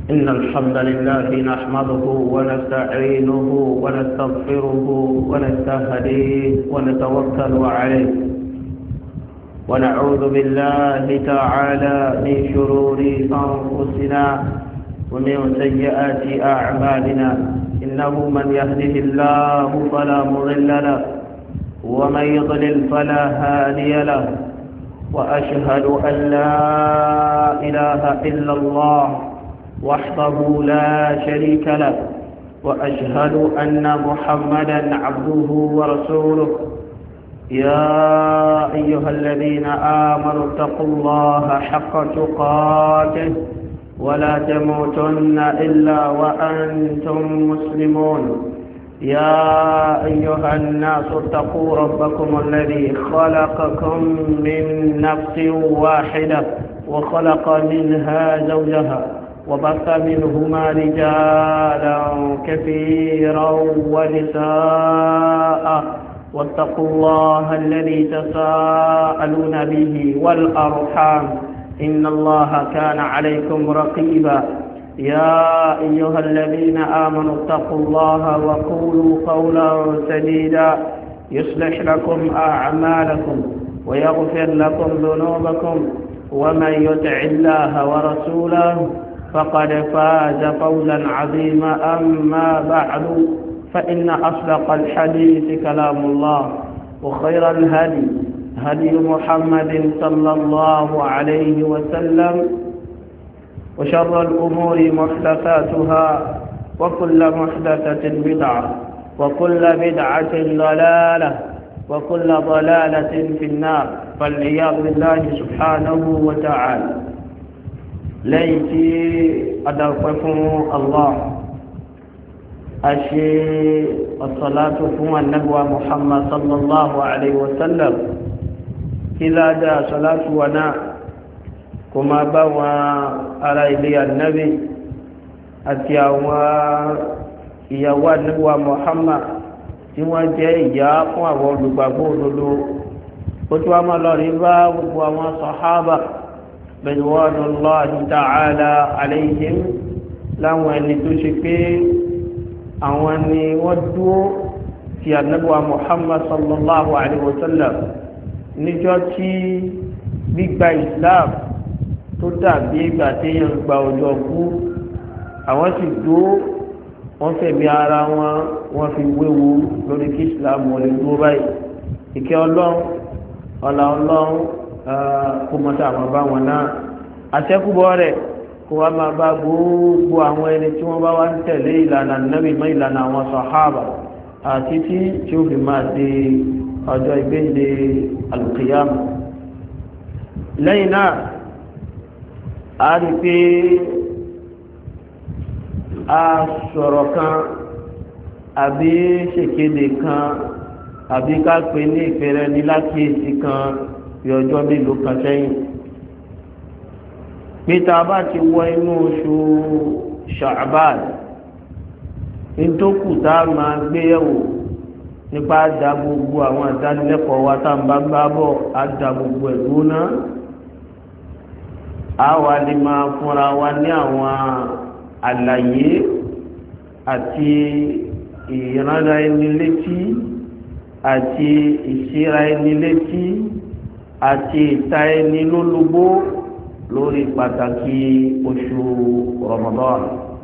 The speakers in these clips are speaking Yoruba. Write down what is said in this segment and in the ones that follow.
إن الحمد لله نحمده ونستعينه ونستغفره ونستهديه ونتوكل عليه ونعوذ بالله تعالى من شرور أنفسنا ومن سيئات أعمالنا إنه من يهده الله فلا مضل له ومن يضلل فلا هادي له وأشهد أن لا إله إلا الله وحده لا شريك له وأشهد أن محمدا عبده ورسوله يا أيها الذين آمنوا اتقوا الله حق تقاته ولا تموتن إلا وأنتم مسلمون يا أيها الناس اتقوا ربكم الذي خلقكم من نفس واحدة وخلق منها زوجها وبث منهما رجالا كثيرا ونساء واتقوا الله الذي تساءلون به والأرحام إن الله كان عليكم رقيبا يا أيها الذين آمنوا اتقوا الله وقولوا قولا سديدا يصلح لكم أعمالكم ويغفر لكم ذنوبكم ومن يطع الله ورسوله فقد فاز فوزا عظيما أما بعد فإن أصدق الحديث كلام الله وخير الهدي هدي محمد صلى الله عليه وسلم وشر الأمور محدثاتها وكل محدثة بدعة وكل بدعة ضلالة وكل ضلالة في النار فالعياذ بالله سبحانه وتعالى ليتي أدركم الله أشي الصلاة فم النبوة محمد صلى الله عليه وسلم إذا جاء صلاة ونا كما بوا على إلي النبي أتياوا ìyàwó ànábì Muhammad tí wọ́n jẹ́ ìyá fún àwọn olùgbàgbọ́ òdodo ó tí wọ́n máa lọ rí bá gbogbo àwọn sàhábà ridwanullahi ta'ala alayhim láwọn ẹni tó ṣe pé àwọn ni wọ́n dúró ti ànábì Muhammad sallallahu alayhi wa sallam níjọ́ tí gbígba Islam tó dàbí ìgbà téèyàn gba ọjọ́ kú àwọn sì dúró wọ́n fẹ̀mí ara wọn wọ́n fi wéwu lórí kí Islam wọlé dúró báyìí ìkẹ́ ọlọ́run ọ̀là ọlọ́run kó mọ́tà àwọn bá wọn náà àṣẹ́kùbọ̀ rẹ̀ kó wá máa bá gbogbo àwọn ẹni tí wọ́n bá wá ń tẹ̀lé ìlànà Nábì mọ́ ìlànà àwọn sàhábà àti tí ó fi máa di ọjọ́ ìgbéǹde al-qiyamah. lẹ́yìn náà a rí pé a sọ̀rọ̀ kan àbí ṣèkéde kan àbí ká pè ní ìfẹ́rẹ́ ní lákìíyèsí kan bí ọjọ́ mélòó kan sẹ́yìn pété bá ti wọ inú oṣù Sha'ban nítòkù tá a máa gbé yẹ̀wò nípa àdá gbogbo àwọn àdánilẹ́kọ̀ọ́ wa tá à ń bá gbá bọ̀ àdá gbogbo ẹ̀gbọ́n náà àwa lè máa fúnra wa ní àwọn àlàyé àti ìránra ẹni létí àti ìṣíra ẹni létí àti ìta ẹni lólobó lórí pàtàkì oṣù Ramadan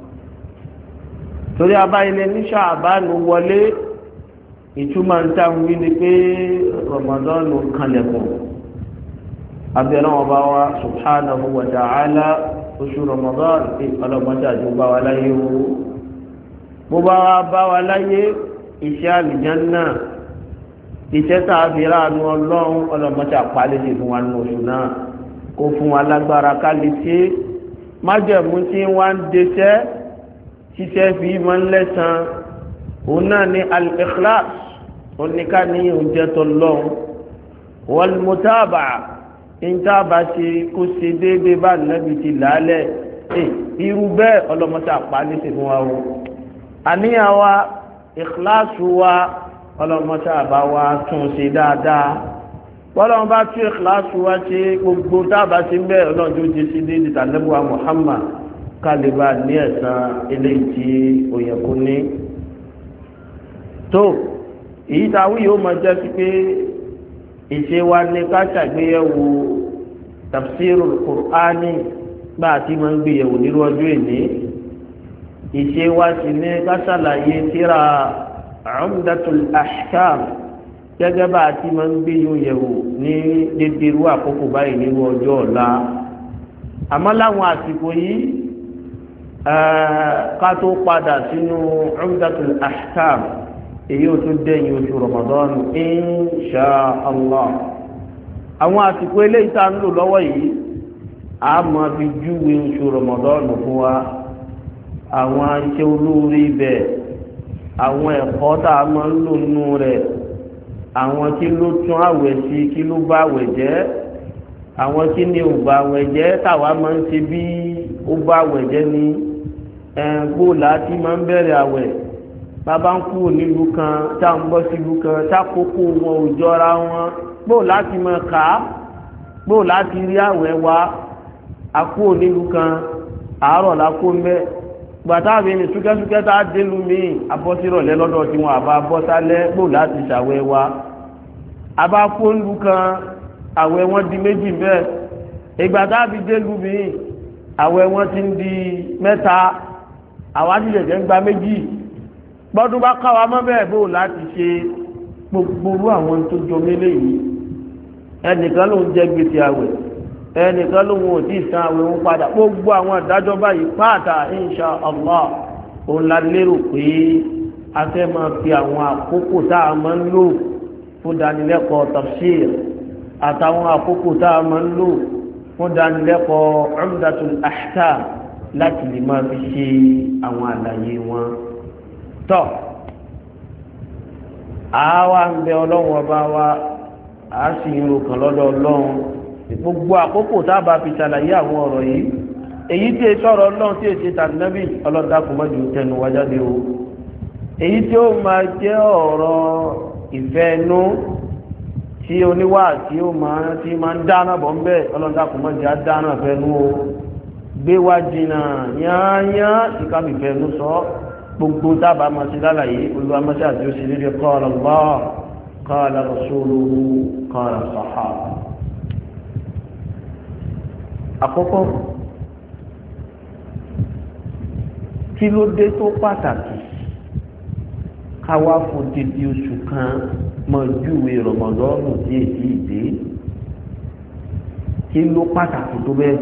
torí abáyilé ní Ṣàbánù wọlé ìtumọ̀ ń tàn wí ni pé Ramadan ló kanlẹ̀kùn abẹ́rẹ́ wọn bá wa subhanahu wa ta'ala oṣù Ramadan ọlọ́mọdé àjọba wa láyé o bó bá wa bá wa láyé iṣẹ́ àlùjánnà iṣẹ́ tààbí ráàánú ọlọ́run ọlọ́mọdé àpálẹ́sì fún wa ní oṣù náà kó fún wa lágbára ká lè ṣe májẹ̀mú tí wọ́n ń deṣẹ́ ṣiṣẹ́ fi mọ́ ń lẹ́sàn òun náà ní al-ikhlas oníká ní oúnjẹ tó lọ́run wal mutaba'a ìntàbà ṣe kó ṣe déédéé bá nàbì ti làálẹ̀ irú bẹ́ẹ̀ ọlọ́mọta àpálẹ́ sí fún wa o àníyàn wa ìkíláàsù wa ọlọ́mọta àbá wa tún ṣe dáadáa bọ́lọ́wọ́n bá tún ìkíláàsù wa ṣe gbogbo dábà sí ń bẹ́ẹ̀ ọlọ́jọ́ jẹ́ sí déédéé tàlẹ́bùwà Muhammad kálíbà ní ẹ̀san eléyìí tí ó yẹ kó ní. tó èyí táwí yóò máa jẹ́ sí pé ìṣe wa ní ká ṣàgbéyẹ̀wò tafsirul Qur'ani gbà tí máa ń gbéyẹ̀wò nírú ọjọ́ èní. ìṣe wa sì ní ká ṣàlàyé tírà Umdatul Ahkam gẹ́gẹ́ bá a ti máa ń gbé yẹ̀wò ní dédé irú àkókò báyìí nínú ọjọ́ ọ̀la. àmọ́ láwọn àsìkò yìí ká tó padà sínú Umdatul Ahkam èyí ò tún dẹ̀yìn oṣù Ramadan insha Allah. àwọn àsìkò eléyìí tá a ń lò lọ́wọ́ yìí a máa fi júwe oṣù Ramadan fún wa, àwọn iṣẹ́ olóore ibẹ̀, àwọn ẹ̀kọ́ tá a máa ń lò nínú rẹ̀, àwọn kí ló tún àwẹ̀ sí, kí ló bá àwẹ̀ jẹ́, àwọn kí ni ò bá àwẹ̀ jẹ́ táwa máa ń ṣe bí ó bá àwẹ̀ jẹ́ ní ẹ̀ǹgbò láti máa ń bẹ̀rẹ̀ àwẹ̀. bàbá ń kúrò nílùú kan tá à ń bọ́ sílùú kan tákòókò wọn ò jọra wọn, gbò láti máa kà á, gbò láti rí àwẹ̀ wa. a kúrò nílùú kan àárọ̀ la kó ń bẹ́ gbàtà àbí ní súkẹ́súkẹ́ tá a dé lu mi abọ́sírọ̀lẹ́ lọ́dọ̀ tí wọn àbá bọ́ sálẹ́ gbò láti ṣàwẹ̀ wa. àbá kó ń lu kan àwẹ̀ wọn di méjì bẹ́ẹ̀, ìgbà tá a fi dé lu mi àwẹ̀ wọn ti ń di mẹ́ta, àwa ti ṣẹ̀ṣẹ̀ ń gba méjì. gbọ́dún bá káwa mọ́ bẹ́ẹ̀ bò láti ṣe gbogbo àwọn tó jọ mélé yìí. ẹnìkan ló ń jẹ gbèsè àwẹ̀, ẹnìkan ló ń wò tí ìsan àwẹ̀ ń padà, gbogbo àwọn ìdájọ́ báyìí pàtà insha Allah òun la lérò pé a fẹ́ máa fi àwọn àkókò tá a máa ń lò fún dánilẹ́kọ̀ọ́ tafsir àtàwọn àkókò tá a máa ń lò fún dánilẹ́kọ̀ọ́ Umdatul Ahkam láti lè máa fi ṣe àwọn àlàyé wọn. tọ́ àwa ń bẹ ọlọ́run ọba wa, a sì ń ro kàn lọ́dọ̀ ọlọ́run gbogbo àkókò tá a bá fi ṣàlàyé àwọn ọ̀rọ̀ yìí, èyí tí èso ọ̀rọ̀ ọlọ́run tí èsì tàbí ọlọ́dàkùn mọ́jú tẹnu wájáde o, èyí tí ó máa jẹ́ ọ̀rọ̀ ìfẹ́ inú tí oníwà tí ó máa ń dáná bọ̀ ń bẹ́ ọlọ́dàkùn mọ́jú á dáná fẹ́nu o, gbé wá jìnnà yányá ìkàbí fẹ́nu sọ gbogbo dábàá máa ṣe lálàyé olùwàmọ́sí àti ó ṣe lédè qala Allah qala rasuluhu qala sahaba. àkọ́kọ́ kí ló dé tó pàtàkì káwá fún dídí oṣù kan mọ júwe rọmọdọ́ọ̀nù tí èsì ìdè? kí ló pàtàkì tó bẹ́ẹ̀?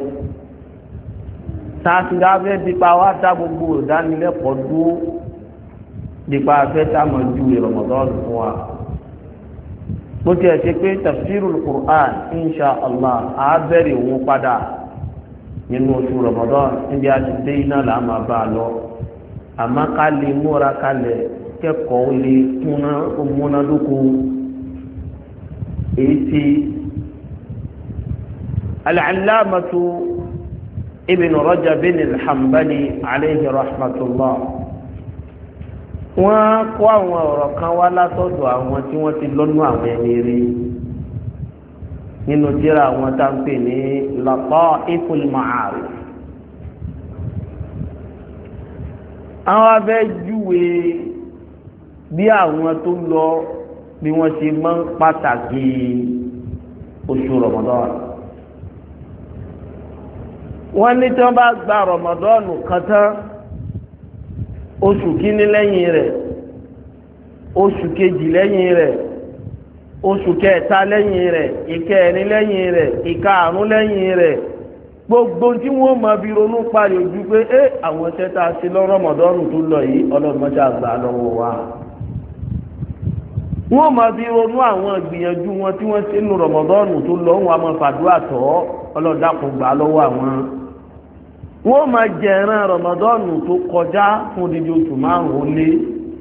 sáàtìdá fẹ́ dípa wá dá gbogbo ìdánilẹ́kọ̀ọ́ dúró dípa fẹ́ tá mọ júwe rọmọdọ́ọ̀nù fún wa. bó tiẹ̀ ṣe pé tafsirul Qur'an insha Allah á bẹ̀rẹ̀ òun padà nínú oṣù Ramadan níbi àti dé iná là á máa bá a lọ, àmọ́ ká lè múra kalẹ̀ kẹ́kọ̀ọ́ lè múnádóko. èyí tí al-allamatu Ibn Rajab al-Hanbali alayhi rahmatullah wọ́n kó àwọn ọ̀rọ̀ kan wá látọ̀dọ̀ àwọn tí wọ́n ti lọ́nú àwọn ẹni rí nínú tírà àwọn tá ń pè ní Lata'iful Ma'arif. àwọn abẹ́ júwe bí àwọn tó lọ bí wọ́n ṣe máa ń pàtàkì oṣù Ramadan. wọ́n ní tí wọ́n bá gba Ramadan kan tán, oṣù kìíní lẹ́yìn rẹ̀, oṣù kejì lẹ́yìn rẹ̀, oṣù kẹta lẹ́yìn rẹ̀, ìkẹrin lẹ́yìn rẹ̀, ìkarùn lẹ́yìn rẹ̀, gbogbo tí wọ́n máa fi ronú parí ojú pé àwọn tẹ́ta sí lọ Ramadan tó lọ yìí ọlọ́mọṣẹ́ àgbà lọ́wọ́ wa. wọ́n máa fi ronú àwọn ìgbìyànjú wọn tí wọ́n ṣe nù Ramadan tó lọ wọn a máa fàdúrà tọ́ ọlọ́dàkùn gbà lọ́wọ́ àwọn. wọ́n máa jẹ̀ràn Ramadan tó kọjá fún odidi oṣù márùn-ún lé.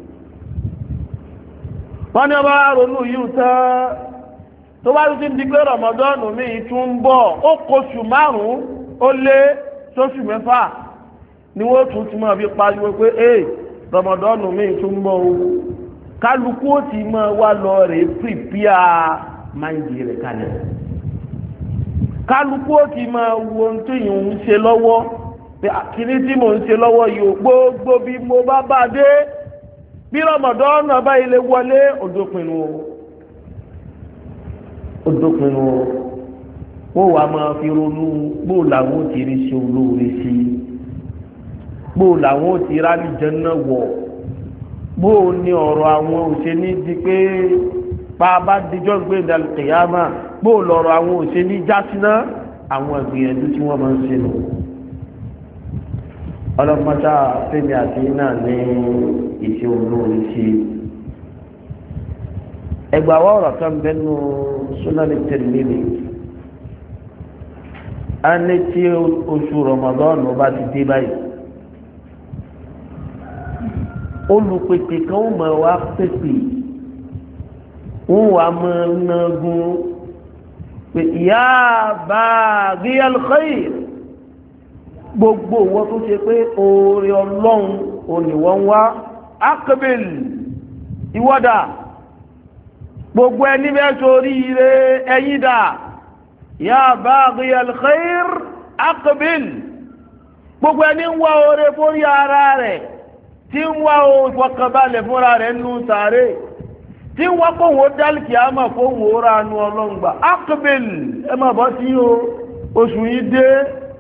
wọ́n ní ọba ronú yìí tán tó bá ti di pé Ramadan míì tún ń bọ̀ ó kóṣù márùn-ún ó lé sóṣù mẹ́fà ni wọ́n tún ti máa fi pariwo pé Ramadan míì tún ń bọ̀ o. kálukú ó ti máa wá lọ rè pìpìà máìndì rẹ̀ kalẹ̀. kálukú ó ti máa wo ohun tó yìí ń ṣe lọ́wọ́ pé kíní tí mò ń ṣe lọ́wọ́ yìí gbogbo bí mo bá dé bí Ramadan bá ilé wọlé òdòpinnu ó wà máa fi ronú bó làwọn ti rí ṣe olóore sí bó làwọn ti rálì Jánnà wọ̀ bó ní ọ̀rọ̀ àwọn òṣèlú di pé pa bá dijọ́ gbé dàlùkìyàmà bó lọ́rọ̀ àwọn òṣèlú jásínà àwọn ìgbìyànjú tí wọ́n máa ń ṣe nù. ọlọ́pàá fẹ́mi àti náà ní iṣẹ́ olóore sí ẹgbàá ọ̀rọ̀ kan bẹ́nu Sunan Tirmidhi a ní tí oṣù Ramadan bá ti dé báyìí olùpèpè kan ó máa wá pèpè wọ́n wà máa nágun pé ya baghiyal khair gbogbo wọn tó ṣe pé oore Ọlọ́run òníwọ̀n wá aqbil ìwọ́dà gbogbo ẹni bẹ́ẹ̀ sórí ire ẹ̀yìn dà ya baghiyal khair aqbil gbogbo ẹni ń wá oore fórí ara rẹ̀ tí ń wá ìfọkànbalẹ̀ fúnra rẹ̀ nù sàárè tí ń wá kóhùn ó dálìkì àmà kóhùn ó ra nu ọlọ́ngbà aqbil ẹ má bọ́ sí oṣù yìí dé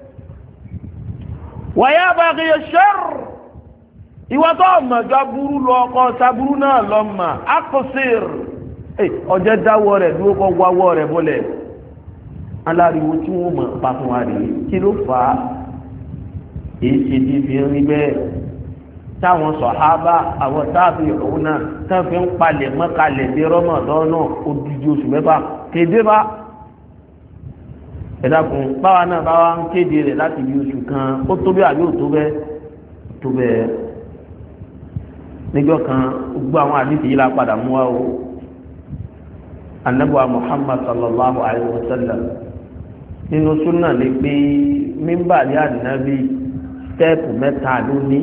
wa ya baghiya sharr ìwọ tó ọmọ gaburú lọ ọkọ saburú náà lọ mà aqsir ọjọ́ dáwọ́ rẹ̀ dúró kọ́ wáwọ́ rẹ̀ bọ́lẹ̀ aláriwo tí wọ́n mọ̀ pa fún wa rèé kí ló fà á èyí ṣe bí fi rí bẹ́ẹ̀ táwọn sọ̀hábà àwọn táàbì òun náà tán fi ń palẹ̀ mọ́kalẹ̀ dé Ramadan náà odidi oṣù mẹ́fà kéde bá ẹ̀dàkùn báwa náà báwa ń kéde rẹ̀ láti bí oṣù kan ó tó bẹ́ẹ̀ àbí ò tó bẹ́ẹ̀ tó bẹ́ẹ̀ níjọ́ kan gbogbo àwọn àdìsí yìí la padà mú wa o anabuwa Muhammad sallallahu alayhi wa sallam nínú súnà lè pé mímbà ní àdínábì stẹ́ẹ̀pù mẹ́ta lónìí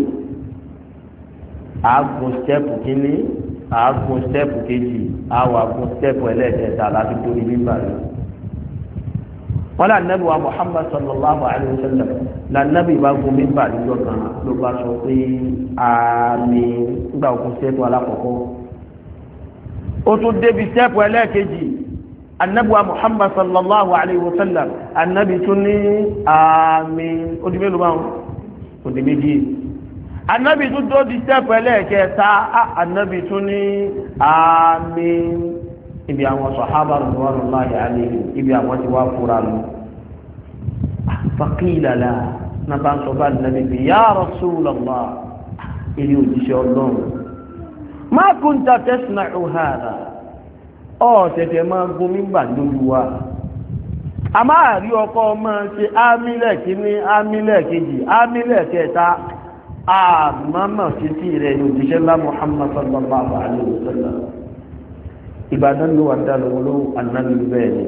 àágùn stẹ́ẹ̀pù kínní àágùn stẹ́ẹ̀pù kejì àwọn àágùn stẹ́ẹ̀pù ẹlẹ́ẹ̀kẹta láti tó ní mímbà rẹ̀ wọ́n lé anabuwa Muhammad sallallahu alayhi wa sallam lànàbì bá gun mímbà níjọ́ kan ló bá sọ pé àmì nígbà òkun stẹ́ẹ̀pù alákọ̀ọ́kọ́ ó tún débi stẹ́ẹ̀pù ẹlẹ́ẹ̀kejì anabuwa Muhammad sallallahu alayhi wa sallam anabi tún ní àmín odi mélòó máa ń odi méjì anabi tún tó di stẹ́ẹ̀pù ẹlẹ́ẹ̀kẹta anabi tún ní àmín ibi àwọn sọ̀hábà radwanullahi alayhim ibi àwọn tí wá fúra lọ faqila la na bá ń sọ bá anabi bí ya Rasulallah ilé òjíṣẹ́ Ọlọ́run ma kunta tasna'u hadha tẹ̀tẹ̀ máa gún mímbà lójú wa a máa rí ọkọ̀ máa ṣe ámílẹ̀ kíní ámílẹ̀ kejì ámílẹ̀ kẹta àmàmà títí rẹ̀ ní òjíṣẹ́ ńlá Muhammad sallallahu alaihi wasallam Ìbàdàn ló wà dá lọ́wọ́ annabi bẹ́ẹ̀ ni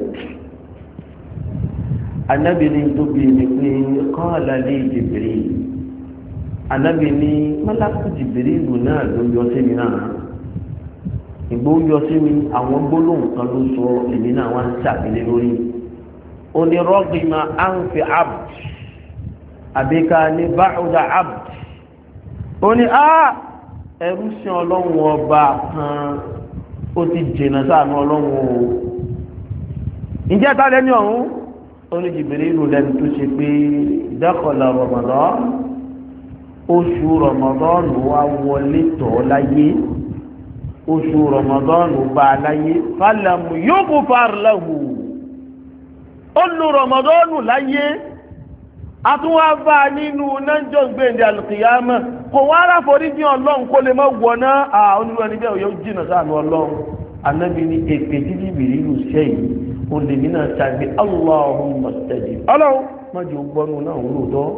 annabi ní tó bí ní pé qala li Jibril annabi ní malaku Jibril náà ló yọ sí mi náà ìgbóyọ sí mi àwọn gbólóhùn kan ló sọ èmi náà wá ń ṣàbílẹ̀ lórí onírọ́gbìmọ̀ àǹfẹ̀ abd àbíká ní báṣọdà abd ó ní ẹrú sí ọlọ́run ọba kan ó ti jìnnà sáànù ọlọ́run o ǹjẹ́ ta lẹ́ni ọ̀hún ó ní Jibrilu lẹ́nu tó ṣe pé dakhala Ramadan oṣù Ramadan wá wọlé tọ̀ láyé oṣù Ramadan bá aláyé falamu yughfar lahu ó lu Ramadan láyé àtúnwá bá nínú nájọ́ gbẹ̀ndẹ̀ alùkìyàmà kò wá ráforí ní Ọlọ́run kó lè má wọná oníwẹ̀ níbẹ̀ òyò jìnà sáànù Ọlọ́run anábì ní èpè títí bìrì ìlú sẹ́yìn ó lè mí náà tàbí Allahumma stajib Ọlọ́run má jẹ́ gbọ́nù náà lóòótọ́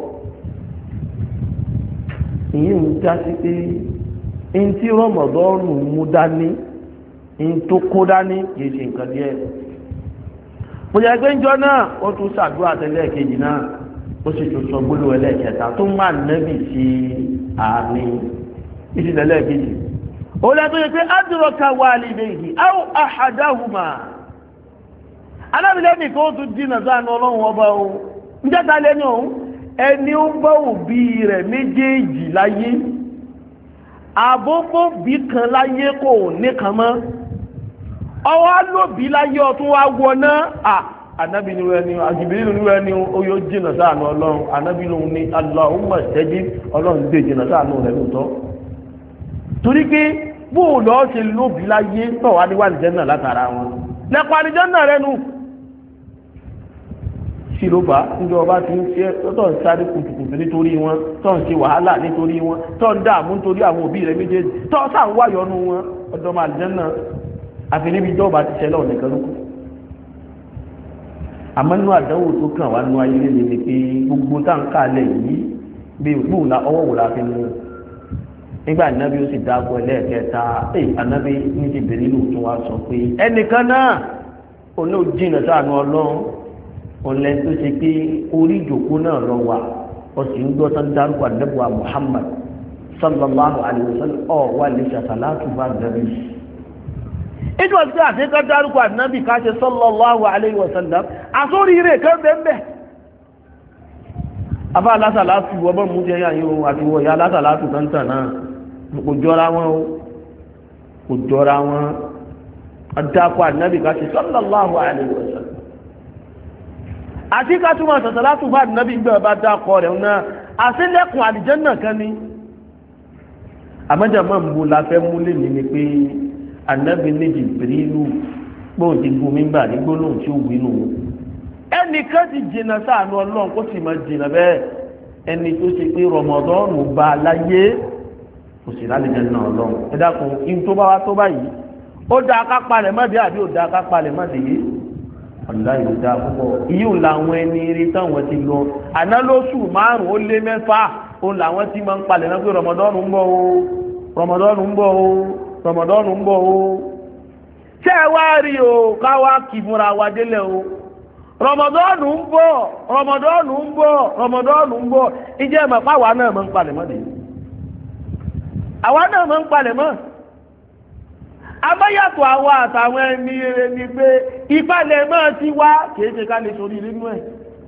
ìyẹn ń já sí pé ntí Rọmọdọ́ọ̀nù mú dání ntó kó dání kìí ṣe nǹkan díẹ̀ bóyá ẹgbẹ́ ńjọ náà ó tún ṣàdúrà tẹ́lẹ̀ kejì náà ó sì tún sọ gbólóhùn ẹlẹ́kẹta tó máa nẹ́bì sí àmì ìṣẹ̀lẹ̀ kejì ó lẹ́tọ́ yẹ pé adraka walidayhi aw ahadahuma alábìlẹ́nì kó tún dínà sáànù Ọlọ́run ọba o ń jẹ́ta lẹ́ni ọ̀hún ẹni ó bá òbí rẹ̀ méjèèjì láyé àbóbó bí kan láyé kò níkan mọ́ ọwọ́ lóbi láyé ọtún wá wọná ànábì ní ẹni àjìbìrì ní ẹni ó yóò jìnà sáànù ọlọ́run ànábì lóhun ní Allahumma istajib ọlọ́run dé jìnà sáànù rẹ̀ lóòótọ́ torí pé bóòlù ọ́ ṣe lóbi láyé tọ̀ wá níwájú jẹ́nà látara wọn lẹ́pọ̀ àlìjẹ́nà rẹ̀ nù ṣìlóbà níbi ọba ti ń ṣe tọ́ ń sáré kùtùkùtù nítorí wọn tọ́ ń ṣe wàhálà nítorí wọn tọ́ ń dààmú nítorí àwọn òbí rẹ̀ méjèèjì tọ́ sáà ń wáyọ̀nù wọn ọ̀dọ́ àlìjẹ́nà àfi níbi ìjọba ti ṣẹlẹ̀ ọ̀nà kan lókù àmọ́ nínú àdánwò tó kàn wá nínú ayé lè ní pé gbogbo táǹkà lẹ̀ yìí bí òpóòlà ọwọ́ wò la fi mú nígbà ànábì ó sì dáàbò ẹlẹ́ẹ̀kẹta ànábì ní ti bèrè lò tún wá sọ pé ẹnìkan náà òun ò jìnnà sáànù ọlọ́run òun lẹ́ni tó ṣe pé orí ìjòkó náà lọ wà ó sì ń gbọ́ tán dárúkọ àdẹ́bùwà Muhammad sallallahu alayhi wa sallam ọ̀ wà lè ṣàṣàlátù bá nàbí ìjọ tí a ti ká dárúkọ ànábì ká ṣe sallallahu alayhi wa sallam àsórí rẹ̀ kan bẹ́ẹ̀ afá alásàlátù wọ́bọ̀n mú jẹ́ yà yóò àti wọ̀ ya alásàlátù tán náà kò jọra wọn o kò jọra wọn adákọ ànábì ká ṣe sallallahu alayhi wa sallam àti ká túnmọ̀ sàṣàlátù bá ànábì gbẹ̀ bá dákọ rẹ̀ náà àṣílẹ̀kùn àlìjẹ́nà kan ni àmọ́jà máa ń bo la fẹ́ múlẹ̀ ní pé Ànábì ní Jibrilu gbóhùn ti gun mímbà ní gbólóhùn tí ó wínú ẹnìkan ti jìnnà sáànù ọlọ́run kó sì máa jìnnà bẹ́ẹ̀ ẹni tó ṣe pé Ramadan bá láyé kò sì lálẹ́ jẹ́ náà ọlọ́run ẹ dákun in tó bá wá tó báyìí ó dá akápá rẹ̀ má dé àbí ó dá akápá rẹ̀ má dé ọ̀dá yóò dá púpọ̀ ìyóò làwọn ẹni rí táwọn ti lọ àná lóṣù 5 ó lé 6 ó làwọn tí máa ń palẹ̀ náà pé Ramadan ń bọ̀ o Ramadan ń bọ̀ o Ramadan ń bọ̀ o ṣé ẹ wá rí o káwá kì fúnra wa délẹ̀ o Ramadan ń bọ̀ Ramadan ń bọ̀ Ramadan ń bọ̀ ìjẹ́ ẹ̀mọ̀ pàwọ́ náà máa ń palẹ̀ mọ́ nìyí àwa náà máa ń palẹ̀ mọ́ abáyàtọ̀ àwa àtàwọn ẹni rẹ̀ ni pé ìpalẹ̀ mọ́ ti wá kìí ṣe ká lè sórí nínú ẹ̀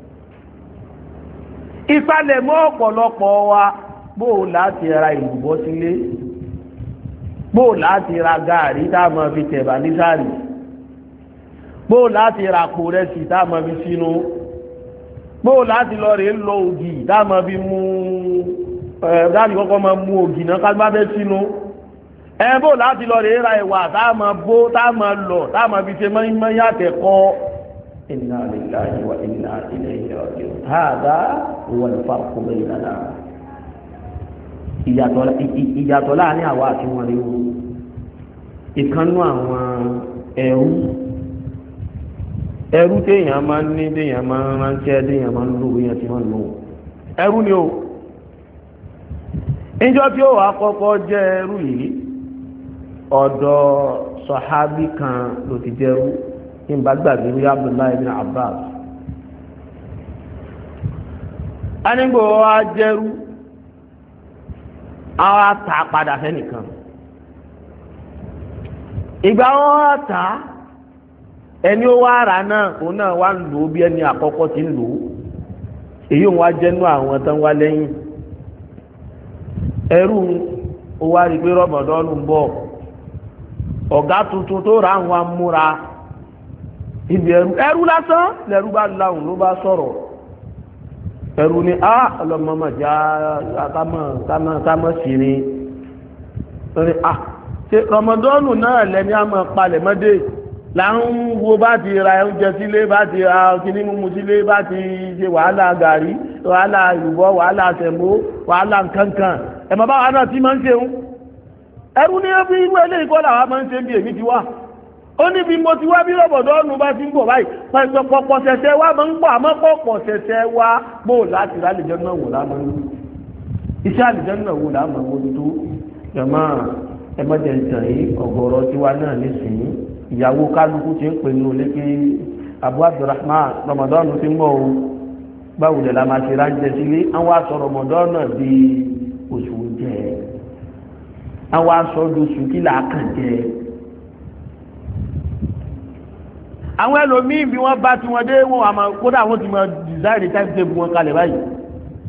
ìpalẹ̀ mọ́ ọ̀pọ̀lọpọ̀ wa bóò láti ra ìlúbọ́ sílé bóò láti ra gààrí tá a máa fi tẹ̀bà ní sáàrì bóò láti ra kò rẹsì tá a máa fi sínú bóò láti lọ rèé lọ ògì tá a máa fi mú dáàbì kọ́kọ́ máa mú ògì náà ká bá bẹ́ sínú bó láti lọ rèé ra ìwà tá a máa bó tá a máa lọ tá a máa fi ṣe mọ́ yàtẹ̀kọ́ inna lillahi wa inna ilayhi raji'un hada huwa al-farqu baynana ìyàtọ̀ láàrin àwa àti wọn rí o ìkànnú àwọn ẹrú téèyàn máa ń ní téèyàn máa ń ránṣẹ́ téèyàn máa ń lò èèyàn tí wọ́n lò ẹrú ni o ìjọ tí ó wà kọ́kọ́ jẹ́ ẹrú yìí ọ̀dọ̀ sọ̀hábí kan ló ti jẹ́rú ní gbàgbàgbé rí Abdullahi ibn Abbas anígbò wa jẹ́rú àwọn ata padà fẹ́nìkan ìgbà wọn ta ẹni ó wá rà náà òun náà wá ń lò ó bí ẹni àkọ́kọ́ ti ń lò ó èyí òun wá jẹ́nu àwọn tán wá lẹ́yìn ẹrú ó wá rí pé Ramadan ń bọ̀ ọ̀gá tuntun tó ra àwọn amúra ibi ẹrú lásán lẹ́rú bá láhùn ló bá sọ̀rọ̀ ẹrú ni ọlọ́mọmọ já kámọ́ sí ni lórí ṣe Ramadan náà lẹ́ni àmọ́ palẹ̀ mọ́dé láwọn wo bá ti ra oúnjẹ sílé bá ti ra kíní mímu sílé bá ti ṣe wàhálà gàrí wàhálà ìrùbọ̀ wàhálà tẹ̀mó wàhálà nkankan ẹ̀mọ́ báwa náà ti máa ń ṣeun ẹrú ní ẹbí irú eléyìí kọ́ làwa máa ń ṣe bí èmi ti wá ó ní bí mo ti wá bí Ramadan bá ti ń bọ̀ báyìí pọ̀pọ̀ ṣẹ̀ṣẹ̀ wá máa ń pọ̀ àmọ́ pọ̀pọ̀ ṣẹ̀ṣẹ̀ wá bó láti rà àlìjẹ́ náà wò láàmú iṣẹ́ àlìjẹ́ náà wò láàmú mójútó jọ̀mọ́ ẹgbẹ́jẹ̀ ìtàn yìí ọ̀gọ̀rọ̀ tiwa náà nísìnyí ìyàwó kálukú ti ń pè ní olé pé Abu Abdurrahman Ramadan ti ń bọ̀ o báwo lè la máa ṣe ránjẹ sílé àwọn aṣọ Ramadan náà di oṣù jẹ àwọn aṣọ oṣù kí là á kàn jẹ àwọn ẹlòmíín bí wọ́n bá tí wọ́n dé wọn àmọ́ kódà wọ́n ti máa design time table wọn kalẹ̀ báyìí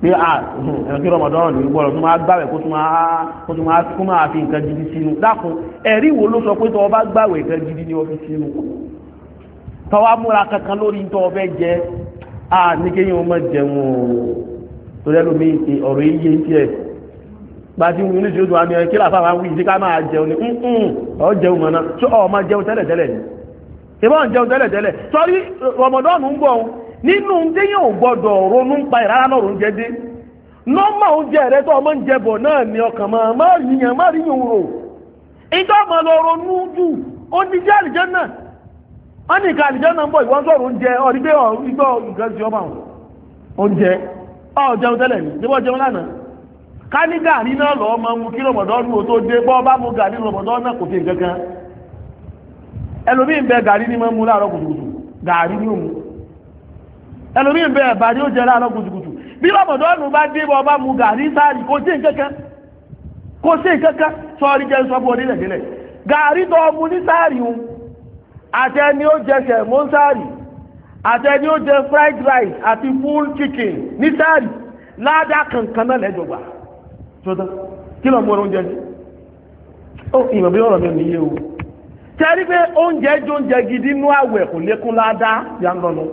pé ẹ̀kí Ramadan ní gbọ́dọ̀ tó máa gbàwẹ̀ kó tó máa fi nǹkan gidi sínú dákun ẹ̀rí wo ló sọ pé tó bá gbàwẹ̀ nǹkan gidi ní ọ́fíìsì sínú tọ́wá múra kankan lórí tó ọbẹ̀ jẹ́ ní kéyìn ọmọ jẹun tó lẹ́nu mi ọ̀rọ̀ iye ń tiẹ̀ bá ti wù ní ṣe oṣù àmì ẹ̀kí làfà máa ń wí sí ká máa jẹun ní ọ̀ jẹun mọ̀nà tó ọ̀ máa jẹun tẹ́lẹ̀tẹ́lẹ̀ ni ìbọn jẹun tẹ́lẹ̀tẹ́lẹ̀ sọrí Ramadan ń bọ̀ nínú téyàn ò gbọdọ̀ ronú pa ìrárá náà oúnjẹ dé nọ́mà oúnjẹ rẹ tó ọmọ ń jẹbọ̀ náà ni ọkàn má ríyàn rò ìjọ ọmọ lọ ronú jù ó ní jẹ́ àlìjẹ́ náà wọ́n ní ìka àlìjẹ́ náà ń bọ̀ ìwọ́n sọ̀rọ̀ oúnjẹ ọ̀rí pé ìgbọ́ nǹkan ti ọmọ àwọn oúnjẹ jẹun tẹ́lẹ̀ ní ṣé bọ́ jẹun lánàá ká ní gàrí náà lọ́ọ́ máa mú kí Ramadan tó dé bọ́ bá mú gàrí Ramadan náà kò fi nǹkan kan ẹlòmíì ń bẹ gàrí ní máa mú láàárọ̀ kùtùkùtù gàrí ní òun ẹlòmí ń bẹ ẹ̀bà ní ó jẹ láàárọ̀ kùtùkùtù bí Ramadan bá dé bọ́ bá mu gàrí sáàrì kò sí nǹkankan sọ́ọ́rí jẹ́ sọ́bù onílẹ̀-èdè gàrí tó mu ní sáàrì un àtẹni ó jẹ sẹ̀mọ́ sáàrì àtẹni ó jẹ fried rice àti full chicken ní sáàrì ládá kankan náà lẹ́jọ̀gbà ṣọ́tọ́ kí lọ mú oúnjẹ sí ó ìmọ̀ bí ọ̀rọ̀ mi ò níye o tẹ́rí pé oúnjẹ jóúnjẹ gidi nú àwẹ̀ kò lékún ládá yà ń lọ́nu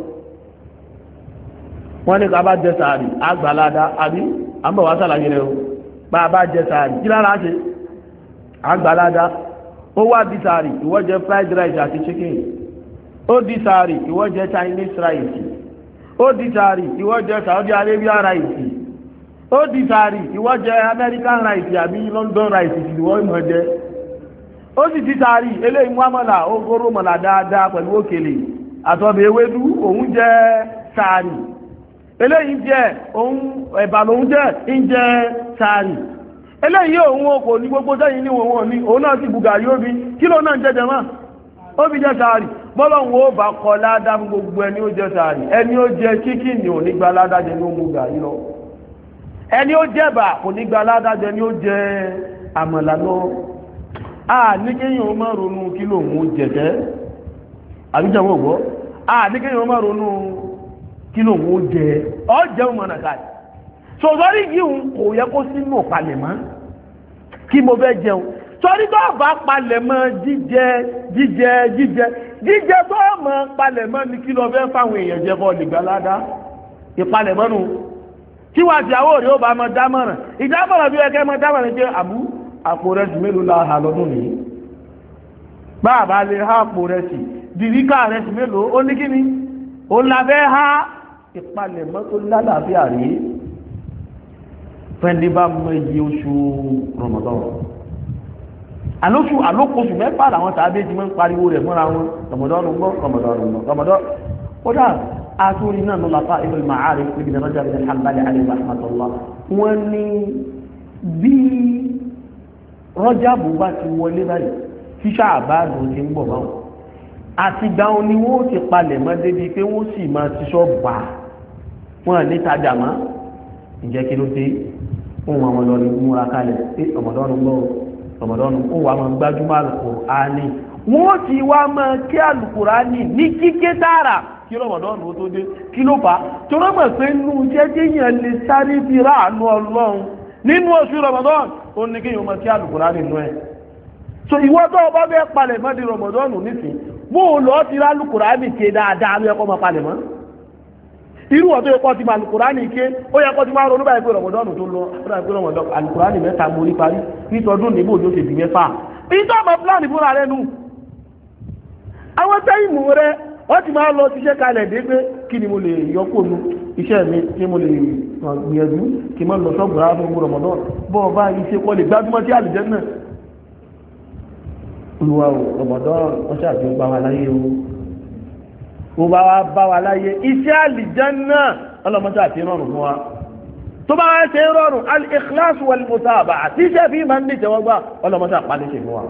wọ́n ní ká bá jẹ sàárì àgbàládá àbí àbọ̀wá sàlàyé rẹ̀ o bá bá jẹ sàárì kí lára ṣe àgbàládá ó wá di sàárì ìwọ jẹ fried rice àti chicken ó di sàárì ìwọ jẹ Chinese rice ó di sàárì ìwọ jẹ Saudi Arabia rice ó di sàárì ìwọ jẹ American rice àbí London rice ìwọ ìmọ̀ jẹ ó sì di sàárì eléyìí muamala ó góró mọ̀lá dáadáa pẹ̀lú òkèlè àtọ̀bẹ̀ ewédú òun jẹ sàárì eléyìí jẹ́ òun ẹ̀bà lòun jẹ́ ń jẹ́ sàárì eléyìí òun kò ní gbogbo sẹ́yìn ní òun ní òun náà sì bùgà yóò bí kí ló náà jẹ́ jẹmọ́ ó bí jẹ́ sàárì bọ́lọ̀hún ó bá kọ ládá fún gbogbo ẹni ó jẹ́ sàárì ẹni ó jẹ́ chicken ní ò ní gba ládá jẹ ní ó mú gà yìí lọ ẹni ó jẹ́ bà kò ní gba ládá jẹ ní ó jẹ́ àmàlà lọ ní kéyìn ó máa ronú kí lòun jẹ̀jẹ́ àbíjẹ̀wọ̀ gbọ́ ní kéyìn ó máa ronú kí ló wó jẹ ọjẹun mọ̀nà káì sọ̀rọ̀ yìí kò yẹ kó sínú palẹ̀mọ́ kí mo fẹ́ jẹun sọ́rí tó bá palẹ̀mọ́ jíjẹ tó mọ̀ palẹ̀mọ́ ní kí ló fẹ́ fáwọn èèyàn jẹ bọ́ nìgbàládá ìpalẹ̀mọ́ nù tí wà tí àwọ̀ rí ó bá mọ dámọ̀ràn ìdámọ̀ràn bí ẹkẹ́ mọ dámọ̀ràn jẹ́ àpò rẹ̀ sì mélòó la hà lọ́dún nìyí bá bá lè há àpò rẹ̀ sì dìríkà rẹ̀ sì mélòó ó ní kíni ó labẹ́ há ìpalẹ̀mọ́ tó lálàáfíà rí fẹ́ndé bá mọ iye oṣù Ramadan alókòṣù mẹ́fà làwọn tàbí ti mọ́ ń pariwo rẹ̀ mọ́ra wọn Ramadan ó dá àtúrí náà lọ́lápá Ibn Ma'arif Ibn Rajab bin al-Hanbali alayhi rahmatullah wọ́n ní bí Rajab bá ti wọlé báyìí tí Ṣàbáànù ti ń bọ̀ báwọn àti gbáwọn ni wọ́n ti palẹ̀ mọ́ débi pé wọ́n sì máa ti sọ bà wọ́n ní tajà mọ́ ìjẹ́ kí ló dé ohun àwọn lọ ní múra kalẹ̀ pé Ramadan gbọ́ Ramadan ó wà máa gbájúmọ́ Al-Qur'ani wọ́n ti wá máa kí Al-Qur'ani ní kíké tààrà kí Ramadan ó tó dé kí ló fà tó rọ́mọ̀ pé nínú jẹ́jẹ́ yẹn lè sáré fi ráàánú Ọlọ́run nínú oṣù Ramadan ó ní kí yóò máa kí Al-Qur'ani nínú ẹ̀ so ìwọ tó bá fẹ́ palẹ̀ mọ́ di Ramadan nísìn bó o lọ ti rá Al-Qur'ani ké dáadáa ló yẹ kó máa palẹ̀ mọ́ irú ọ̀tọ́ yẹ kó ti máa Al-Qur'ani ké ó yẹ kó ti máa ronú báyìí pé Ramadan tó lọ Al-Qur'ani mẹ́ta mo rí parí nítọdún níbo ló ṣe di mẹ́fà ìjọ ọmọ fúlàní fúnra rẹ nù àwọn tẹ́yìmù rẹ wọ́n ti máa lọ ṣiṣẹ́ kalẹ̀ dé pé kí ni mo lè yọkó nu iṣẹ́ mi kí mo lè gbìyànjú kí mo lọ sọ́gbọ̀n á fún Ramadan bọ́ọ̀ bá iṣẹ́ kọ́ lè gbájúmọ́ sí àlùjánnà olúwa Ramadan wọ́n ṣàfi ń bá wa láyé o bá wa bá wa láyé iṣẹ́ àlùjánnà ọlọ́mọṣẹ́ àti rọrùn fún wa tó bá wá ṣe rọrùn al-ikhlas wal-mutaba'ah àti iṣẹ́ fi máa ń ní ìjẹwọ́gbà ọlọ́mọṣẹ́ àpálẹ̀ ṣe fún wa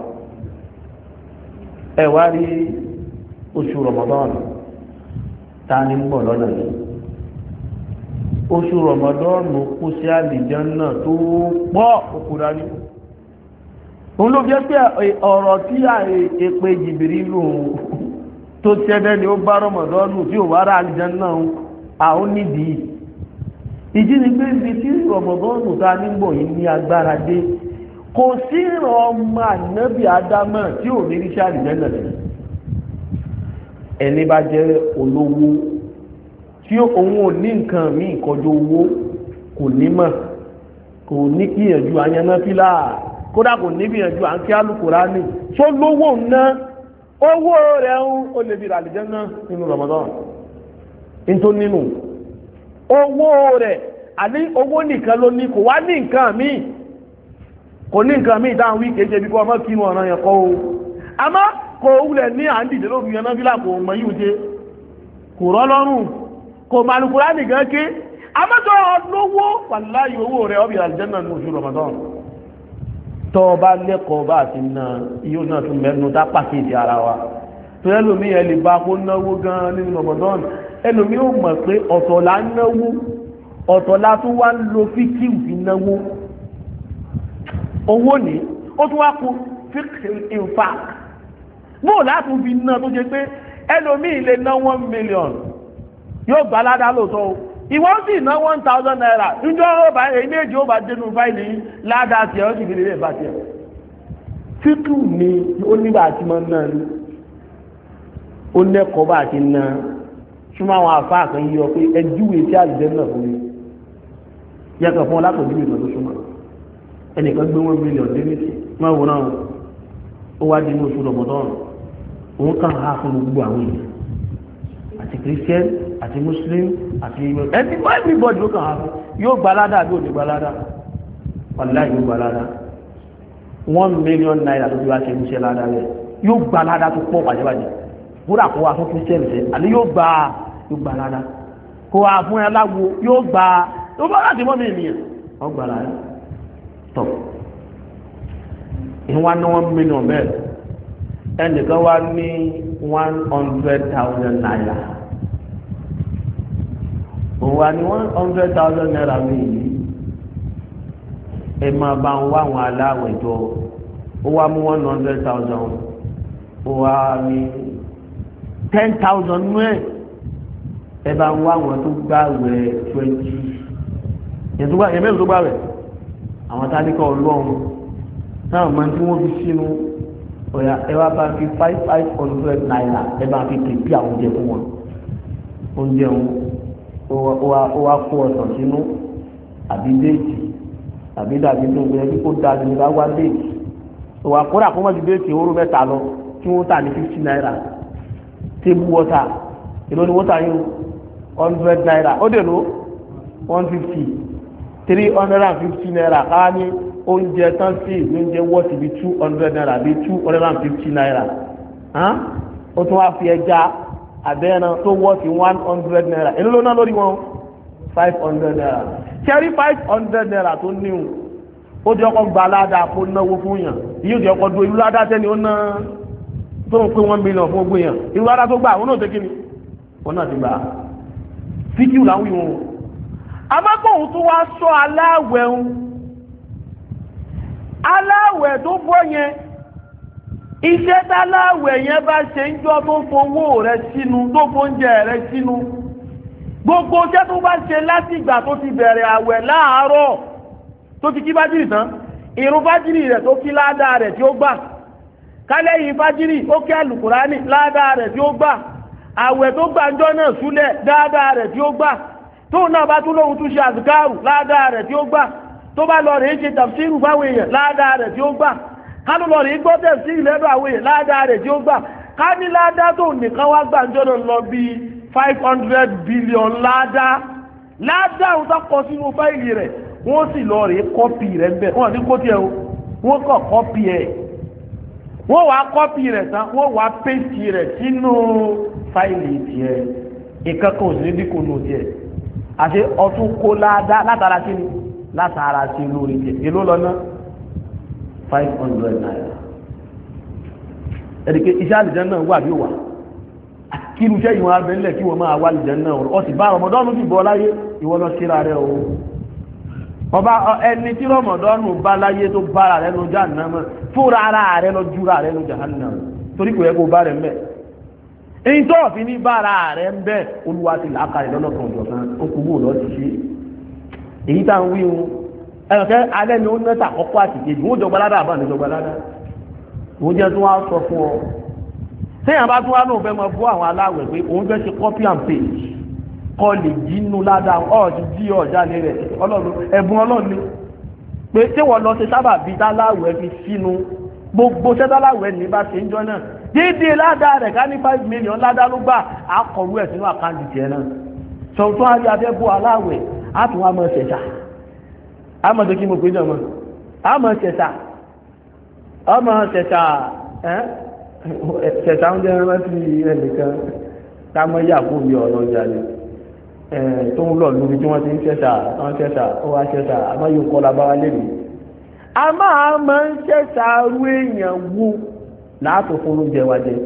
ẹ wá rí oṣù Ramadan ta ni ń bọ̀ lọ́nà yìí oṣù Ramadan kó sí àlùjánnà tó pọ̀ òkúra ní òun ló jẹ́ pé ọ̀rọ̀ tí èpè Jìbìrìlù tó tẹ́lẹ̀ ni ó bá Ramadan tí ò wá rà àlùjánnà àwọn nídìí ìdí ni pé ibi tí Ramadan ta nígbò yìí ní agbára dé kò sí ìran ọmọ ànábì Ádámọ̀ tí ò ní ríṣẹ́ àlìjẹ́nà sí ẹni bá jẹ́ olówó tí òun ò ní nǹkan míì kọjú owó kò ní mọ̀ kò ní gbìyànjú àyànnáfílà kódà kò ní gbìyànjú à ń kí Al-Kùránì tó lówó ná owó rẹ̀ ó lè fi àlìjẹ́nà nínú Ramadan nítorí nínú owó rẹ̀ àní owó nìkan ló ní kò wá ní nǹkan míì kò ní nǹkan míì dáhùn wí kéje bí kò ọmọ kí wọn ọ̀ràn yẹn kọ́ o àmọ́ kò wulẹ̀ ní à ń dìde lórí yẹn náà fílà kò mọ yíò jẹ kò rọ́ lọ́rùn kò mọ Al-Kùránì nìkan ké àmọ́tọ́ lówó wàláyé owó rẹ̀ ọ̀bì àlìjẹ́nà ní oṣù Ramadan tọ́ ọba lẹ́kọ̀ọ́ bá àti na yóò náà tún mẹ́nu dá pàkíyèsí ara wa tó ẹlòmí ẹ lè bá kó náwó gan nínú Ramadan ẹlòmí ó mọ̀ pé ọ̀tọ̀ la náwó ọ̀tọ̀ la tún wá ń lo fíkìú fi náwó owó ní ó tún wá kú fíkìú in fact bóò láti fi ná tó jẹ pé ẹlòmí lè ná 1 million yóò gbà ládá lóòótọ́ o ìwọ́n sì ná 1,000 naira níjọ́ ọba èméjì ó bá dénú fáìlì ládá tí ó sì fi lè bá tí ẹ̀ fíkìú ni ó nígbà tí mọ́ náà ní ó lẹ́kọ̀ọ́ bá ti ná súnmọ́ àwọn àfáà kan yíyọ pé ẹjúwe tí àlùjànnà fún mi yàtọ̀ fún ọlápọ̀júwe ìtọ́jú súnmọ́ ẹnìkan gbé 1 million dé ní sí máa wò náà ó wá di ní oṣù Ramadan òun kàn á fún gbogbo àwọn èèyàn àti Christian àti Muslim àti everybody ló kàn á fún yóò gbalada àbí òní gbalada wàlá yóò gbalada 1 million naira tó fi wá ṣe iṣẹ́ ládàá rẹ̀ yóò gbalada tó pọ̀ bàjẹ́bàjẹ́ kódà kó wá fún Christian ṣe àní yóò gba ládá kó wá fún aláwo yóò gba tó bá láti mọ́ mi ènìyàn wọ́n gba ládá tọ̀ ìwọ́n ní 1 million bẹ́ẹ̀ ẹnìkan wá ní 100,000 naira òun wá ní 100,000 naira mi yìí ẹ máa bá ń wá àwọn aláwẹ̀ jọ ó wá mú 100,000 ó wá ní 10,000 nú ẹ bá ń wá àwọn tó gbààwẹ̀ 20 yẹn mẹ́rin tó gbààwẹ̀ àwọn tálíkà Ọlọ́run náà máa tí wọ́n fi sínú ọ̀yà ẹ wá bá fi 500 naira ẹ bá fi pèpè àwọn oúnjẹ fún wọn oúnjẹ wọn ó wá kó ọsàn sínú àbí déètì àbí dàbí tó gbé ẹbí kó dáa ní ká wá déètì ó wá kóra kó má ju déètì oró mẹ́ta lọ tí wọ́n tà ní 50 naira table water èlò ni water yìí 100 naira ó dè ló 150 350 naira káwá ní oúnjẹ tán sí oúnjẹ wọ́ọ̀tì bí 200 naira bí 250 naira ó tún wá fi ẹja àbẹ́ẹ̀nà tó wọ́ọ̀tì 100 naira èlò ló ná lórí wọn 500 naira kẹrí 500 naira tó níhùn ó di ọkọ̀ gba aládàá kó náwó fún yàn yíò di ọkọ̀ do ìlú ládàá tẹ́ni ó ná tó ń pín 1 million fún ogun yàn ìlú ládàá tó gbà wọn náà tẹ́kí ni wọn náà ti gbà fíkíù láwọn ìwọ̀n amákòhun tó wá sọ aláwẹ̀ tó bọ́ yẹn iṣẹ́ táláwẹ̀ yẹn bá ṣe ń jọ tó fowó rẹ̀ sínú tó fóúnjẹ rẹ̀ sínú gbogbo iṣẹ́ tó bá ṣe láti ìgbà tó ti bẹ̀rẹ̀ àwẹ̀ láàárọ̀ tó ti kí fájìrì tán ìrun fájìrì rẹ̀ tó kí ládàá rẹ̀ tí ó gbà kálẹ́yìn fájìrì ó kí àlùkùránì ládàá rẹ̀ tí ó gbà àwẹ̀ tó gbàǹjọ́ náà súlẹ̀ ládàá rẹ̀ tí ó gbà tó náà bá tún lóhun tún ṣe àzùkárù ládàá rẹ̀ tí ó gbà tó bá lọ rèé ṣe tàfsírù fáwọn èèyàn ládàá rẹ̀ tí ó gbà kánú lọ rèé gbọ́ tàfsírù lẹ́dọ̀ àwọn èèyàn ládàá rẹ̀ tí ó gbà ká ní ládàá tó nìkan wá gbàǹjọ́ náà lọ bí 500 billion ládàá òun tó kọ sínú fáìlì rẹ̀ wọ́n sì lọ rèé kọ́pì rẹ̀ ń bẹ̀ wọ́n ní kó tiẹ̀ o wọ́n kọ́ kọ́pì ẹ̀ wọ́n wá kọ́pì rẹ̀ tán wọ́n wá pèsè rẹ̀ sínú fáìlì tiẹ̀ ìkankan ò sí ní dínkù nù tiẹ̀ àti ọtún kó látara kí ni látara sí lórí tiẹ̀ èló lọ ná 500 naira ẹ̀dìkẹ́ iṣẹ́ àlìjẹ́ náà wà bí wà kí irú iṣẹ́ ìwọ̀n abẹ́lẹ̀ kí wọ́n máa wà àlìjẹ́ náà ọ sì bá rọmọdọ́nù sì bọ́ láyé ìwọ lọ síra rẹ̀ o ọba ẹni tí rọmọdọ́nù bá láyé tó bára rẹ̀ lọ jahannama fúnra ara rẹ̀ lọ júra rẹ̀ lọ jahannama torí kò yẹ kó bá rẹ̀ mẹ́ èyí tó fi ní bára rẹ̀ ń bẹ́ olúwa ti làákàrẹ̀ lọ́nà kan ọ̀jọ̀ kan ó kú bò lọ́ ti ṣe èyí tá ń wí wọn ẹ̀rọ̀kẹ́ alẹ́ ni ó ń nẹ́ta àkọ́kọ́ àti kejì wọ́n jọgbà ládàá àbá ní jọgbà ládàá òun jẹ́ tó wá sọ fún ọ téèyàn bá tún wá náà fẹ́ mọ bọ́ àwọn aláwẹ̀ pé òun fẹ́ ṣe copy and paste kọ́ lè jínú ládàá ọ̀ọ́dún jí ọ̀já lé rẹ̀ ẹ̀bùn ọlọ́run ni pé tí wọ́n lọ ṣe sábà bíi dáláwẹ̀ fi sínú gbogbo ṣẹ́dáláwẹ̀ ní bá ṣe ń jọ náà dídí ládàá rẹ̀ ká ní 5 million ládàá ló gbà á kọ̀rú ẹ̀ sínú àkáǹtì tiẹ̀ náà sọ̀tún ayé afẹ́bọ́ aláwẹ̀ á tún wá mọ̀ ṣẹ̀ṣà á mọ̀ tó kí mo pé jọ mọ́ á mọ̀ ṣẹ̀ṣà ọmọ ṣẹ̀ṣà ṣẹ̀ṣà ń jẹ́ rántí ẹnìkan ká mọ́ yà kó mi ọ̀rọ̀ ọjà ni tó ń lọ lórí tí wọ́n ti ń ṣẹ̀ṣà ó wá ṣẹ̀ṣà àmọ́ yóò kọ́ la bá wá lẹ́nu a máa máa ń ṣẹ̀ṣà rú èèyàn wo láàtò fún oúnjẹ wa jẹ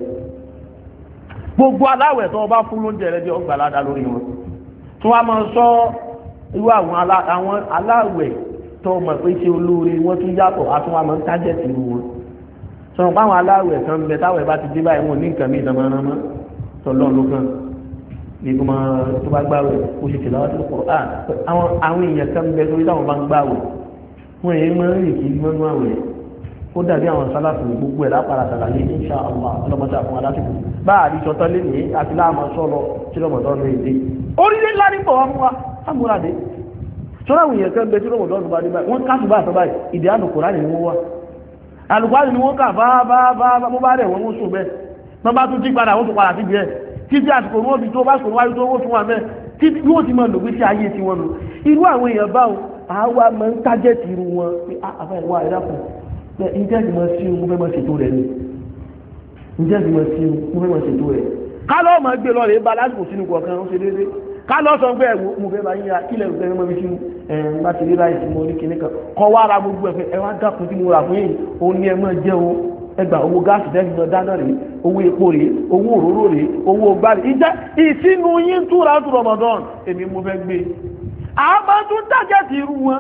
gbogbo aláwẹ̀ tó bá fún oúnjẹ rẹ jẹ́ ọgbà ládàá lórí wọn tí wọ́n máa sọ irú àwọn aláwẹ̀ tó mọ̀ pé ṣe olóore wọ́n tún yàtọ̀ àtúnwà máa ń tájẹ̀tì irú wọn sọ̀rọ̀ páwọn aláwẹ̀ kan bẹ táwẹ̀ bá ti dé báyìí wọn ní nǹkan mí ìdánmọ́ránmọ́ tọ́lọ́ ló kàn ní kó máa tó bá gbáwẹ̀ ó ṣe tìlọ́wọ́ sí Kùránì àwọn èèyàn kan bẹ torí táwọn bá ń gbáwẹ̀ wọn èyí máa ń rìn kí mọ́nú àwẹ̀ ó dàbí àwọn sálàfù gbogbo ẹ̀ lápára sàlàyé insha Allah ọlọ́mọdé àfún alásìkò bá àdìsọ tán lé ní àti láàmú sọ́lọ tí lọ́mọdé ọ̀nà èdè orílẹ̀ ńlá ní bọ̀ wá mú wa amúradé sọ́nà àwọn èèyàn kan bẹ tí lọ́mọdé ọ̀nà bá dé báyìí wọ́n káàtù bá àtọ́ báyìí ìdí Al-Kùránì ni wọ́n wá Al-Kùránì ni wọ́n kà bá bó bá rẹ̀ wọ́n sùn bẹ́ẹ̀ wọ́n bá tún jí padà wọ́n tún padà sí bẹ́ẹ̀ títí àsìkò wọn bí tó bá sùn wáyé tó wọ́n tún wà bẹ́ẹ̀ títí yóò ti máa lò pé sí ayé tí wọ́n lò irú àwọn èèyàn báwọn àwa máa ń tájẹ́tì irú wọn pé àfẹ́ ìwà ẹ̀dá kan ǹjẹ́ ìmọ̀ sí mo fẹ́ mọ̀ ṣètò rẹ̀ ni ǹjẹ́ ìmọ̀ sí mo fẹ́ mọ̀ ṣètò rẹ̀ ká lọ́ọ́ máa gbé lọ́ọ̀rẹ́ bá lásìkò sínú kọ̀ọ̀kan ó ṣe déédéé ká lọ́ọ́ sọ pé ẹ̀wọ̀ mo fẹ́ bá yín ya kílẹ̀ ìfẹ́ mọ́ bí sínú bá ti rí láì sí mo ní kinní kan kọ́ wá ra gbogbo ẹ̀fẹ́ ẹ wá dákun tí mo rà fún yìí ó ní ẹ máa jẹ́ o ẹgbà owó gáàsì tẹ́sí lọ dáná rèé owó epo rèé owó òróró rèé owó gbárí ìjẹ́ ìsínú yín túra tó Ramadan èmi mo fẹ́ gbé àmọ́ tún tájẹ́tì irú wọn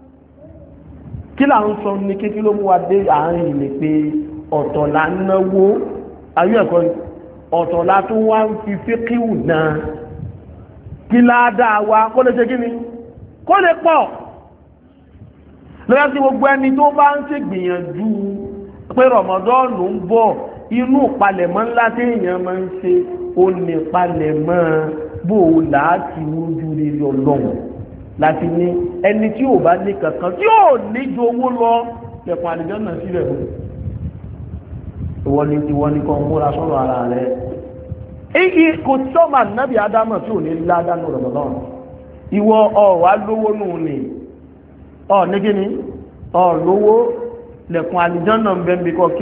kí là ń sọ ní kékeré ló mú wa dé àárín ilé pé ọ̀tọ̀ la náwó ayé ẹ̀kọ́ ọ̀tọ̀ la tún wá ń fi fíkíwù náà kí ládàá wa kó lè ṣe kí ni kó lè pọ̀ lọ́yà sí gbogbo ẹni tó bá ń ṣe gbìyànjú pé rọ̀mọ́dọ́ọ̀nù ń bọ̀ inú ìpalẹ̀mọ́ ńlá tí èèyàn máa ń ṣe ó ní ìpalẹ̀mọ́ bó o láti rójú rere Ọlọ́run láti ní ẹni tí ò bá ní kankan tí ò ní ju owó lọ lẹ́kùn àlejò náà sílẹ̀ fún ìwọ ni kan múra sọ́rọ̀ ara rẹ̀ igi kò sọ́mà nábì ádámọ̀ tí ò ní ládánù Ramadan ìwọ ọ̀wá lówó nù ní ọ̀ ní kíni ọ̀ lówó lẹ́kùn àlejò náà ń bẹ́ bí kọ́ kí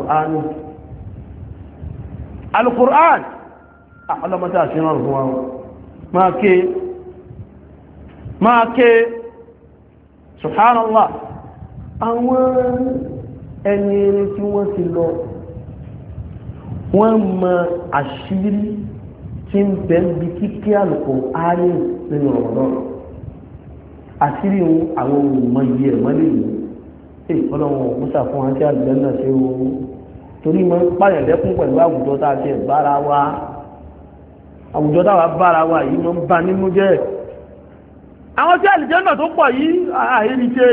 Al-Qur'an ọlọ́mọdé àṣíràn fún wa máa ké subhanallah àwọn ẹni tí wọ́n ti lọ wọ́n mọ àṣírí tí ń bẹ bí kíkí Al-Qur'ani nínú ọ̀rọ̀ àṣírí àwọn olùmọ̀ iye ẹ̀mọ́ lè ní ọlọ́run òkúta fún wọn tí àgbẹ̀ náà ṣe o torí mọ́ pààyàn lẹ́kún pẹ̀lú àwùjọ tá a ti bára wa àwùjọ táwa bára wa yìí mọ́ ń ba nínú jẹ́ àwọn tí àlìjẹ́nà tó pọ̀ yìí àìrí ṣe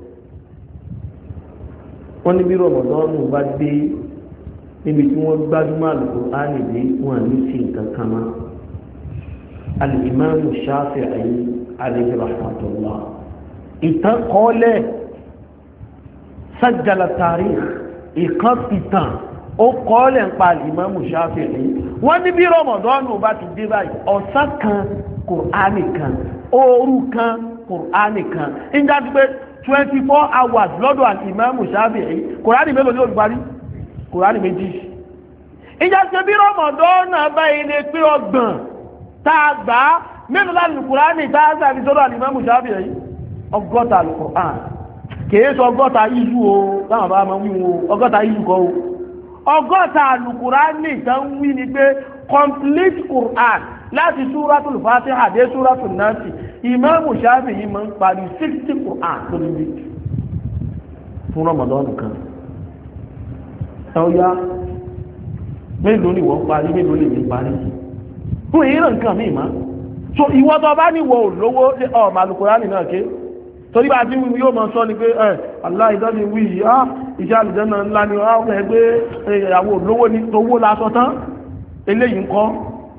wọ́n ní bí Ramadan bá dé níbi tí wọ́n gbájúmọ́ Al-Qur'ani dé wọn ní sí nǹkan kan mọ́ Al-Imam Shafi'i alayhi rahmatullah ìtàn kọ́lẹ̀ sajjala tarikh ìkan ìtàn ó kọ́lẹ̀ ń pa Al-Imam Shafi'i wọ́n ní bí Ramadan bá ti dé báyìí ọ̀sán kan Qur'ani kan òru kan Kùránì kan ìjà ti pé 24 hours lọ́dọ̀ àti Ìmáàmù Ṣáfi'í Kùránì mélòó ní olùparí Kùránì méjì ìjà ti bí Ramadan bá ilé pé ọgbọ̀n tá a gbà á mélòó láti Kùránì tá a sàbí sọ́dọ̀ àti Ìmáàmù Ṣáfi'í ọgọ́ta Al-Qur'an kìí sọ ọgọ́ta iṣu o láwọn bá máa wíwo ọgọ́ta iṣu kọ́ o ọgọ́ta Al-Qur'ani tán wí ni pé complete Qur'an láti Suratul Fatiha dé Suratul Nas Ìmáàmù Ṣáfi'í máa ń parí 60 Qur'an lórí bí fún Ramadan kan ẹ̀ọ́yá mélòó ni wọ́n parí mélòó lè ní parí fún èyí náà nǹkan míì má so ìwọ tó bá níwọ̀ olówó ọmọ Al-Qur'ani náà ké torí bá tí wíwí yóò mọ sọ ni pé Allah ìdọ́ni wí yìí iṣẹ́ àlùjànnà ńlá ni ọmọ ẹgbẹ́ àwọn olówó ní owó lásọ tán eléyìí ń kọ́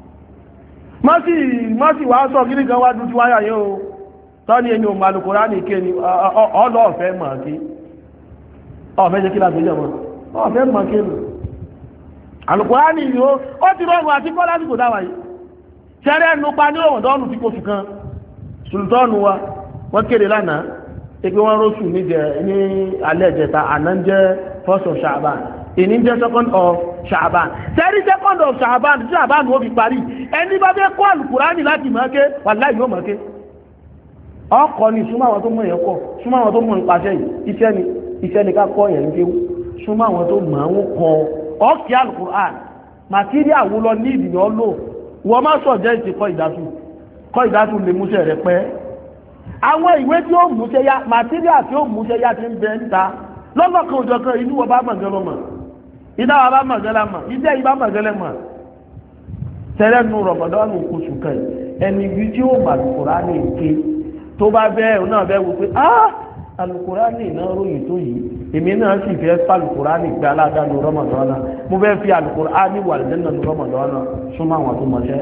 má sì wá sọ kí nìkan wá dúdú wáyà yẹn o tọ́ni ẹni ọmọ Al-Qur'ani ké ni ọlọ́ọ̀fẹ́ mọ̀ kí ọ̀fẹ́ jẹ́ kí láti jẹ́ mọ́ ọ̀fẹ́ mọ̀ kí ni Al-Qur'ani yìí ó ti rọrùn àti kọ́ lásìkò dáwà yìí ṣẹ́rẹ́ ẹnu pa ní ọ̀dọ́nù tí kò sùn kan sultanu wa wọ́n kéde lánàá ẹgbẹ́ wọn róṣù ní alẹ́ ìjẹta àná ń jẹ́ 1st of Sha'ban ìní jẹ́ 2nd of Sha'ban tẹ́rí 2nd of Sha'ban tí Sha'ban ó fi parí ẹni bá fẹ́ kọ́ Al-Qur'ani láti mọ́ké wàláhì yóò mọ́ké ọkọ̀ ni súnmọ́ àwọn tó mọ̀ yẹn kọ́ súnmọ́ àwọn tó mọ̀ nípasẹ̀ yìí iṣẹ́ ni ká kọ́ yẹn ń kéwú súnmọ́ àwọn tó mọ̀ àwọn kọ́ ọ̀kì Al-Qur'an màtíríà wo lọ ní ìdìyàn lò wọ́n má sọ jẹ́ ìtì kọ́ ìdásù lè múṣẹ́ rẹ̀ pẹ́ àwọn ìwé tí ó múṣẹ́ yá màtíríà tí ó múṣẹ́ yá ti ń bẹ níta lọ́lọ́kan òjò kan inú wọ́n bá mọ̀gẹ́lọ́ mọ̀ iná wa bá mọ̀gẹ́lẹ́ mọ̀ iṣẹ́ yìí bá mọ̀gẹ́lẹ́ mọ̀ tẹ́lẹ̀ nu rọ̀mọ̀dọ́nù oṣù kan ẹni bí tí ó mà Al-Qur'ani ké tó bá bẹ́ẹ̀ òun náà bẹ́ẹ̀ wò pé Al-Qur'ani náà ròyìn tó yìí èmi náà sì fẹ́ fà Al-Qur'ani gbé aládàánu Ramadan mo fẹ́ fi Al-Qur'ani wà lẹ́nà ní Ramadan súnmọ́ àwọn tó mọ̀ṣẹ́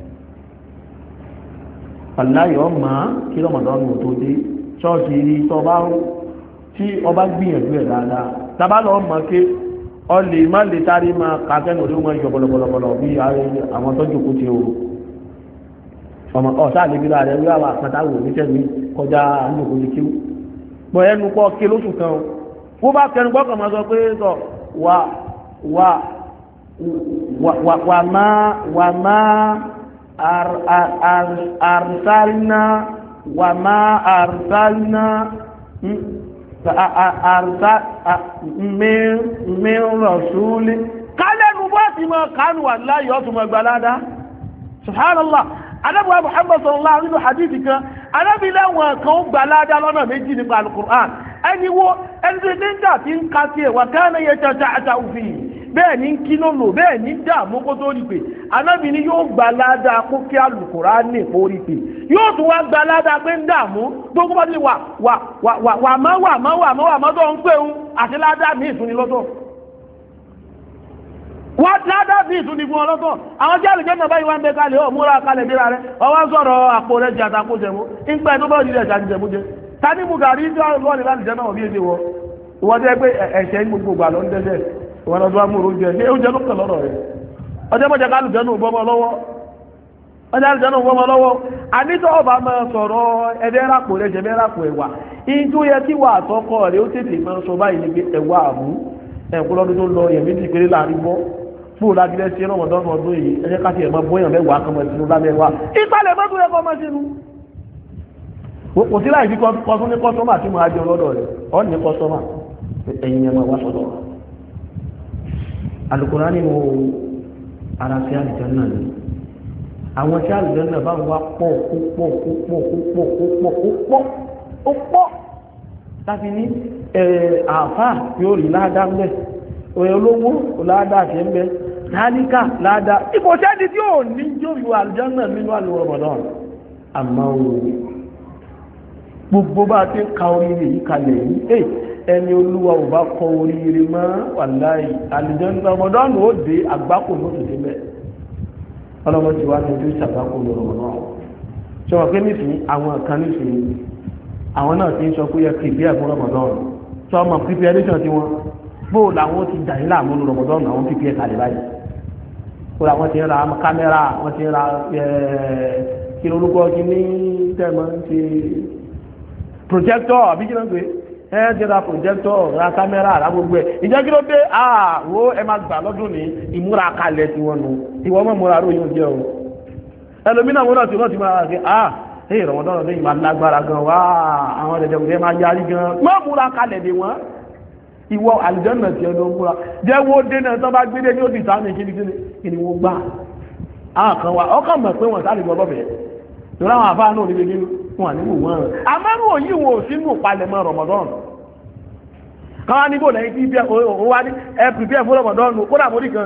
aláyọ̀ máa kí Ramadan tó dé ṣọ́ọ̀ṣì rí tí ọba gbìyànjú ẹ̀ dáadáa tàbá lọ mọ̀ pé ọ lè má lè sáré máa kàtẹ́nù orí wọn yọ bọ̀lọ̀bọ̀lọ̀ bí àwọn tó jòkó ti o ọmọ ọ̀sá àlebíra rẹ̀ wí àwọn àpàtàwò níṣẹ́ mi kọjá àjòkó ti kíw pọ̀ ẹnu pọ̀ ké lóṣù kan o wọ́n bá kẹnu gbọ́kàn máa sọ pé sọ wà má arsalna min rasuli kálẹ́nu bọ́ ti mọ̀ kánù wà láyé ọ̀tún mọ̀ gbalada subhanallah anábíwá Muhammad sallallahu alaihi hadith kan anábílẹ̀wọ̀n kan gbalada lọ́nà méjì nípa Al-Qur'an ẹni tí nígbà tí ń ka sí ẹ̀wà káàná yẹ tata òfin bẹ́ẹ̀ ní kí ló lò bẹ́ẹ̀ ní dààmú kó tó rí pé anábì ni yóò gba ládàá kó kí Al-Qur'ani kó rí pé yóò tún wá gba ládàá pé ń dààmú gbogbo bá ti wà má tó ń pè ń àti ládàá ní ìsúni lọ́tọ̀ wọ́n ládàá ní ìsúni fún ọ lọ́tọ̀ àwọn tí àlùjẹ́ náà báyìí wá ń bẹ kalẹ̀ ọ̀ múra kalẹ̀ dé rẹ̀ ọwọ́ sọ̀rọ̀ àpò rẹ̀ jẹ́ àtàkó jẹ̀mú ń pẹ́ tó bá rí rẹ̀ jàdìjẹ̀mú jẹ tani mu gàrí tí wọ́n lè láti jẹ́ náà bí èdè wọ ìwọ́n tẹ́ pé ẹ̀ṣẹ̀ gbogbo gbà lọ ń dẹ́ṣẹ̀ ìwọ́n lọ́dún amúrò jẹ ní oúnjẹ ló kàn lọ́rọ̀ rẹ̀ ọjọ́ mọ́jẹ́ ká lùjẹ́ nù bọ́mọ lọ́wọ́ ànítọ́ ọba máa sọ̀rọ̀ ẹ̀dẹ́ rápò rẹ̀ jẹ́mẹ́ rápò ẹ̀wà ìjú yẹ tí wà àtọ́kọ rẹ̀ ó tètè máa sọ báyìí ní pé ẹ̀wà àbú ẹ̀kú lọ́dún tó lọ yẹn méjì péré láàrin bọ́ fún lágbílẹ̀ sí ọmọdọ́nù ọdún yìí ẹjẹ́ ká ti ẹ̀mọ́ bóyàn mẹ́wàá kan mọ̀ sínú lábẹ́wà ìpalẹ̀ mọ́tò ẹ̀kọ́ mọ́ sínú kò sí láì fi kọ́sún ní kọ́sọ́mà tí mo á jẹ ọlọ́dọ̀ rẹ̀ ọ́ ní kọ́sọ́mà ẹ̀yìn ẹ̀mọ̀ wá sọ́dọ̀ Al-Qur'ani mo ara sí àlùjánnà ni àwọn tí àlùjánnà bá wá pọ̀ láti ní àfà yóò rí ládá ń bẹ́ òye olówó ládá àti ń bẹ́ náníkà ládá ipò sẹ́ni tí ò ní jóòrò àlùjánnà nínú Ramadan àmọ́ gbogbo bá ti ka oríire yìí kalẹ̀ yìí ẹni olúwa ò bá kọ oríire mọ́ wàláì àlùjánnà Ramadan ó dé àgbákò ló ti débẹ̀ ọlọ́mọ ti wá ní ojú ìṣàgbákò lọ́rọ̀ náà ṣe wọ́n pé nísìnyí àwọn kan nísìnyí àwọn náà ti ń sọ pé yẹ kìpì ẹ̀fún Ramadan tí wọ́n mọ̀ preparation tí wọ́n bóò làwọn ti dà ní láàmú ní Ramadan àwọn kìpì ẹ̀ kalẹ̀ báyìí kó làwọn ti ń ra kámẹ́rà wọ́n ti ń ra kí lórúkọ kí ní tẹ́ẹ̀mọ́ ti projector àbí kí ló ń pè ti ra projector ra kámẹ́rà ra gbogbo ẹ̀ ìjẹ́ kí ló dé wo ẹ máa gbà lọ́dún ní ìmúra kalẹ̀ tí wọ́n nu ìwọ́n mọ̀ múra ròyìn oúnjẹ o ẹlòmínà wọn náà ti rántí máa ṣe èyí rọ̀mọ́dọ́rọ̀ lẹ́yìn máa lágbára gan wá àwọn ẹ̀dẹ̀dẹ̀ máa yarí gan mọ́ múra kalẹ̀ dé wọ́n ìwọ àlùjànnà tí ọdún múra jẹ́wọ́ dénà tó bá gbé dé ní òdì sáà ní kí ni wọ́n gbà àwọn kan wá ọkàn mọ̀ pé wọ́n sáré gbọ́ bọ́bẹ̀ tó láwọn àfáà náà níbi nínú wọn àníwò wọn rẹ̀ àmọ́rù òyìn wo sínú palẹ̀mọ́ rọ̀mọ́dọ́rùn káwá níbò lẹ́yìn tí ó wá ní ẹ pìpẹ́ fún rọ̀mọ́dọ́rùn kódà mórí kan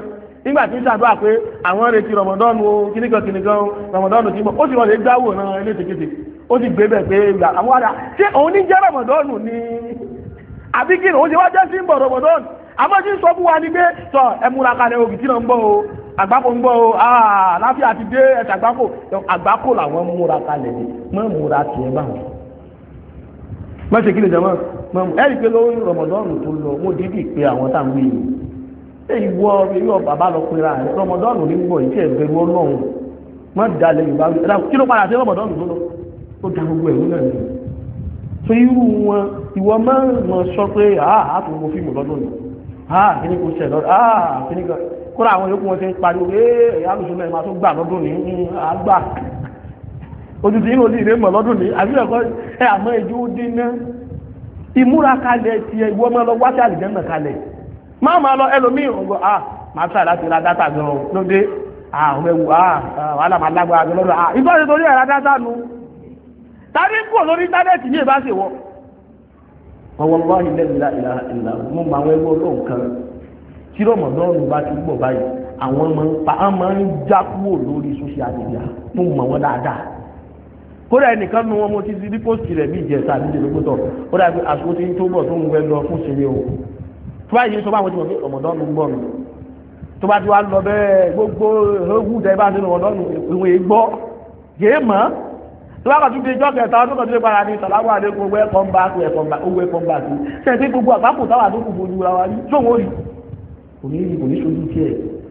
nígbà tí ń ṣàdúrà pé àwọn retí rọmọdọ́nù o kíníkan rọmọdọ́nù tí ó sì wọ́n lè dáwò náà elétekéte ó sì gbé bẹ̀ pé ìgbà àwọn àdá ṣé òun ní jẹ́ rọmọdọ́nù ni àbí kí ni òun ṣe wá jẹ́ sí ń bọ̀ rọmọdọ́nù àmọ́ tí ń sọ fún wa ní pé sọ ẹ múra kalẹ̀ òbí tí náà ń bọ̀ o àgbákò ń bọ̀ o láfíà ti dé ẹ̀sẹ̀ àgbákò làwọn múra kalẹ̀ ni mọ́ múra tiẹ̀ báwọn mọ́ ṣe kí ni jẹ́mọ́ ẹ̀rí pé lórí rọmọdọ́nù tó lọ mo dídì pé àwọn tá à ń wí yìí ìwọ bàbá lọ pera rẹ rọmọdọ́nù ní gbọ̀ ìtì ẹ̀gbẹ̀rún ọlọ́run mọ́ dalẹ̀ yorùbá kí ló padà sí rọmọdọ́nù tó lọ ó da gbogbo ẹ̀rú náà ni so irú wọn ìwọ máa ń mọ sọ pé àtò gbogbo fíìmù lọ́dún ni kí ni kò ṣẹ̀ lọ́dún kí ni kóra àwọn yòókù wọn ti ń pariwo ẹ̀yà àlùsùn náà máa tó gbà lọ́dún ní àgbà ojú ti inú òdì ìrẹ́mọ̀ lọ́dún ní àbí ẹ̀kọ́ àmọ́ ẹjọ́ ó dín náà ìmúra kalẹ̀ ti ìwọ máa lọ wá sí àlìjẹ́nà kalẹ̀ máa lọ ẹlòmíì ọgbọ máa try láti ra dátà gan lóde ọmọ ẹwù wàhálà máa lágbára gan lọ́dọ̀ ìtọ́jú torí ẹ̀rá dátà nu tàbí kò lórí íńtánẹ́ẹ̀tì ní ìbáṣe wọ. ọwọ́ wá ilẹ̀ ìlà mú àwọn ẹgbẹ́ olóhùn kan tí rọmọdọ́ọ̀nù bá ti gbọ̀ báyìí àwọn máa ń já kúrò lórí social media mú mọ̀ wọn dáadáa kódà ẹnìkan nu wọn mo ti di pósìtì rẹ̀ bí ìjẹta àbíjẹ lókòtò kódà pé àsìkò tí ń tó bọ̀ tó ń wẹ lọ fún ṣeré o tó bá yìí sọ bá wọn ti mọ̀ pé ọmọdọ́nù ń gbọ́ mi tó bá ti wá lọ bẹ́ẹ̀ gbogbo ogun tẹ́ bá ń sínú ọmọdọ́nù ìwé gbọ́ yéé mọ́ tó bá kàtúndé ìjọ kẹta ọdún kan tó lè para ní sàlámù àdékùn welcome back sí sẹ́ẹ̀tì gbogbo àpapọ̀ táwọn àdókù fojú ra wa rí sóhun ó rí kò ní sojú tiẹ̀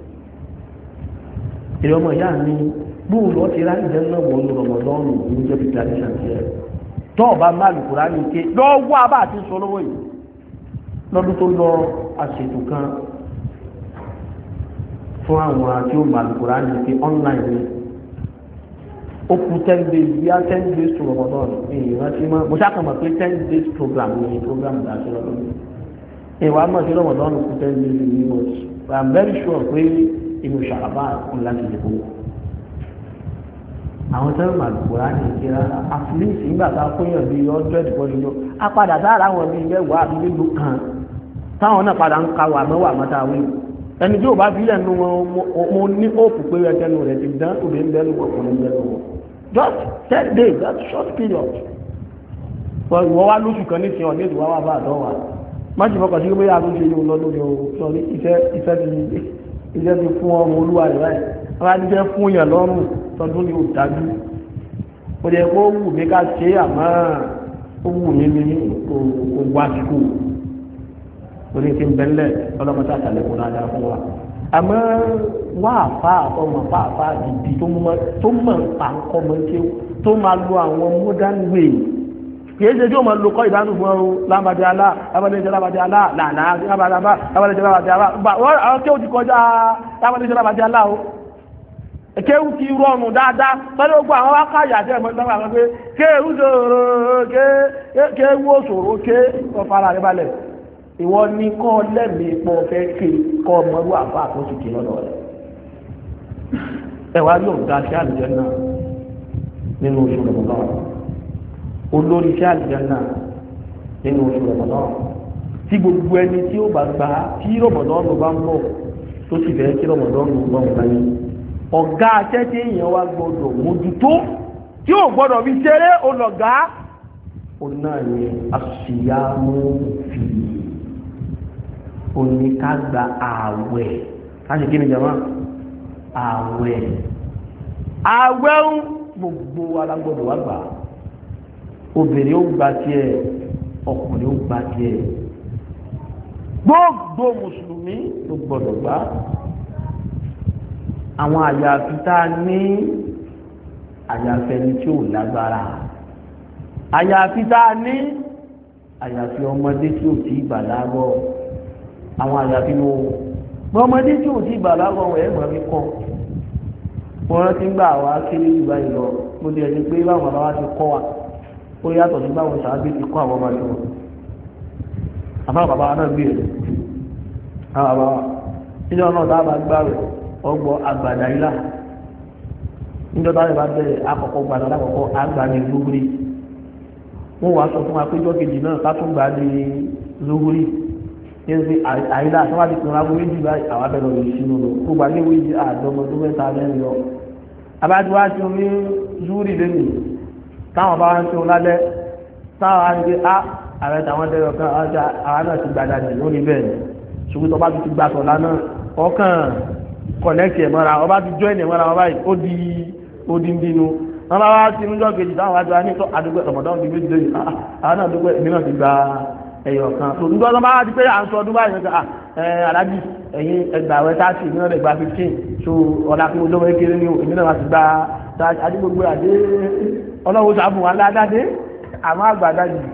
èrè ọmọ ìyá mi bóun lọ ti ráyè jẹ́ náà wọ́n rọmọdọ́nù ní jẹ́ fi tàbí ṣàtìyẹ tọ́ọ̀bá máa lùkúrá ní ké lọ́wọ́ àbá àti sọ lọ́wọ́ yìí lọ́dún tó lọ àṣètò kan fún àwọn àti ó máa lùkúrá ní ké online ni ó kú 10 days bí á 10 days to rọmọdọ́nù ní ìrántí mọ́ mo ṣàkàmọ̀ pé 10 days program ní program ìdáṣẹ́ lọ́dún ìwà mọ̀ sí rọmọdọ́nù kú 10 days ní months I'm very sure pé inú ṣàràbà kún láti lè kó àwọn tẹ́lẹ̀ màlúkúrá ní ìkíra àfúlíìsì nígbà tá a kóyàn bí ọjọ́ ìdìbọ́dún lọ a padà sára àwọn bíi mẹ́wàá àbí mélòó kan táwọn náà padà ń ka wà mẹ́wàá mọ́tàwé ẹni tí ò bá bílẹ̀ nu wọn mo ní òkú pé ẹtẹnu rẹ̀ ti dán òbí ń bẹ́ẹ̀ lùwọ̀ ọkùnrin bẹ́ẹ̀ lùwọ̀ just 10 days that short period ìwọ wá lóṣù kan ní tiẹ̀ ọ̀dẹ́ ìwà wà bá àdán wa má sì fọkàn sí pé a ló ṣe yóò lọ lórí o sọ ní iṣẹ́ ti fún ọmọ olúwa rẹ̀ báyìí wọ́n á ti fẹ́ fún yàn lọ́rùn tọdún ní òdájú ó yẹ kó wù mí ká ṣe àmọ́ ó wù mí ní òwò àsìkò orí ti ń bẹ́lẹ̀ ọlọ́mọdé àtàlẹ́kùn dáadáa fún wa àmọ́ wá àfa ọmọ àfa gidi tó mọ̀ nípa nǹkan mọ́ ṣe tó máa lo àwọn modern way kìí ṣe tí ó máa lo kọ́ ìdánù fún ọ lábàdé alá lábàdé lábàdé alá lànà lábàdé lábàdé alá àwọn tí ó ti kọjá lábàdé lábàdé alá o kéwù ti rọrùn dáadáa pẹ̀lú gbogbo àwọn wákàyà àti ẹ̀mọ́ ìgbàgbà kan pé kéwù ṣòro kéwù òṣòro ké ọ̀fàrà rẹ̀ balẹ̀ ìwọ ní kọ́ lẹ́mìí pọ̀ fẹ́ ké kọ́ ọmọlú àbá àkóso kì lọ́dọ̀ rẹ̀ ẹ̀wà yóò dá sí àlùjẹ́ náà nínú oṣù Ramadan olórí sí àlùjẹ́ náà nínú oṣù Ramadan tí gbogbo ẹni tí ó bá gbà tí Ramadan ló bá ń bọ̀ tó sì fẹ́ kí Ramadan ló bá ń báyìí ọ̀gá aṣẹ́ tí èèyàn wá gbọ́dọ̀ mójútó tí ó gbọ́dọ̀ fi ṣeré olọ̀gá ó náà ní àṣìyàmú fi oníkágbà ààwẹ̀ láti kí ni jama ààwẹ̀ ń gbogbo alágbọ́dọ̀ wá gbà obìnrin ó gbà tiẹ̀ ọkùnrin ó gbà tiẹ̀ gbogbo mùsùlùmí ló gbọ́dọ̀ gbà àwọn àyàfi tá a ní àyàfẹ́ni tí ò lágbára àyàfi tá a ní àyàfi ọmọdé tí ò tí ì bàlágọ̀ àwọn àyàfi ní ọmọdé tí ò tí ì bàlágọ̀ ẹ̀ mọ̀ mi kọ́ wọ́n rántí gbà wá kéré jù báyìí lọ mo di ẹni pé báwọn bàbá wa ti kọ́ wa ó yàtọ̀ sí báwọn sàábé ti kọ́ àwọn ọmọdé wọn àbáwọn bàbá wa náà gbé ẹ̀ àwọn bàbá wa níjọ́ náà dábàá gbà rẹ̀ ọgbọ agbada ilá níjọba rẹ bá bẹ̀rẹ̀ àkọ́kọ́ gbàdá lákọ̀ọ́kọ́ àgbàdì lógúrí wọn wàá sọ fún wa pé jọ́ kejì náà ká tún gbàdì lógúrí yẹn fi àyílá àtàwọn àti ìpínlẹ̀ agbó méjì báyìí àwọn abẹ́rẹ́ lọ sínú lọ gbogbo àgbéwò yìí àdọ́mọ tó mẹ́ta mẹ́rin lọ abájúwá tí ó ní zúrì lẹ́nu táwọn bá ń tí ó lálẹ́ táwọn á ń gbé ààrẹ tàwọn tẹ́lẹ̀ ọ̀kan àwọn náà ti gbàdá jù lórí bẹ́ẹ̀ ṣùgbọ́n tó bá ti gbà sọ̀ lánàá ọkàn kọ̀nẹ́kì ẹ̀ mọ́ra ọba ti jọ́ ẹ̀ mọ́ra wọn báyìí ó di ń bínú wọn bá wá sí níjọ́ kejì táwọn wájú wa ní tó àdúgbò ọmọdé bíi méjì lóyún àwọn náà dúpẹ́ èmi náà ti gba ẹyọ kan tó níjọ́ tó bá wá di pé à ń sọ ọdún báyìí nípa alájì ẹ̀yìn ẹgbàáwẹ̀ táàsì èmi náà lè gba 15 so ọ̀la kí mo lọ́wọ́ kéré ní èmi náà ti gba àdúgbò àdé ọlọ́wọ́ sàbùn wa ládàdé àmọ́ àgbàdá yìí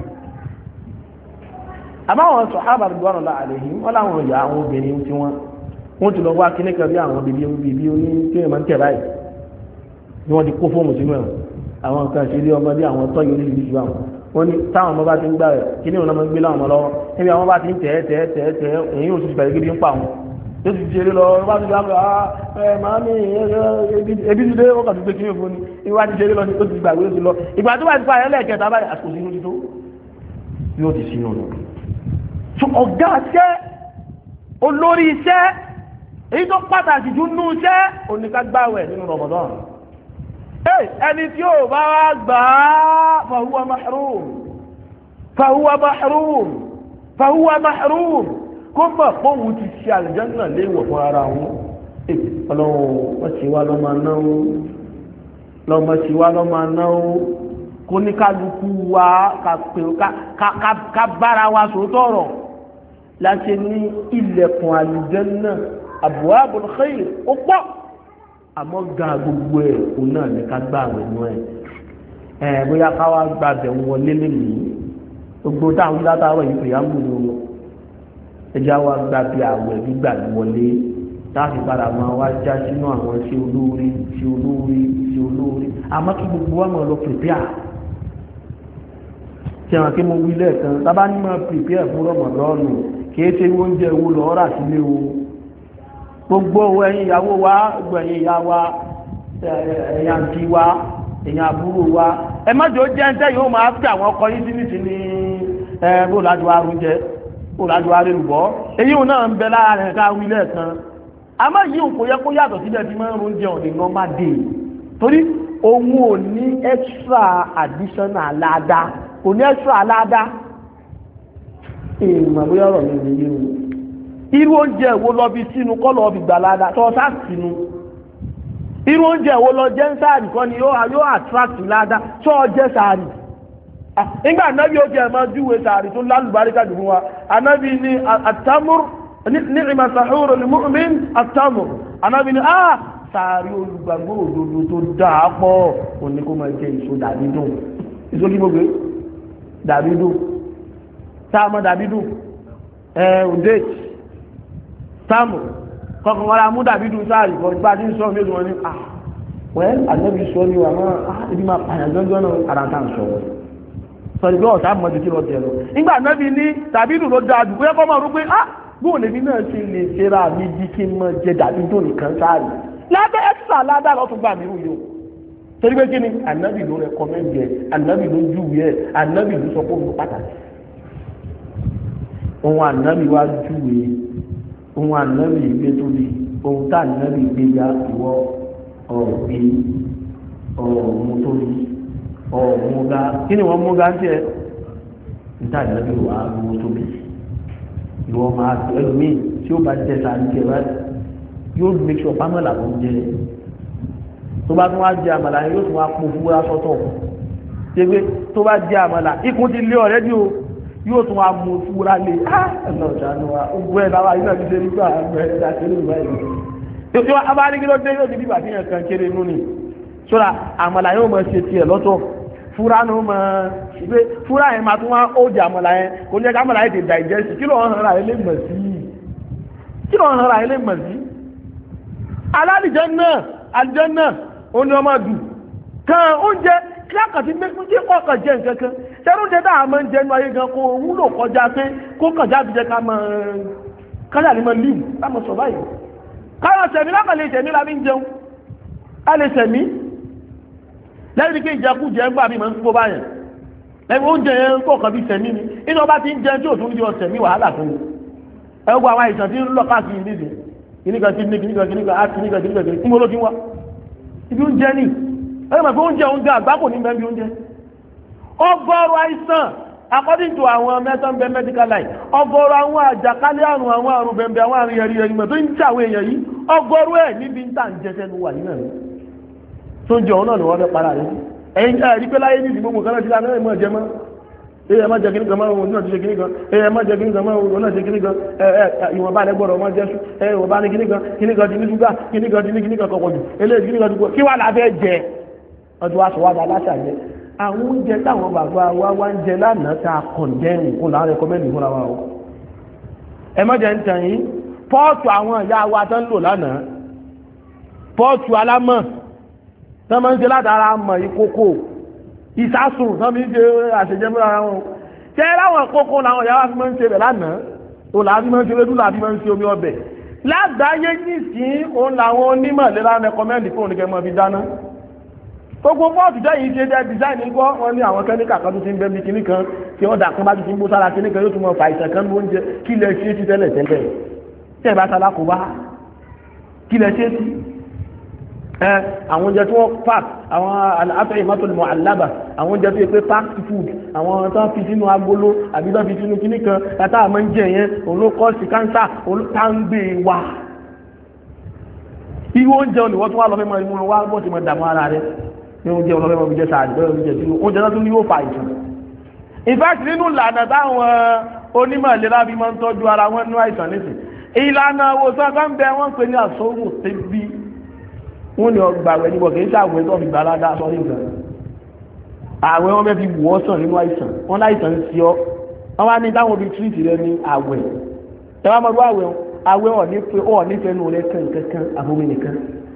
àmọ́ àwọn sọ̀hábà gbọ́nà láàrin yìí wọ́n láwọn ìyá àwọn obìnrin tí wọ́n ti lọ wá kíní kan bí àwọn bèbí oní tí wọ́n máa ń tẹ̀ báyìí ni wọ́n ti kó fóòmù sínú ẹ̀ àwọn nǹkan ṣe ilé ọmọdé àwọn tọ́yìn orí ìlú àwọn wọ́n ní táwọn ọmọ bá ti ń gbà rẹ̀ kíní òun náà máa ń gbé láwọn ọmọ lọ́wọ́ níbi àwọn bá ti ń tẹ̀ èyí ò ti bẹ̀rẹ̀ gidi ń pa àwọn yóò ti ṣeré lọ bá ti gbà máa ní ebi ti dé ó kà tó gbé kíní òfin ni ìwà ti ṣeré lọ ní ó ti gbàgbé ó ti lọ ìgbà tó bá ti pa ẹlẹ́ẹ̀kẹta báyìí àsìkò sínú ti tó yóò ti sínú lọ ọ̀gá iṣẹ́ olórí iṣẹ́ èyí tó pàtàkì jù nínú iṣẹ́ oníkágbáwẹ̀ nínú Ramadan ẹni tí ó bá wá gbà á fahuwa mahrum kó mọ̀ pọ́wù ti ṣe àlùjánnà léèwọ̀ fún ara wọn ọlọ́run wọ́n ti wá lọ́mọ náà kó ní kálukú wa ká bára wa sòótọ́ ọ̀rọ̀ láti ní ilẹ̀kùn àlùjánnà abwabul khair ó pọ̀ àmọ́ ga gbogbo ẹ̀ òun náà ní ká gbà àwọn ẹ̀nu ẹ̀ bóyá ká wá gba bẹ̀ wọlé lẹ́yìn gbogbo táwọn látàwọn yìí fìyà mú lò ẹja wa gba bí àwẹ̀ gbígbà wọlé láti padà máa wá já sínú àwọn sí olóore àmọ́ kí gbogbo wa máa lọ prepare tí àwọn kí mo wí lẹ́ẹ̀kan tábà ní máa prepare fún Ramadan kìí ṣe oúnjẹ owó lọ rà sílé o gbogbo owó ẹ̀yin ìyàwó wa gbogbo ẹ̀yin ìyá wa ẹ̀yin àǹtí wa ẹ̀yin àbúrò wa ẹ má jò jẹ́ ǹtẹ́ yóò máa fi àwọn ọkọ yín sí ní bó lájú wa rúnjẹ bó lájú wa rí lùbọ́ èyí ò náà ń bẹ lára rẹ̀ ká wí lẹ́ẹ̀kan àmọ́ yìí kò yẹ kó yàtọ̀ síbẹ̀ tí máa ń rúnjẹ on a normal day torí òun ò ní extra additional aláda kò ní extra aláda èèmọ̀ bóyá ọ̀rọ̀ mi nìyí o irú oúnjẹ wo lọ bí sínú kọ́ lọ bí gbàládà tó sá sínú irú oúnjẹ wo lọ jẹ́ ń sáàrì kọ́ ni yóò attract ládá tó jẹ́ sáàrì nígbà anábì ó jẹ́ ẹ̀mọ́ júwe sáàrì tó lálùbáríkà jù fún wa anábì ní àtàmùr ní ìmọ̀sàhúrò ní mu'min àtàmùr anábì ní sáàrì olùgbàgbọ́ òdodo tó dáa pọ̀ òní kó máa jẹ èso dàbídùn èso kí mo gbé dàbídùn táàmù dàbídùn òdè táàmù kọkàn wọn la mú dàbídùn sáàrì kọ bá ti ń sọ mélòó wọn ni wẹ́n ànábi sọ ni wà máa ibi máa pààyàn jọjọ náà ara tá à ń sọ wọn sọ̀rọ̀ bí ọ̀sán mọ́jú kí lọ tẹ̀ lọ nígbà ànábi ní dàbídùn ló dáa jù bóyá kọ́ máa rú pé bóun lèmi náà ṣe lè ṣera mi di kí n mọ jẹ dàbídùn nìkan sáàrì lábẹ́ ẹ́ksà ládàá lọ́tún gbà mí rúyò torí pé kí ni ànábì ló rẹkọmẹ́ndì ẹ̀ ànábì ló júwe ẹ̀ ànábì ló sọ fóun pàtàkì ohun ànábì wá júwe ohun ànábì gbé tóbi ohun tá ànábì gbé ya ìwọ ọ̀rọ̀ gbé ọ̀rọ̀ mú tóbi ọ̀rọ̀ mú ga kí ni wọ́n mú ga ń tiẹ̀ níta ànábì wà á mú tóbi ìwọ máa ẹlòmíì tí ó bá jẹ sáà ń tiẹ̀ báyìí yóò make sure pamọ́ làwọn jẹ tó bá tún wá jẹ àmàlà yẹn yóò tún wá pò fúra sọ́tọ̀ ṣégbé tó bá jẹ àmàlà ikùn ti lé ọ̀rẹ́ bí o yóò tún wá mú fúra lé ẹ̀nà ìṣàánú wa ogun ẹ̀ láwa yìí náà ti ṣe nígbà àgbẹ̀ ìṣàkéré ìgbà yìí tó abárígí ló dé yóò ti bíbà fihàn kan kéré nú ni sọ́ra àmàlà yóò mọ̀ ṣe tiẹ̀ lọ́tọ̀ fúra ní ó mọ̀ ṣe fúra yẹn máa tún wá ó jẹ àmàlà yẹn kò ní ẹ ká àmàlà yẹn ti digest kí ló ń hàn ra ilé mọ̀ sí alálìjẹ́nà oní ọmọ dù kan oúnjẹ kílákàtí mẹ́kún tí ọkàn jẹ́ nǹkankan tẹ́rù jẹ́ dáa mọ́ ń jẹnu ayé gan kó wúlò kọjá pé kó kàjá bí jẹ́ ká mọ́ kájà ní mọ́ líù lámọ́ sọ báyìí káyọ̀ sẹ̀mí lákàlẹ̀ ìsẹ̀mí la fi ń jẹun a lè sẹ̀mí lẹ́yìn pé ìjẹkú jẹ́ ń gbà mí mọ́ ń kó báyẹn lẹ́yìn oúnjẹ yẹn ń kọ̀ọ̀kan bí sẹ̀mí ni inú ọba ti ń jẹun tí ò tún jẹ́ ọ̀sẹ̀mí wàhálà fún mi ẹgbẹ́ àwọn àìsàn tí ń lọ káàkiri nídìí kìnnìkan tí ní kìnnìkan á kìnnìkan kí mo ló ti wá ibi oúnjẹ ní ẹgbẹ́ mọ̀ pé oúnjẹ àgbákò ní bẹ́ẹ̀ bí oúnjẹ ọgọ́rùn àìsàn according to àwọn mẹ́sàn-án medical line ọgọ́rùn àwọn àjàkálẹ̀ àrùn àwọn àrùn bẹ̀m̀bẹ̀ àwọn àrùn yẹ̀rì mọ̀ tó ń jà àwọn èèyàn yìí ọgọ́rùn ẹ̀ níbi ń tà ń jẹsẹ́ ní wà nínú rẹ̀ tó ń jẹ òun náà ni wọ́n fẹ́ para rẹ̀ ẹ̀yìn ẹ̀rí pé láyé ní ìdìbò mọ̀ kan náà ti lá náà mọ̀ jẹ mọ́ ẹ má jẹ kíní kan máa ń náà ti ṣe kíní kan ẹ má jẹ kíní kan máa ń náà ṣe kíní kan ìwọ̀nba rẹ̀ gbọ́dọ̀ máa jẹ́ ìwọ̀nba ní kíní kan ti ní ṣúgà kíní kan ti ní kíní kan kọ̀kọ̀ jù eléyìí kíní kan ti kọ̀ kí wà lábẹ́ jẹ ọdún wa sọ wá da aláṣà jẹ àwọn oúnjẹ táwọn bàbá wa wá ń jẹ lánàá tá a kọ̀ndẹ́rìn kó láwọn rẹkọmẹ́ndì fúnra wa o ẹ má jẹ ń tàn yín pọ́ọ̀tù àwọn ìyá wa tó ń lò lánàá pọ́ọ̀tù alámọ̀ tó máa ń ṣe látara mọ̀ ìkókó ìsásùn tó fi ń ṣe àṣejẹ múra wọn ṣe láwọn kókó làwọn ìyá wa fi máa ń ṣe bẹ̀ lánàá òun làá fi máa ń ṣe rédú làá fi máa ń ṣe omi ọbẹ̀ lágbàáyé nísìnyí òun làwọn onímọ̀ ìlera rẹkọmẹ́ndì fún oníkẹ́ mọ́ fi dáná gbogbo pọ́ọ̀tù jẹ́ yìí ṣe jẹ́ design gbọ́ wọn ní àwọn kẹ́míkà kan tó ti ń bẹ́ bí kinní kan tí wọ́n dà kan bá ti ń bó sára kinní kan yóò tún mọ fa ìṣẹ̀ kan ní oúnjẹ kí lẹ ṣe sí tẹ́lẹ̀ tẹ́lẹ̀ tí ẹ̀ bá sálá kó bá kí lẹ ṣe sí àwọn oúnjẹ tí wọ́n pack àwọn al-at'imatul mu'allaba àwọn oúnjẹ tó yẹ pé packed food àwọn tó fi sínú agolo àbí tó fi sínú kinní kan tata àmọ́ ń jẹ yẹn òun ló kọ́ sí káńsà òun ló tá ń gbé wa irú oúnjẹ òníwọ́ tó wà lọ́fẹ́ mọ́ ìmú wa bọ́ sí mọ́ dàmú ara rẹ̀ ní oúnjẹ ọlọ́fẹ́ mọ́ fi jẹ́ sáà àdìbẹ́ oúnjẹ tí oúnjẹ náà tún ní yóò fa ìtàn in fact nínú ìlànà táwọn onímọ̀ ìlera fi máa ń tọ́jú ara wọn nínú àìsàn nísìn ìlànà òwòsàn kan bẹ wọ́n pè ní àsọ́wò tẹ́bí wọ́n ní ọgbà àwẹ̀ níbọ̀ kìí ṣàwẹ̀ tó fi gbàládá sọ ní nǹkan àwẹ̀ wọn bẹ́ fi wọ́ sàn nínú àìsàn wọn láìsàn sí ọ wọn wá ní táwọn fi tírìtì rẹ ní àwẹ̀ tẹwàá mọ́ àwẹ̀ ọ̀ nífẹ̀ẹ́nu rẹ kankan àbomi nìkan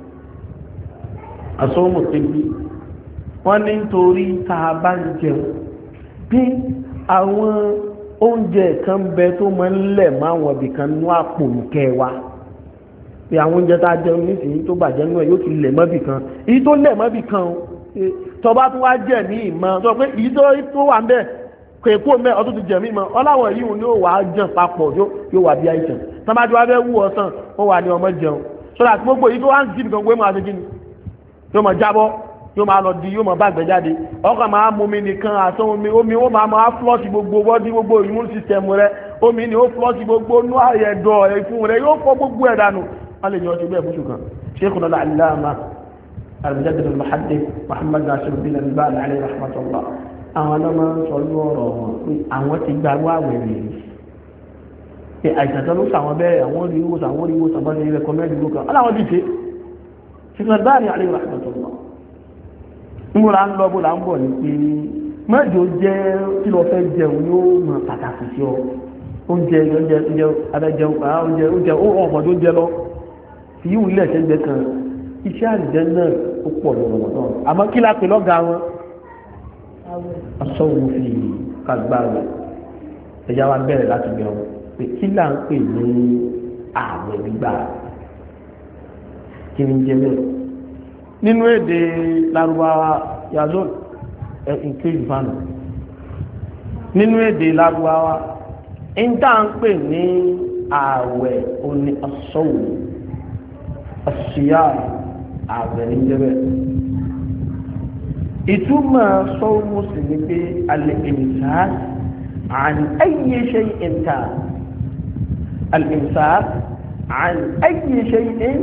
àsọ́wò tẹ́bí wọ́n ní nítorí tá a bá ń jẹun bí àwọn oúnjẹ kan bẹ tó máa ń lẹ̀ mọ́ àwọn ibìkan nú àpò ìkẹ́ wa pé àwọn oúnjẹ tá a jẹun nísìnyí tó bàjẹ́ nú ẹ̀ yóò ti lẹ̀ mọ́bì kan èyí tó lẹ̀ mọ́bì kan tọba tó wá jẹ̀ ní ìmọ̀ tó pé èyí tó wà ń bẹ̀ kò èkó mẹ́ ọdún ti jẹ̀ mí mọ́ ọláwọ̀ yìí ni ó wà á jẹun papọ̀ yóò wà bí àìsàn tọ́mọdé wa fẹ́ wú ọ̀sán ó wà ní ọmọ jẹun sọ́dọ̀ àti gbogbo èyí tó wá ń jì nìkan gbé máa ṣe kí ni yóò máa jábọ́ yóò máa lọ di yóò máa bá gbẹ jáde ọkàn máa mú mi nìkan àtọ́ omi ó máa flọ́ọ̀sì gbogbo bọ́dí gbogbo immune system rẹ omi ni ó flọ́ọ̀sì gbogbo nú àyẹ̀dọ̀ ẹ̀fún rẹ yóò fọ́ gbogbo ẹ̀ dànù wọ́n lè yọ ọtí bẹ́ẹ̀ fúnṣù kan Sheikhuna al-Allama al-Mujaddid al-Muhaddith Muhammad Nasiruddin al-Albani alayhi rahmatullah àwọn ọmọ sọ ní ọ̀rọ̀ wọn pé àwọn ti gba wáwẹ̀ rèé pé àìsàn tó ló sàwọn bẹ́ẹ̀ àwọn orí ìwòsàn bá ní rẹ̀kọ́mẹ́ndì gbogbo kan aláwọ̀ ti ṣe Sheikhuna al-Albani alayhi rahmatullah múra ń lọ bó la ń bọ̀ ní pé mẹ́jọ jẹ́ kí lọ fẹ́ jẹun yóò mọ pàtàkì sí ọ oúnjẹ abẹ́jẹun oúnjẹ ọ̀pọ̀ tó jẹ lọ fi yíwù ilẹ̀ ṣẹ́gbẹ́ kan iṣẹ́ àjẹ́ náà ó pọ̀ lọ́wọ́ náà àmọ́ kí la pè lọ́gàá wọn asọ́wọ́ fi kàgbà rẹ̀ ẹ̀yà wa bẹ̀rẹ̀ láti bẹ̀ wọn pé kí là ń pè ní ààwẹ̀ gbígbà kí ni jẹ́ bẹ́ẹ̀ nínú èdè Lárúbáwá yazol increase van nínú èdè Lárúbáwá ìdá ń pè ní ààwẹ̀ òní asọ́wò àṣìyà ààwẹ̀ ní jẹ́bẹ̀ ìtumọ̀ sọ́wọ́ sí ní pé al-imsak an ayyi shay'in kan al-imsak an ayyi shay'in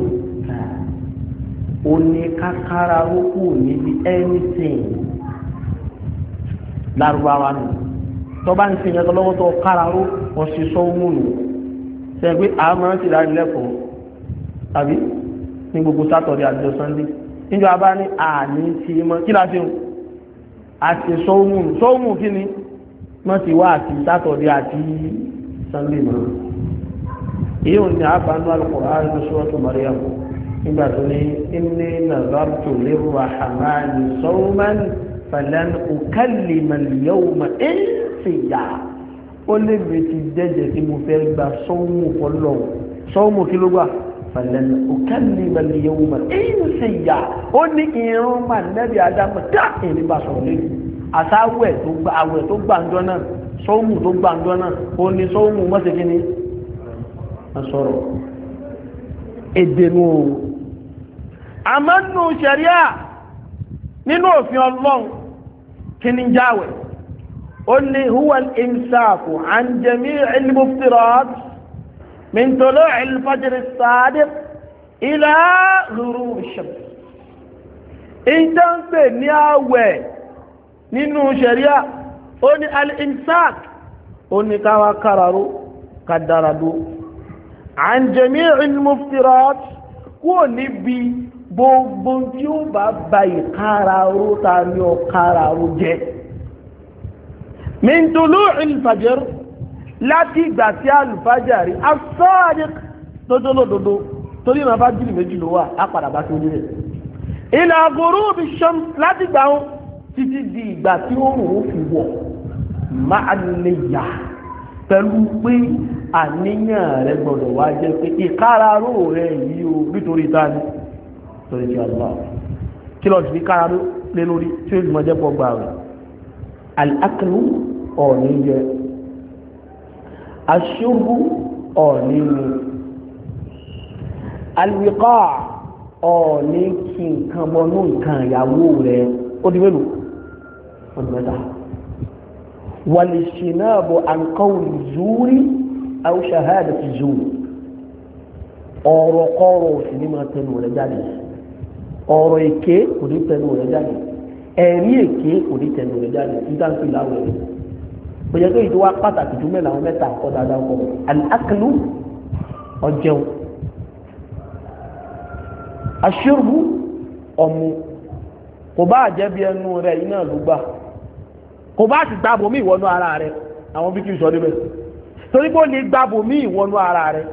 ó ní kákára rókù níbi anything Lárúbáwá nù tó bá ń sin ẹ̀tọ́ lọ́wọ́ tó kára ró wọ́n sì sọ múnù ṣe pé a máa ń ti rárí lẹ́kọ̀ọ́ tàbí ní gbogbo sátọ̀dẹ̀ àjọ Sunday níjọ abá ní àní ti mọ́ kí láti hùn àti sọ múnù kí ni wọ́n ti wá àti sátọ̀dẹ̀ àti Sunday mọ́ èyí ò ní àbánú Al-Qur'an ní Suratu Maryam nígbà tó ní inni nazartu lir-rahmani sawman falan ukallima al-yawma insiya ó lè mi ti jẹ́jẹ́ tí mo fẹ́ gba sọ́wọ́mù fọlọ́ sọ́wọ́mù kí ló gbà falan ukallima al-yawma insiya ó ní irun mà nẹ́bí Ádámù dá ìrìn bá sọ̀rọ̀ lẹ́nu àsáwẹ̀ tó gbà ń jọ náà sọ́wọ́mù tó gbà ń jọ náà ó ní sọ́wọ́mù mọ́sẹ̀kí ni asọ̀rọ̀ èdènú àmánú ṣẹ̀ríà nínú òfin ọlọ́run kí ni jáwẹ̀ ó ní huwa al-imsaku an jami' al-muftirat min tulu' al-fajr as-sadiq ila ghurub ash-shams ìjọ́ǹpẹ̀ ní àwẹ̀ nínú ṣẹ̀ríà ó ní al-imsak ó ní káwà káraró kàdàràdó an jami' al-muftirat kúrò níbi gbogbo tí ó bá ba ìkáraró ta ní ọkáraró jẹ́ min tulu' al-fajr láti ìgbà tí al-fajr as-sadiq tójólódodo torí ìrìnà bá jìnì méjì ló wà á padà bá tó ní rẹ̀ ila ghurub ash-shams láti gbà wọn títí di ìgbà tí ó rùn ó fi wọ̀ máa níyà pẹ̀lú pé àníyàn rẹ̀ gbọ́dọ̀ wá jẹ́ pé ìkáraró rẹ̀ yìí o nítorí tani torí ti Allah kí lọ sí káraró lé lórí tí ó jùmọ̀ jẹ́ pọ̀ gbà rẹ̀ al-aklu ọ̀ní jẹ ash-shurbu ọ̀ní mu al-wiqa' ọ̀ní kí nǹkan bọnú nǹkan ìyàwó rẹ̀ ó di mélòó ó di mẹ́ta wal-ijtinabu an qawli zuri aw shahadati zuri ọ̀rọ̀ kọ́rọ̀ òsì ní máa tẹnu rẹ̀ jáde ọ̀rọ̀ èké kò ní tẹnu rẹ̀ jáde ẹ̀rí èké kò ní tẹnu rẹ̀ jáde ìdáǹkì láwọ̀ rẹ̀ bóyá tó ìdíwá pàtàkì jù mẹ́lẹ̀ àwọn mẹ́ta kọ́ dáadáa kọ́ al-aklu ọjẹun aṣírù ọmú kò bá jẹ́ bí ẹnu rẹ̀ iná ló gbà kò bá ti gbàbò mí ìwọnú ara rẹ̀ àwọn bí kí n sọ níbẹ̀ torí bó lè gbàbò mí ìwọnú ara rẹ̀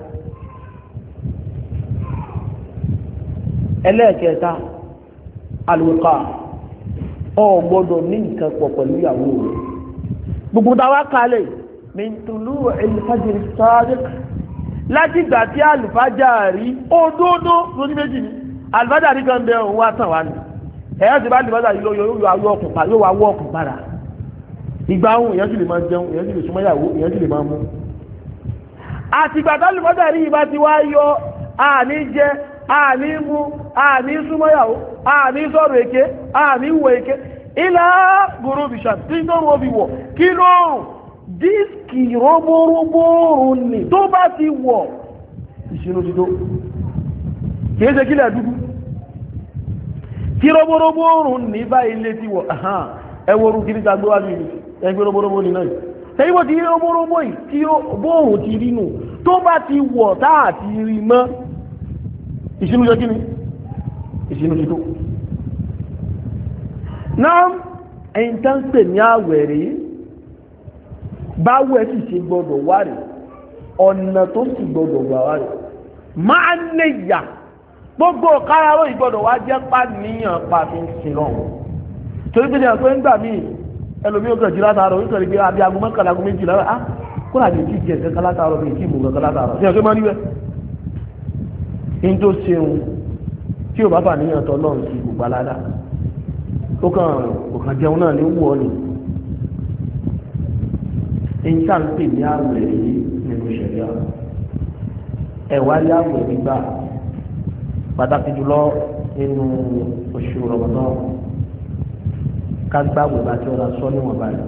ẹlẹ́ẹ̀kẹta alùkà ọ gbọ́dọ̀ ní nǹkan pọ̀ pẹ̀lú ìyàwó rẹ̀ gbogbo dáwà kalẹ̀ min tulu' al-fajr as-sadiq láti gbà tí alùfájàrí òdòdó lóní méjì ní alùfájàrí kan bẹ òun wá tàn wá ní ẹ̀yà ti bá alùfájàrí lọ yóò wá wọ́ ọkùn padà ìgbà ohun èyàn sì lè máa jẹun èyàn sì lè súnmọ́ ìyàwó èyàn sì lè máa mú àti ìgbà tí alùfájàrí ìbá ti wá yọ àní jẹ àní mú àní súnmọ́ ìyàwó àní sọ̀rọ̀ èké àní wọ èké ilá gòrò bìṣà tí tó rọ́ bí wọ̀ kí lóòrùn díìskì rọ́bọ̀rọ̀bọ̀rún ní tó bá ti wọ̀ ìṣínú ti tó kìí ṣe kílẹ̀ dúdú kí rọ́bọ̀rọ̀bọ̀rún ní bá ilé ti wọ̀ ẹwọ́rú kí ní ta gbówá ní ẹgbẹ́ rọ́bọ̀rọ̀bọ̀ ní náà tẹ́yí bó ti rí rọ́bọ̀rọ̀bọ̀ yìí tí bóòrùn ti rí nù tó bá ti wọ̀ táà ti rí mọ́ ìṣínú ṣe kíni ìṣínú ti tó náà ẹ̀yìn tán pè ní àwẹ̀rẹ̀ báwo ẹ sì ṣe gbọdọ̀ wá rẹ̀ ọ̀nà tó sì gbọdọ̀ gbà wá rẹ̀ máa ń nẹ̀yà gbogbo káràró ìgbọdọ̀ wá jẹ́ pàníyàn pàfin sílọ̀ torí pé ní àpé ńgbà míì ẹlòmí ó kàn jí látàárọ̀ ó kàn rí pé abẹ́ aago mọ́kànlá aago méjìlá á kó làbí tí jẹ kankan látàárọ̀ bí tí ìmú kankan látàárọ̀ ní ọjọ́ máa níbẹ̀ ní tó ṣeun tí ò bá fà níyàn tọ́ náà sí gbogbo aládá ó kàn jẹun náà ní wù ọ́ ni ìta ń pè ní àwẹ̀ yìí nínú ìṣẹ̀lẹ̀ ẹ̀wà ní àwẹ̀ gbígbà pàtàkì jùlọ nínú oṣù Ramadan kágbàwẹ̀ bá tí ó ra sọ níwọ̀n báyìí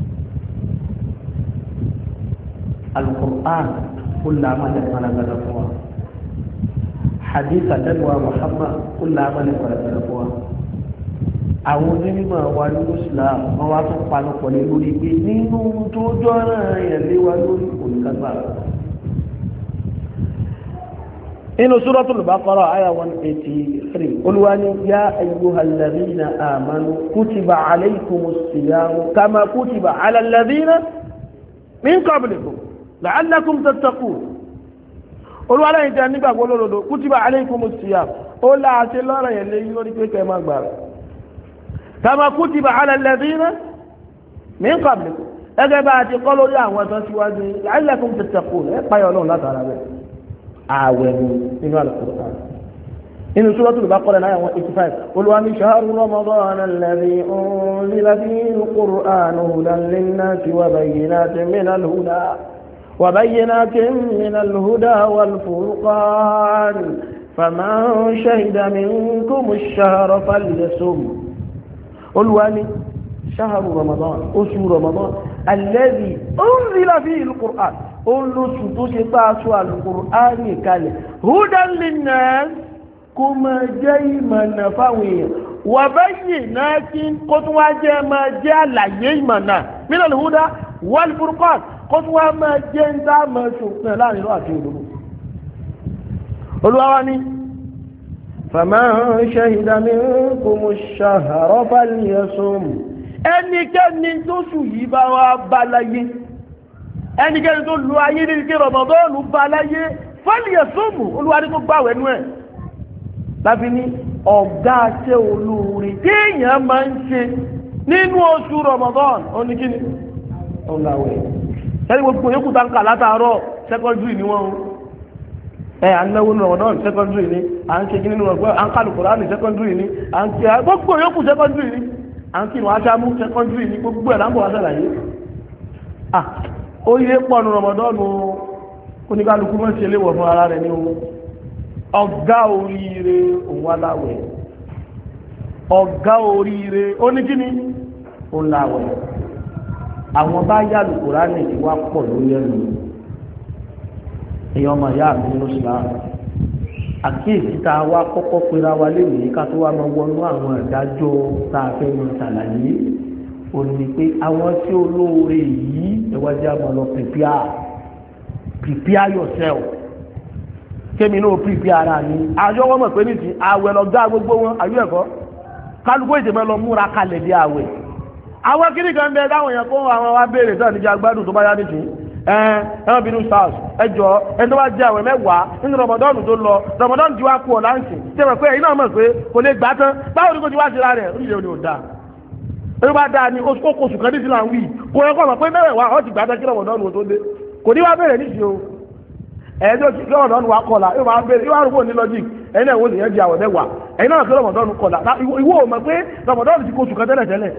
Al-Qur'an ó làmàlẹ̀ pàlàgbàdà fún wa hadith àtẹ́lùwà Muhammad ó làmàlẹ̀ pàlàgbàdà fún wa àwọn onímọ̀ wa ní Islam wọ́n wá tún panupọ̀ lé lórí pé nínú tó jọ́ràn èèyàn lé wa lórí olùkágbà inú Suratul Baqara àyà 183 Olúwa ní yá ayyuhal ladhina amanu kutiba alaykumus siyamu kama kutiba alal ladhina min qablikum la'allakum tattaqun Olúwa lẹ́yìn tẹ́ nígbàgbọ́ lódodo kutiba alaykumus siyam ó láàṣẹ lọ́rọ̀ yẹn lé lórí pé kẹ́ máa gbà rẹ̀ kama kutiba ala alladhina min qablikum ẹgbẹ́ bá ti kọ́ lórí àwọn ẹ̀tọ́ síwájú la'allakum tattaqun ẹ páyọ̀ náà látara rẹ̀ ààwẹ̀ nínú Al-Qur'an inú Suratul Baqara náà 185 Olúwa ní shahru Ramadana alladhi unzila fihi al-Qur'anu hudan lin-nasi wa bayyinatin mina al-huda وبينات من الهدى والفرقان فمن شهد منكم الشهر فليصم قلوا شهر رمضان أشهر رمضان الذي أنزل فيه القرآن قلوا ستوشي القرآن كالي هدى للناس كما جاي من نفاوية وبينات قطوة ما جاء ليمنا من الهدى والفرقان قطوة ما جاء ما شفنا لا نرأيه قلوا فمن شهد منكم الشهر فليصم ẹnikẹ́ni tó sù yìí bá wá bá láyé ẹnikẹ́ni tó lu ayé ní kí Ramadan bá láyé falyasumhu olúwarí tó gbàwẹ̀ nú ẹ̀ láti ní ọ̀gá tẹ́ olóore téèyàn máa ń ṣe nínú oṣù Ramadan oníkíní ọ̀làwẹ̀ ẹni gbogbo yókù tá ń kà látàárọ̀ secondary ni wọ́n anáwó ní Ramadan secondary ni à ń ṣe kí nínú ọgbẹ́ à ń kàlù Kùránì secondary ni à ń ṣe gbogbo yókù secondary ni à ń kí ìwọ̀n aṣáámú secondary ni gbogbo ẹ̀ láǹbọ̀ wá sàlàyé ó yé pọ̀nù Ramadan oníkálukú mọ́ ṣe léwọ̀ fún ara rẹ̀ ní ohun ọ̀gá oríire òun aláwẹ̀ ọ̀gá oríire oníkíní òun láwẹ̀ àwọn bá yà lù Kùránì tí wá pọ̀ lórí ẹ̀rù èèyàn ọmọ ìyá mi nínú Islam àkíyèsí tá a wá kọ́kọ́ pera wa lénìí ká tó wá máa wọnú àwọn ìdájọ́ tá a fẹ́ mọ ṣàlàyé ó ní pé àwọn tí olóore yìí ẹ̀wájú àmọ́ lọ prepare yourself kémi náà prepare ara ní àjọ wọn mọ̀ pé ní ti àwẹ̀ lọ dá gbogbo wọn àyú ẹ̀kọ́ kálukú ìjẹ̀mẹ́ lọ múra kalẹ̀ dé àwẹ̀ àwọn kíní kan bẹ táwọn èèyàn kó àwọn wa béèrè tó níjà gbádùn tó bá yá nìtì ẹ̀wọ̀n bínú stars ẹjọ́ ẹni tó bá jẹ́ àwẹ̀ mẹ́wàá nínú Ramadan tó lọ Ramadan ti wá kú ọ̀ láǹsì tí wọ́n pé ẹ̀yin náà mọ̀ pé kò lè gbà tán báwo ni kò ti wá sí ara rẹ̀ oríṣiríṣi òní ò dáa ẹni bá dáa ni oṣù kan ní sílá ń wí kò yẹ kọ́ mọ̀ pé mẹ́wàá ọ̀ ti gbà tán kí Ramadan tó dé kò ní wá bẹ̀rẹ̀ níṣẹ́ o ẹ̀ẹ́dọ́ kí Ramadan wá kọ́la yóò máa bẹ̀rẹ̀ yóò rúgbò ní logic ẹ̀yin náà wọ́n lè yẹn di àwẹ̀ mẹ́wàá ẹ̀yin náà kí Ramadan kọ́la ìwọ ò mọ̀ pé Ramadan ti kó oṣù kan tẹ́lẹ̀ tẹ́lẹ̀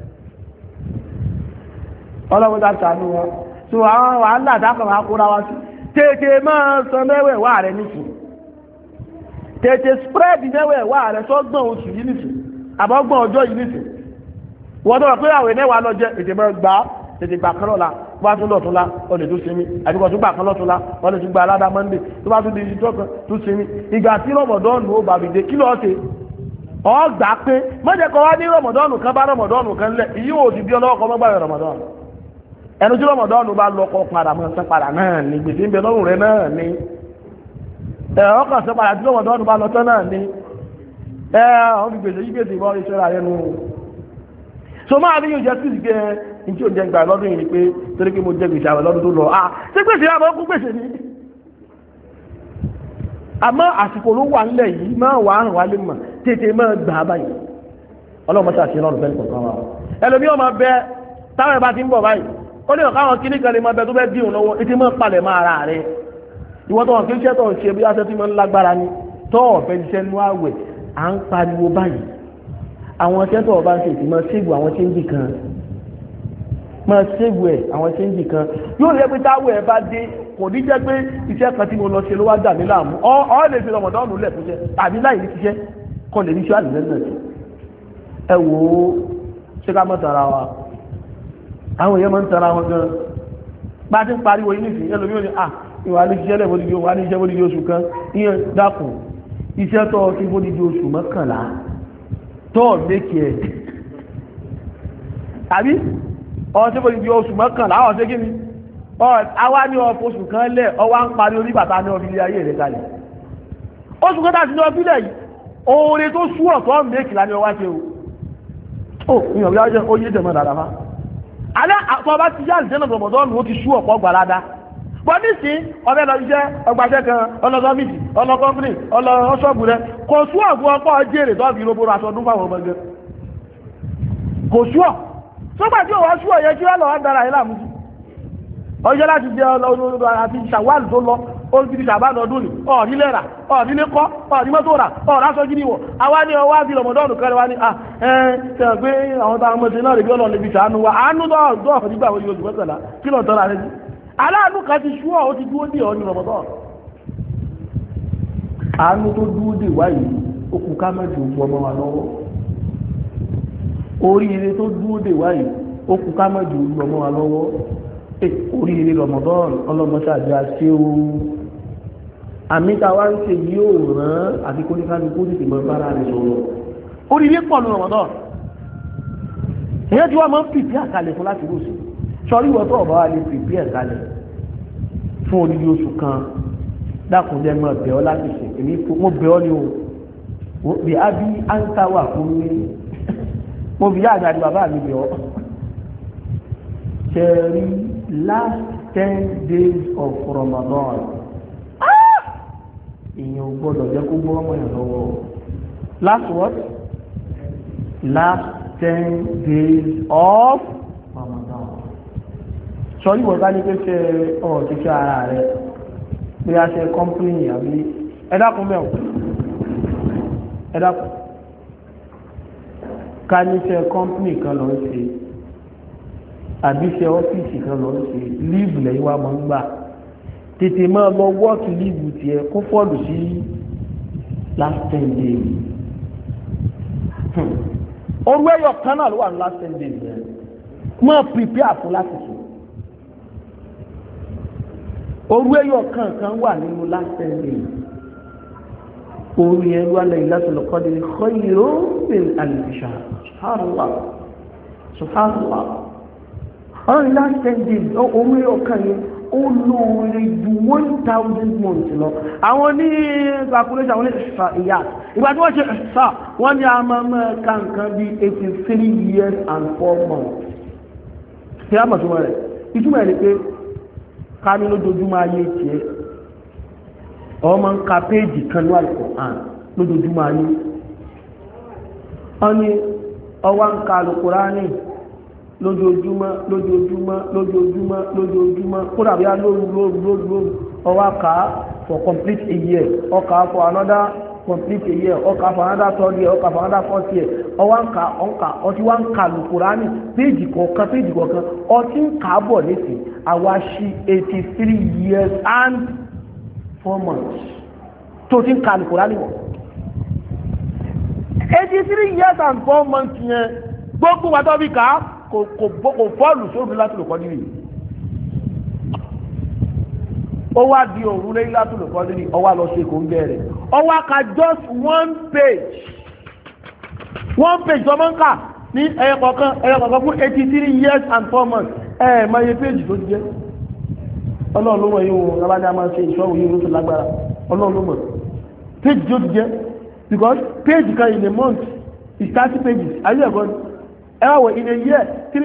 ọlọ́run dá sànú wọn so àwọn wàhálà dákọ̀ọ́ akóra wa sí tètè máa san mẹ́wẹ̀ẹ̀wá rẹ nìsín tètè spread mẹ́wẹ̀ẹ̀wá rẹ sọ́gbọ̀n oṣù yìí nìsín àbọ̀gbọ̀n ọjọ́ yìí nìsín wọ́n tó wà pé àwẹ̀ mẹ́wàá lọ jẹ́ ètè máa gbà tètè gbà kan lọ́la tó bá tún lọ́tún la ó lè tún sinmi àbíkọ́ tún gbà kan lọ́tún la wọ́n lè tún gba aládá Monday tó bá tún di ìjọ kan tún sinmi ìgbà tí rọmọdọ́ọ̀nù ó bàbí dé kí lọ́ọ́ ṣe ọgbà pé mọ́jẹ̀kọ́ wá ní rọmọdọ́ọ̀nù kan bá rọmọdọ́ọ̀nù kan lẹ̀ ìyí ò sì bí ọlọ́wọ́ kan mọ́gbà rọmọdọ́ọ̀nù ẹnu tí rọmọdọ́ọ̀nù bá lọ́kọ́ padà mọ́ sẹ́ padà náà ní gbèsè ń bẹ lọ́rùn rẹ náà ní ọkàn sẹ́ padà tí rọmọdọ́ọ̀nù bá lọ́tọ́ náà ní àwọn gbèsè yí gbèsè ìbọn ìṣẹ́ra rẹ nù so máa ní yóò jẹ́ sí ìgbẹ́ ní tí ó jẹ́ gbà lọ́dún yìí ni pé torí pé mo jẹ́ gbèsè àwọn lọ́dún tó lọ ṣé gbèsè àwọn ọkùn gbèsè ni àmọ́ àsìkò ló wà nílẹ̀ yìí máa wà á hàn wá lè mọ̀ tètè máa gbà á báyìí ọlọ́mọ tí a ṣe lọ́rùn bẹ́ẹ̀ kọ̀ọ̀kan wa ẹlòmí ọmọ bẹ táwọn ẹ̀ bá ti ń bọ̀ báyìí ó ní ọ̀ká àwọn kíní kan lè máa bẹ tó bẹ́ẹ̀ dín òun lọ́wọ́ ètí máa palẹ̀ máa ara rẹ̀ ìwọ́n tó wọn kí iṣẹ́ tó ń ṣe bí aṣẹ́ tí wọ́n ń lágbára ni tó ọ̀fẹ́ iṣẹ́ nú àwẹ̀ à ń pariwo báyìí àwọn iṣẹ́ tó ọba ń ṣe ìtìmọ̀ ṣéègù àwọn ṣéǹjì kan máa ṣéègù ẹ̀ àwọn ṣéǹjì kan yóò lé pé táwọ̀ ẹ̀ bá dé kò ní jẹ́ pé iṣẹ́ kan tí mo lọ ṣe ló wá dà mí láàmú ọ́ lè fi rọmọdọ́ọ̀nù lẹ̀ fún iṣẹ́ tàbí láì ní ṣiṣẹ́ kọ́ lè ní iṣẹ́ àlùfẹ́ náà sí ẹ wò ó ṣé ká mọ́ tara wa àwọn èèyàn máa ń tara wọn gan bá ti ń pariwo yìí nìsín ẹlòmí ò ní ìwà ní ṣiṣẹ́ lẹ́bọ̀dìdì wà ní iṣẹ́ bódìdì oṣù kan ìyẹn dákùn iṣẹ́ tó ti bódìdì oṣù mọ́kànlá tó mékì ẹ̀ àbí ọ̀n tí bódìdì oṣù mọ́kànlá ọ̀ ṣe kí ni àwa ní ọ̀pọ̀ oṣù kan lẹ̀ ọwá ń parí orí bàtà ní ọbí ilé ayé rẹ̀ kalẹ̀ oṣù kan tàbí ní ọbí lẹ̀ yìí oore tó sú ọ̀tọ́ mékì lá ní ọwá ṣe o ìyàn bí wá jẹ́ ó yé jẹ̀mọ́ dáadáa má alẹ́ àtọ́ bá ti yá àlùjẹ́ náà rọ̀mọ̀dọ́nù ó ti sú ọ̀pọ̀ gbàládá bọ́n ní sí ọbẹ̀ lọ iṣẹ́ ọgbàṣẹ́ kan ọlọ́sọ́fíìsì ọlọ́kọ́mpìnì ọlọ́ṣọ́ọ̀bù rẹ kò sú ọ̀fún ọpọ̀ jèrè tó fi roboro aṣọ ọdún fáwọn ọmọge kò sú ọ̀ sọ́gbà tí òwò sú ọ̀yẹ́ kí wọ́n lọ́wọ́ dára ilé àmújú ọjọ́ láti jẹ́ ọlọ́run àti ṣàwálì tó lọ ó ti di ṣàbánà ọdún ni ọ̀ní lẹ́ra ọ̀ní lé kọ́ ọ̀ní mọ́tò rà ọ̀rá sọ gíní wọ̀ àwa ní ọwá bí rọmọdọ́ọ̀nù kẹrẹ wá ní tẹ̀ pé àwọn táwọn ọmọ ṣe náà rẹ̀ bí ọlọ́run lè fi ṣàánú wa àánú náà nígbà wọ́n yóò ṣùgbọ́n tẹ̀lá kí lọ́ọ̀ tọ́ra rẹ̀ sí aláàánú kan ti ṣúọ̀ ó ti dúró dè ọ́ ní Ramadan àánú tó dúró dè wáyé ó kù ká mẹ́jọ ọmọ wa lọ́wọ́ oríire tó dúró dè wáyé ó kù ká mẹ́jọ ọmọ wa lọ́wọ́ oríire Ramadan ọlọ́mọṣáájú àṣẹ ohun àmì táwa ń ṣe yóò rán àti kó ní kálukú sì mọ bára rẹ̀ sọ̀rọ̀ oríire pọ̀ ní Ramadan èyàn tí wọ́n máa ń pìpì àkàlẹ̀ fún láti rúùsù sọrí wọ́n tó ọ̀bá wa lè pìpì àkàlẹ̀ fún odidi oṣù kan dákùnjẹ́ mọ́ bẹ̀ ọ́ láti ṣe èmi mo bẹ̀ ọ́ ni o bí a bí áńtà wà fún mi mo bí yá àgbàdo bàbá mi bẹ̀ ọ́ ṣe rí last 10 days of Ramadan èèyàn ò gbọ́dọ̀ jẹ́ kó gbọ́ ọmọ yẹn lọ́wọ́ last what last 10 days of Ramadan sọ yíwọ̀ bá ní pé ṣe ọ̀ ti ṣe ara rẹ̀ bí a ṣe company àbí ẹ̀dàkùn mẹ́wọ̀n ẹ̀dàkùn ká ní ṣe company kan lọ ṣe àbí ṣe ọ́fíìsì kan lọ ṣe leave lẹ́yìn wa mọ́ ń gbà tètè máa lọ wọ́ọ̀kì leave tiẹ̀ kó fọ́ọ̀lù sí last 10 days orú ẹyọ kan náà ló wà ní last 10 days yẹn máa prepare fún láti sùn orú ẹyọ kan wà nínú last 10 days orú yẹn ló wà lẹ́yìn láti lọ kọ́ de khayrun min alf shahr subhanallah subhanallah ọ̀rọ̀ ní last 10 days orú ẹyọ kan yẹn ó lóore ju 1000 months lọ àwọn ní calculation àwọn ní ìyá ìgbà tí wọ́n ṣe ṣá wọ́n ní àmàmà kankan bí 83 years and 4 months tí a mọ̀ tó wọ́n rẹ̀ ìtumọ̀ rẹ̀ pé ká ní lójoojúmọ́ ayé tiẹ̀ ọmọ ń ka péèjì kan ní Al-Qur'an lójoojúmọ́ ayé wọ́n ní ọwá ń ka Al-Qur'ani lójoojúmọ́ kódà bí a lóru ọwá ká for complete a year ọkà for another complete a year ọkà for another third year ọkà for another fourth year ọwá ń ka ọtí wá ń ka Al-Qur'ani péjì kọ̀ọ̀kan ọtí ń kà á bọ̀ létí àwa ṣí 83 years and 4 months tó ti ń ka Al-Qur'ani wọ̀ 83 years and 4 months yẹn gbogbo wa tó bí ká kò fọ́ọ̀lù sóòrùn láti lò kọ́ nínú ó wá di òru lẹ́yìn láti lò kọ́ nínú ọwá lọ ṣe kò ń bẹ̀rẹ̀ ọwá ka just one page ọmọ ń kà ní ẹyọkọ̀ọ̀kan fún 83 years and 4 months ma ye page tó jẹ́ ọlọ́run ló mọ̀ yíò rábájá máa ṣe ìṣọ́wò yíò ló fi lágbára ọlọ́run ló mọ̀ page tó jẹ́ because page kan in a month is 30 pages ayé ẹ̀kọ́ ni ẹwà in a year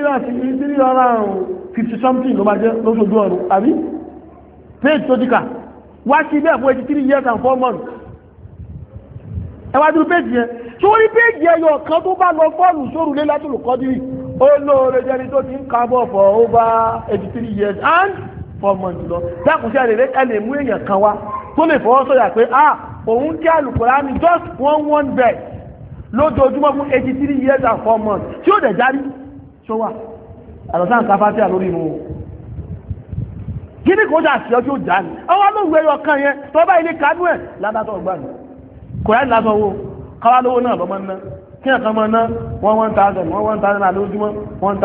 350 something ló máa jẹ́ lóṣojú ọ̀run àbí page tó díkà wá sí ilé ẹ̀fọ́ 83 years and 4 months ẹwà dúró page yẹn tó rí page yẹn yọ kan tó bá lọ fọ́ọ̀lù sóòrù lé láti lò kọ́ dìrì olóore jẹni tó ti ń kábọ̀ for over 83 years and 4 months lọ dákùn sí ẹlẹ́ mú èèyàn kan wá tó lè fọwọ́ sọ̀yà pé òun kí Al-Qur'ani just one bed lójoojúmọ́ fún 83 years and 4 months tí ó dẹ̀ járí ṣó wà àlọ́sán káfá tí a lórí inú gíní kò jà sí ọjọ́ jà ní ọwọ́ lóòwú ẹyọ kan yẹn tó bá ilé kanú ẹ̀ ládátọ̀ gbà ní kò rẹ̀ lásán owó káwá lówó náà lọ́mọ ná kí ẹ̀kan mọ́ ná 1000 lójúmọ́ 1000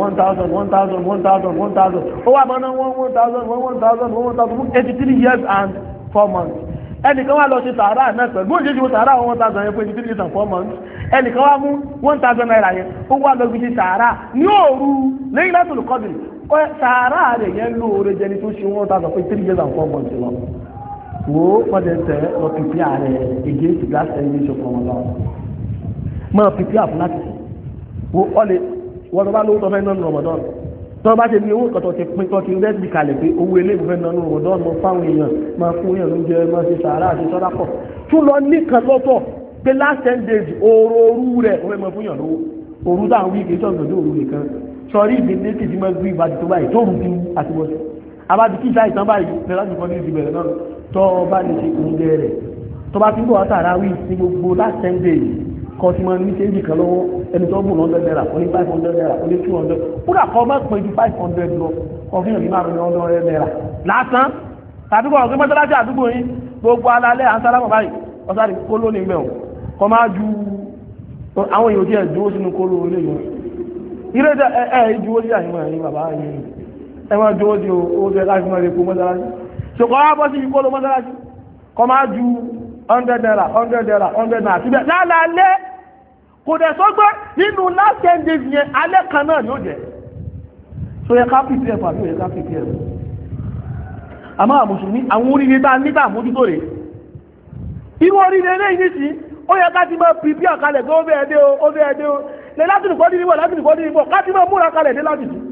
ó wà mọ́ ná 1000 fún 83 years and 4 months ẹnìkan wá lọ sí sàárà náà pẹ̀lú bó ṣe ṣe sàárà 1000 yẹn fún 83 years and 4 months ẹnìkan wá mú 1000 naira yẹn ó wá lọ fi ṣe sàárà ní òru lẹ́yìn láti olùkọ́dù sàárà rẹ̀ yẹn lóore jẹni tó ṣe 1000 fún 3 years and 4 months lọ wo pọ́jẹ́ tẹ́ lọ pìpì ààrẹ èdè ìgbà sẹ́yìn ìṣòfò wọn lọ mọ́ pìpì àfún láti wo ọlẹ̀ wọ́n tó bá lówó tó fẹ́ náà Ramadan tó bá ṣe ní owó kan tó ti pín tó ti rẹ́ bí kalẹ̀ pé owó ilé ìfẹ́ náà Ramadan mọ́ fáwọn èèyàn máa fún èèyàn lóúnjẹ máa ṣe sàárà àti sọ́dá pọ̀ tún lọ nìkan lọ́tọ̀ pé last 10 days òru rẹ̀ ó fẹ́ mọ́ fún èèyàn lówó òru dáhùn wí kì í sọ̀rọ̀ òru nìkan sọrí ìdílé tí ti máa gbé ìbàdí tó báyìí tó rù bí àtiwọ́sí abájú kí ìṣá ìtàn báyìí fẹ́ láti kọ́ ní ìdìbẹ̀rẹ̀ náà tó bá lè ṣe oúnjẹ rẹ̀ tó bá ti ń bọ̀ wá tààrà wí sí gbogbo last 10 days kọ́ tí wọ́n ní ṣéǹjì kan lọ́wọ́ ẹni tó bùn 100 naira ó ní 500 naira ó ní 200 kódà kọ́ má pín ju 500 lọ ọ̀fìn òní máa ń yan 100 naira lásán tàbí kọ́ ọ̀gbẹ́ mọ́tàlájà àdúgbò yín gbogbo alálẹ́ àǹsálámọ̀ báyìí ọ̀sáré kóló ní mẹ́wọ̀n kọ́ máa ju àwọn èèyàn tí ẹ̀ dúró sínú kóló ilé yìí ìrẹ́dẹ̀ ẹ̀ ìdúró sí àyíwọ̀ ẹ̀yìn bàbá yìí ẹ máa dúró sí owó tẹ́ láti máa repo mọ́tàlájì ṣùgbọ́n wá bọ́ sí kóló mọ́tàlájì kọ́ máa ju 100 naira 100 naira 100 naira síbẹ̀ lálẹ́ kò dẹ̀ sọ́gbẹ́ nínú last 10 days yẹn alẹ́ kan náà yóò jẹ́ so yẹ ká pìtì ẹ̀fà bí ó yẹ ká pìtì ẹ̀fà àmọ́ àmùsùlùmí àwọn oríire tá níta àmójútó rẹ̀ irú oríire lẹ́yìn nìsí ó yẹ ká ti máa pìpì àkalẹ̀ tó bẹ́ẹ̀ dé o bẹ́ẹ̀ dé o lè láti nìkọ́ ní níbọ̀ láti nìkọ́ ní níbọ̀ ká ti máa múra kalẹ̀ dé láti sí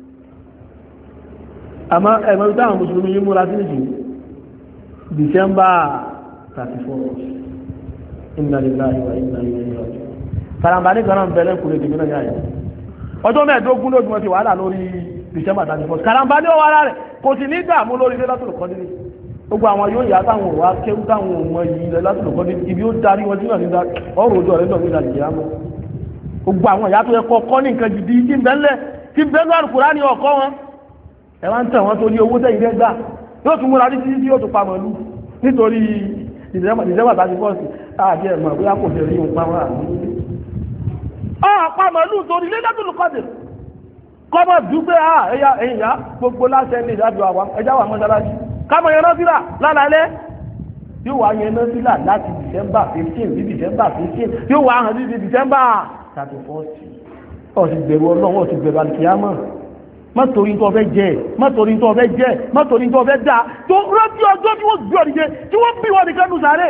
àmọ́ ẹ̀mọ́ ìta àwọn mùsùlùmí yìí múra sí nìsí December 31 inna lillahi wa inna ilayhi raji'un karambani kan náà bẹ̀rẹ̀ kúrò ìdìbò náà yáyà ọjọ́ mẹ́ẹ̀ẹ́dógún lójú wọn ti wàhálà lórí December 31 karambani ó wàhálà rẹ̀ kò sì ní dààmú lórí ilé látòlù kọ́ nílé gbogbo àwọn yóò yá táwọn òwà kéwú táwọn òmọ yìí ilẹ̀ látòlù kọ́ nílé ibi ó darí wọn sínú àdínda ọrọ̀ ojú ọ̀rẹ́ náà ní ìlàjì yá mọ́ gbogbo àwọn ìyá tó yẹ kọ́ ní nǹkan jìdí tí ń bẹ́ńlẹ̀ tí ń bẹ́ńlẹ̀ Al-Kùránì ọkọ wọn ẹ wá ń tẹ̀ wọ́n tó ní owó tẹ̀yìn rẹ̀ gbà yóò tún múra títí tí yóò tún pa mọ̀lú nítorí December 31 àti ẹ̀mọ̀ bóyá kò tẹ̀lé yóò pa wọn àmì ọ̀pá mọ̀lú torí ilé látòlù kọ́ kọ́mọ̀ dúpẹ́ ẹ̀yà gbogbo láṣẹ ní ìdájọ́ àwa ẹjá wà mọ́sálásí kámọ̀ yẹn náà lálálẹ́ yóò wá yẹn náà láti December 15 sí December 15 yóò wá hàn sí December 31 ọ̀sì bẹ̀rù ọlọ́run ọ̀sì bẹ̀rù alìkìyàmọ̀ má torí tó fẹ́ jẹ́ má torí tó fẹ́ jẹ́ má torí tó fẹ́ dá tó rántí ọjọ́ tí wọ́n gbé ọ̀dìjẹ́ tí wọ́n bí wọn nìkan nù sáré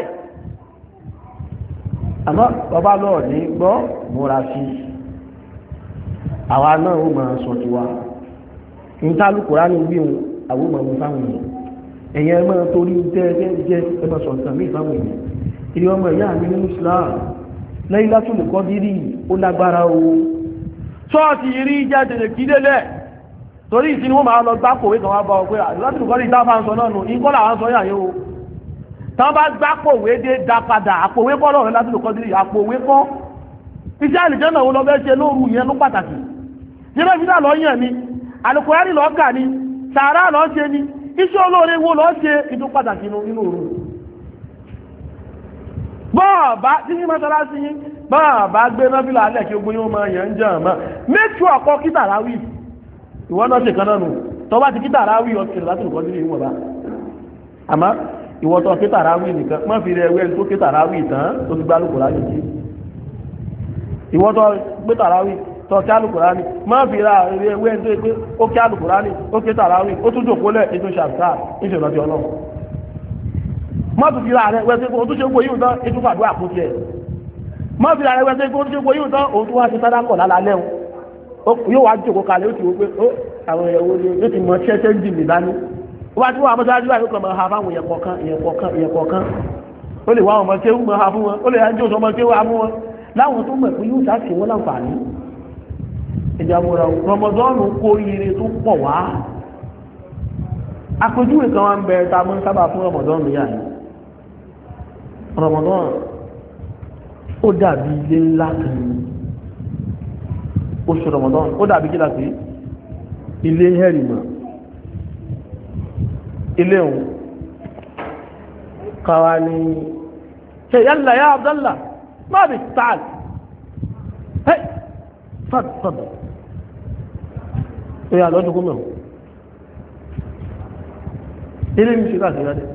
àmọ́ bàbá lọ́ọ̀ ní gbọ́ múra sí àwa náà ó máa sọ ti wá ìtàlùkùrá ní wí ohun àwọn ọmọ ọmọ fáwọn èèyàn ẹ̀yẹ ẹmọ́ torí jẹ́ ẹmọ sọ̀tàn mí fáwọn èèyàn ilé ọmọ ìyá mi ní Islam Laylatul Qadri ó lágbára o ṣọ́ọ̀tì rí jáde kí délẹ̀ torí ìsìn wọ́n máa lọ gbápòwé kan wá bá ọ pé Laylatul Qadri dáfà ń sọ náà nù ìkọ́lá àwọn sọ yàyó o tán bá gbápòwé dé dá padà àpòwé kọ́ lọ́rọ̀ Laylatul Qadri àpòwé kọ́ iṣẹ́ àlìjẹ́ náà lọ bẹ́ ṣe lóru yẹn ló pàtàkì jẹ́rẹ́ fídà lọ yẹn ni Al-Kùránì lọ gà ní sàárà lọ ṣe ní iṣẹ́ olóore wo lọ ṣe ìtò pàtàkì nínú òru bọ́ọ̀bá tí ní mọ́sálásí bọ́ọ̀bá gbé náfílà alẹ́ kí ogun yóò máa yẹn ń jẹ́ ọ̀mọ́ make sure ọkọ̀ kí tàràwì ìwọ́n náà ṣe kan náà nù tọ́ bá ti kí tàràwì ọ̀kẹ́ láti nìkan nílé ìwọ̀n bá àmọ́ ìwọ́tọ̀ kí tàràwì nìkan má fi rẹ̀ wẹ́n tó kí tàràwì tán tó ti gbá Al-Kùránì jì ìwọ́tọ̀ gbé tàràwì tọ́ kí Al-Kùránì má fi ra ewé tó pé ó kí Al-Kùránì ó kí tàràwì ó tún jòkólẹ̀ ètò ṣàtà ìṣèlọ́dí ọlọ́run má fi ra rẹ̀ wẹ́sẹ̀ pé ó tún ṣe gbó yíò tán ètò pàdó àpótí ẹ̀ má fi ra rẹ̀ wẹ́sẹ̀ pé ó tún ṣe gbó yíò tán òun tó wá ṣe sádàkọ̀ lálálẹ́ yóò wá jòkó kalẹ̀ ó ti wó pé ó àwọn ẹ̀wọ́ ni ó ti mọ ṣẹ́ṣẹ́ jì mí dání ó bá tí wọ́n amọ́sáájú àyè kan máa ha fáwọn èèyàn kọ̀ọ̀kan ó lè wá ọmọ kéwú máa ha fún wọn ó lè yájú ọmọ kéwú ha fún wọn láwọn tó mọ̀ pé yóò ṣáà ṣe wọ́n láǹfààní ìjàmùrà rọmọdọ́nù kó ire tó pọ̀ wá àpèjúwe kan wá ń bẹ ta mọ́ sábà fún rọmọdọ́nù yà ní rọmọdọ́nù ó dàbí ilé ńlá kan oṣù rọmọdọ́nù ó dàbí kí láti ilé hẹ́rìmọ̀ ilé òun káwa ní ṣe yálà yá Abdallah má bí tààl hey fàdà ẹ̀yà lọ́dún gómìnà ilé mi ṣe káàkiri rẹ̀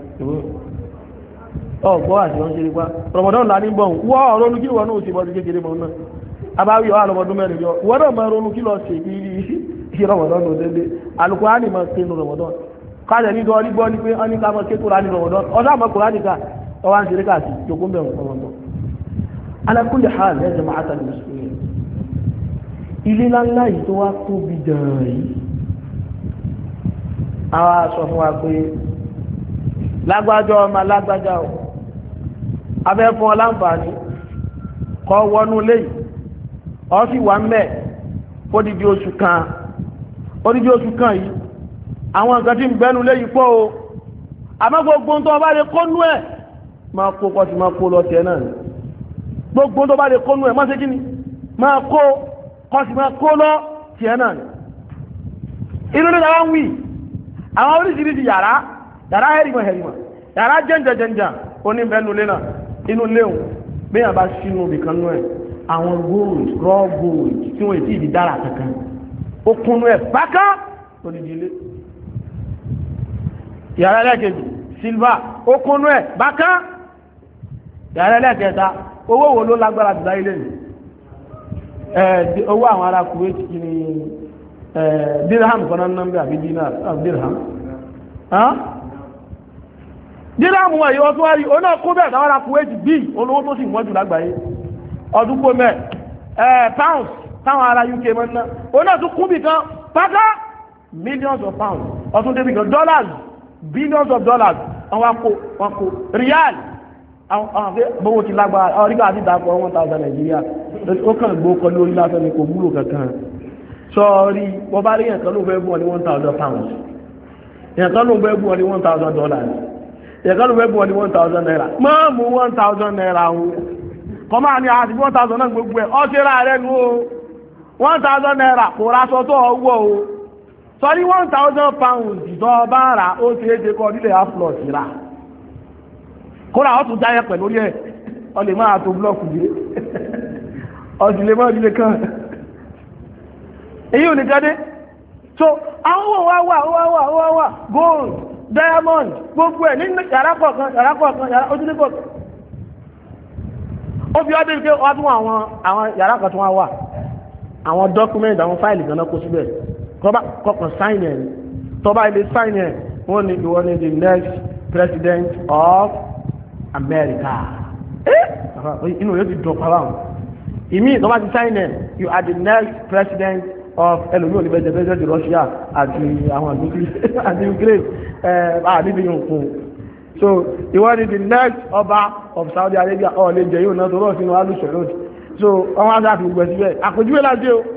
ọgbọ́ àti wọ́n ṣe rí pa Ramadan là ní bọ̀n wọ́ ọ̀rọ̀ olú kí wọ́n náà ti bọ́ sí kékeré mọ́ náà abáwí ọ̀ àlọ́mọdún mẹ́rin yọ wọ́n náà máa ronú kí lọ sí ìrí Ramadan ló dédé Al-Kùránì máa ké nu Ramadan káàdẹ̀ ní dọ́ọ̀rí gbọ́ ní pé ọ́n ní ká máa ké Kùránì Ramadan ọ̀dọ́ àmọ́ Kùránì ká ọwá ń ṣe rí káàkiri jòkó bẹ̀rù Ramadan ala kulli hal ya jama'at al-muslimin ilé ńláńlá yìí tó wá tóbi gan yìí àwa sọ fún wa pé lágbájá ọmọ lágbájá o abẹ́ fún ọ láǹfààní kọ́ wọnú léyìí ọ sì wà mẹ́ odidi oṣù kan yìí àwọn nǹkan tí ń gbẹ́nu léyìí pọ̀ o àmọ́ gbogbo tó ọba lè kó nú ẹ̀ máa kó pọ̀ sí máa kó lọ tẹ̀ náà gbogbo tó bá lè kó nú ẹ̀ má ṣe kí ni máa kó kọ́ sí máa kó lọ tí ẹ náà ni inú ní àwọn wí àwọn oríṣiríṣi yàrá hẹ́rìmọ̀ yàrá jẹ́ǹjẹ̀jẹ̀ǹjà oníbẹ̀nulé náà inú léhùn bí yàn bá sínú ibìkan nú ẹ̀ àwọn gold raw gold tí wọ́n ti ìdí dára kankan ó kúnnú ẹ̀ báká onídìílé yàrá ẹlẹ́kejì silver ó kúnnú ẹ̀ báká yàrá ẹlẹ́kẹta owó wo ló lágbára jù láyé lẹ́yìn owó àwọn ará Kuwait kí ni dirham kan náà nọ́mbẹ́ àbí dinar dirham wọ̀ yíwọ́ tó wárí oná kó bẹ́ẹ̀ táwọn ará Kuwait bí olówó tó sì wọ́n jù lágbàáyé ọdún kó mẹ́ pounds táwọn ará UK mọ́ ná oná tún kú bì kan pátá millions of pounds ọdún débi kan dollars billions of dollars wọ́n kó real àwọn bówó ti lágbára ọ̀rígbà àti ìdápọ̀ 1000 Nàìjíríà ó kàn gbó kọ lórí lásán ní kò wúlò kankan sọ́ọ̀rí wọ́n bá rí ẹ̀kan ló fẹ́ bú ọ ní 1000 pounds ẹ̀kan ló fẹ́ bú ọ ní $1000 ẹ̀kan ló fẹ́ bú ọ ní 1000 naira máa mú 1000 naira ohun kọ máa ní àti 1000 náà gbogbo ẹ̀ ọ́ ṣe rà rẹ̀ nú o 1000 naira kò rásọ tó ọwọ́ o sọ́rí 1000 pounds ìtọ́ bá rà ó ṣe é ṣe kọ́ nílẹ̀ aflọ́t rà kóra ọ́ tún jáyẹ pẹ̀lú orí ẹ̀ ọ lè máa tó blọ́ọ̀kù jílé ọdún lè máa jílé kan èyí ò ní jáde so àwọn wà gold diamond gbogbo ẹ̀ nínú yàrá kọ̀ọ̀kan yàrá ojúlé kọ̀ọ̀kan ó fi ọdún pé wọ́n tún àwọn yàrá kan tún wá wà àwọn document àwọn fáìlì kan náà kó síbẹ̀ kọ̀ọ̀kan sign ẹ̀ tọ́ba ilé sign ẹ̀ wọ́n ní ìwọ ní the next president of America inú yóò ti dùn pàrọ̀ àwọn ìmí ìtọ́ba ti sign ẹ̀ you are the next president of ẹlòmí olùbẹ̀jẹ̀ president Russia àti àwọn àti Ukraine níbi yóò kún so ìwọ́n ni the next ọba of Saudi Arabia ọ̀ lè jẹ́ yóò náà tó rọ̀ sínú alùsọ̀rọ̀ so wọ́n wá sáà fi gbẹ̀ síbẹ̀ àpèjúwe láti o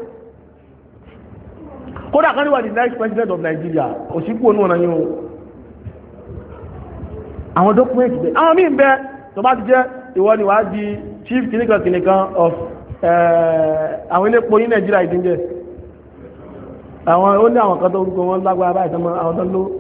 kódà kan níwà the next president of Nigeria òsìkú onú ọ̀nà yóò àwọn document bẹ̀ àwọn míì bẹ́ tó bá ti jẹ́ ìwọ́n ni wàá di chief kìnìkan of àwọn ilé epo ní Nigeria ìdíjẹ́ àwọn ó ní àwọn kan tó orúkọ wọn lágbára báyìí tán àwọn tó ló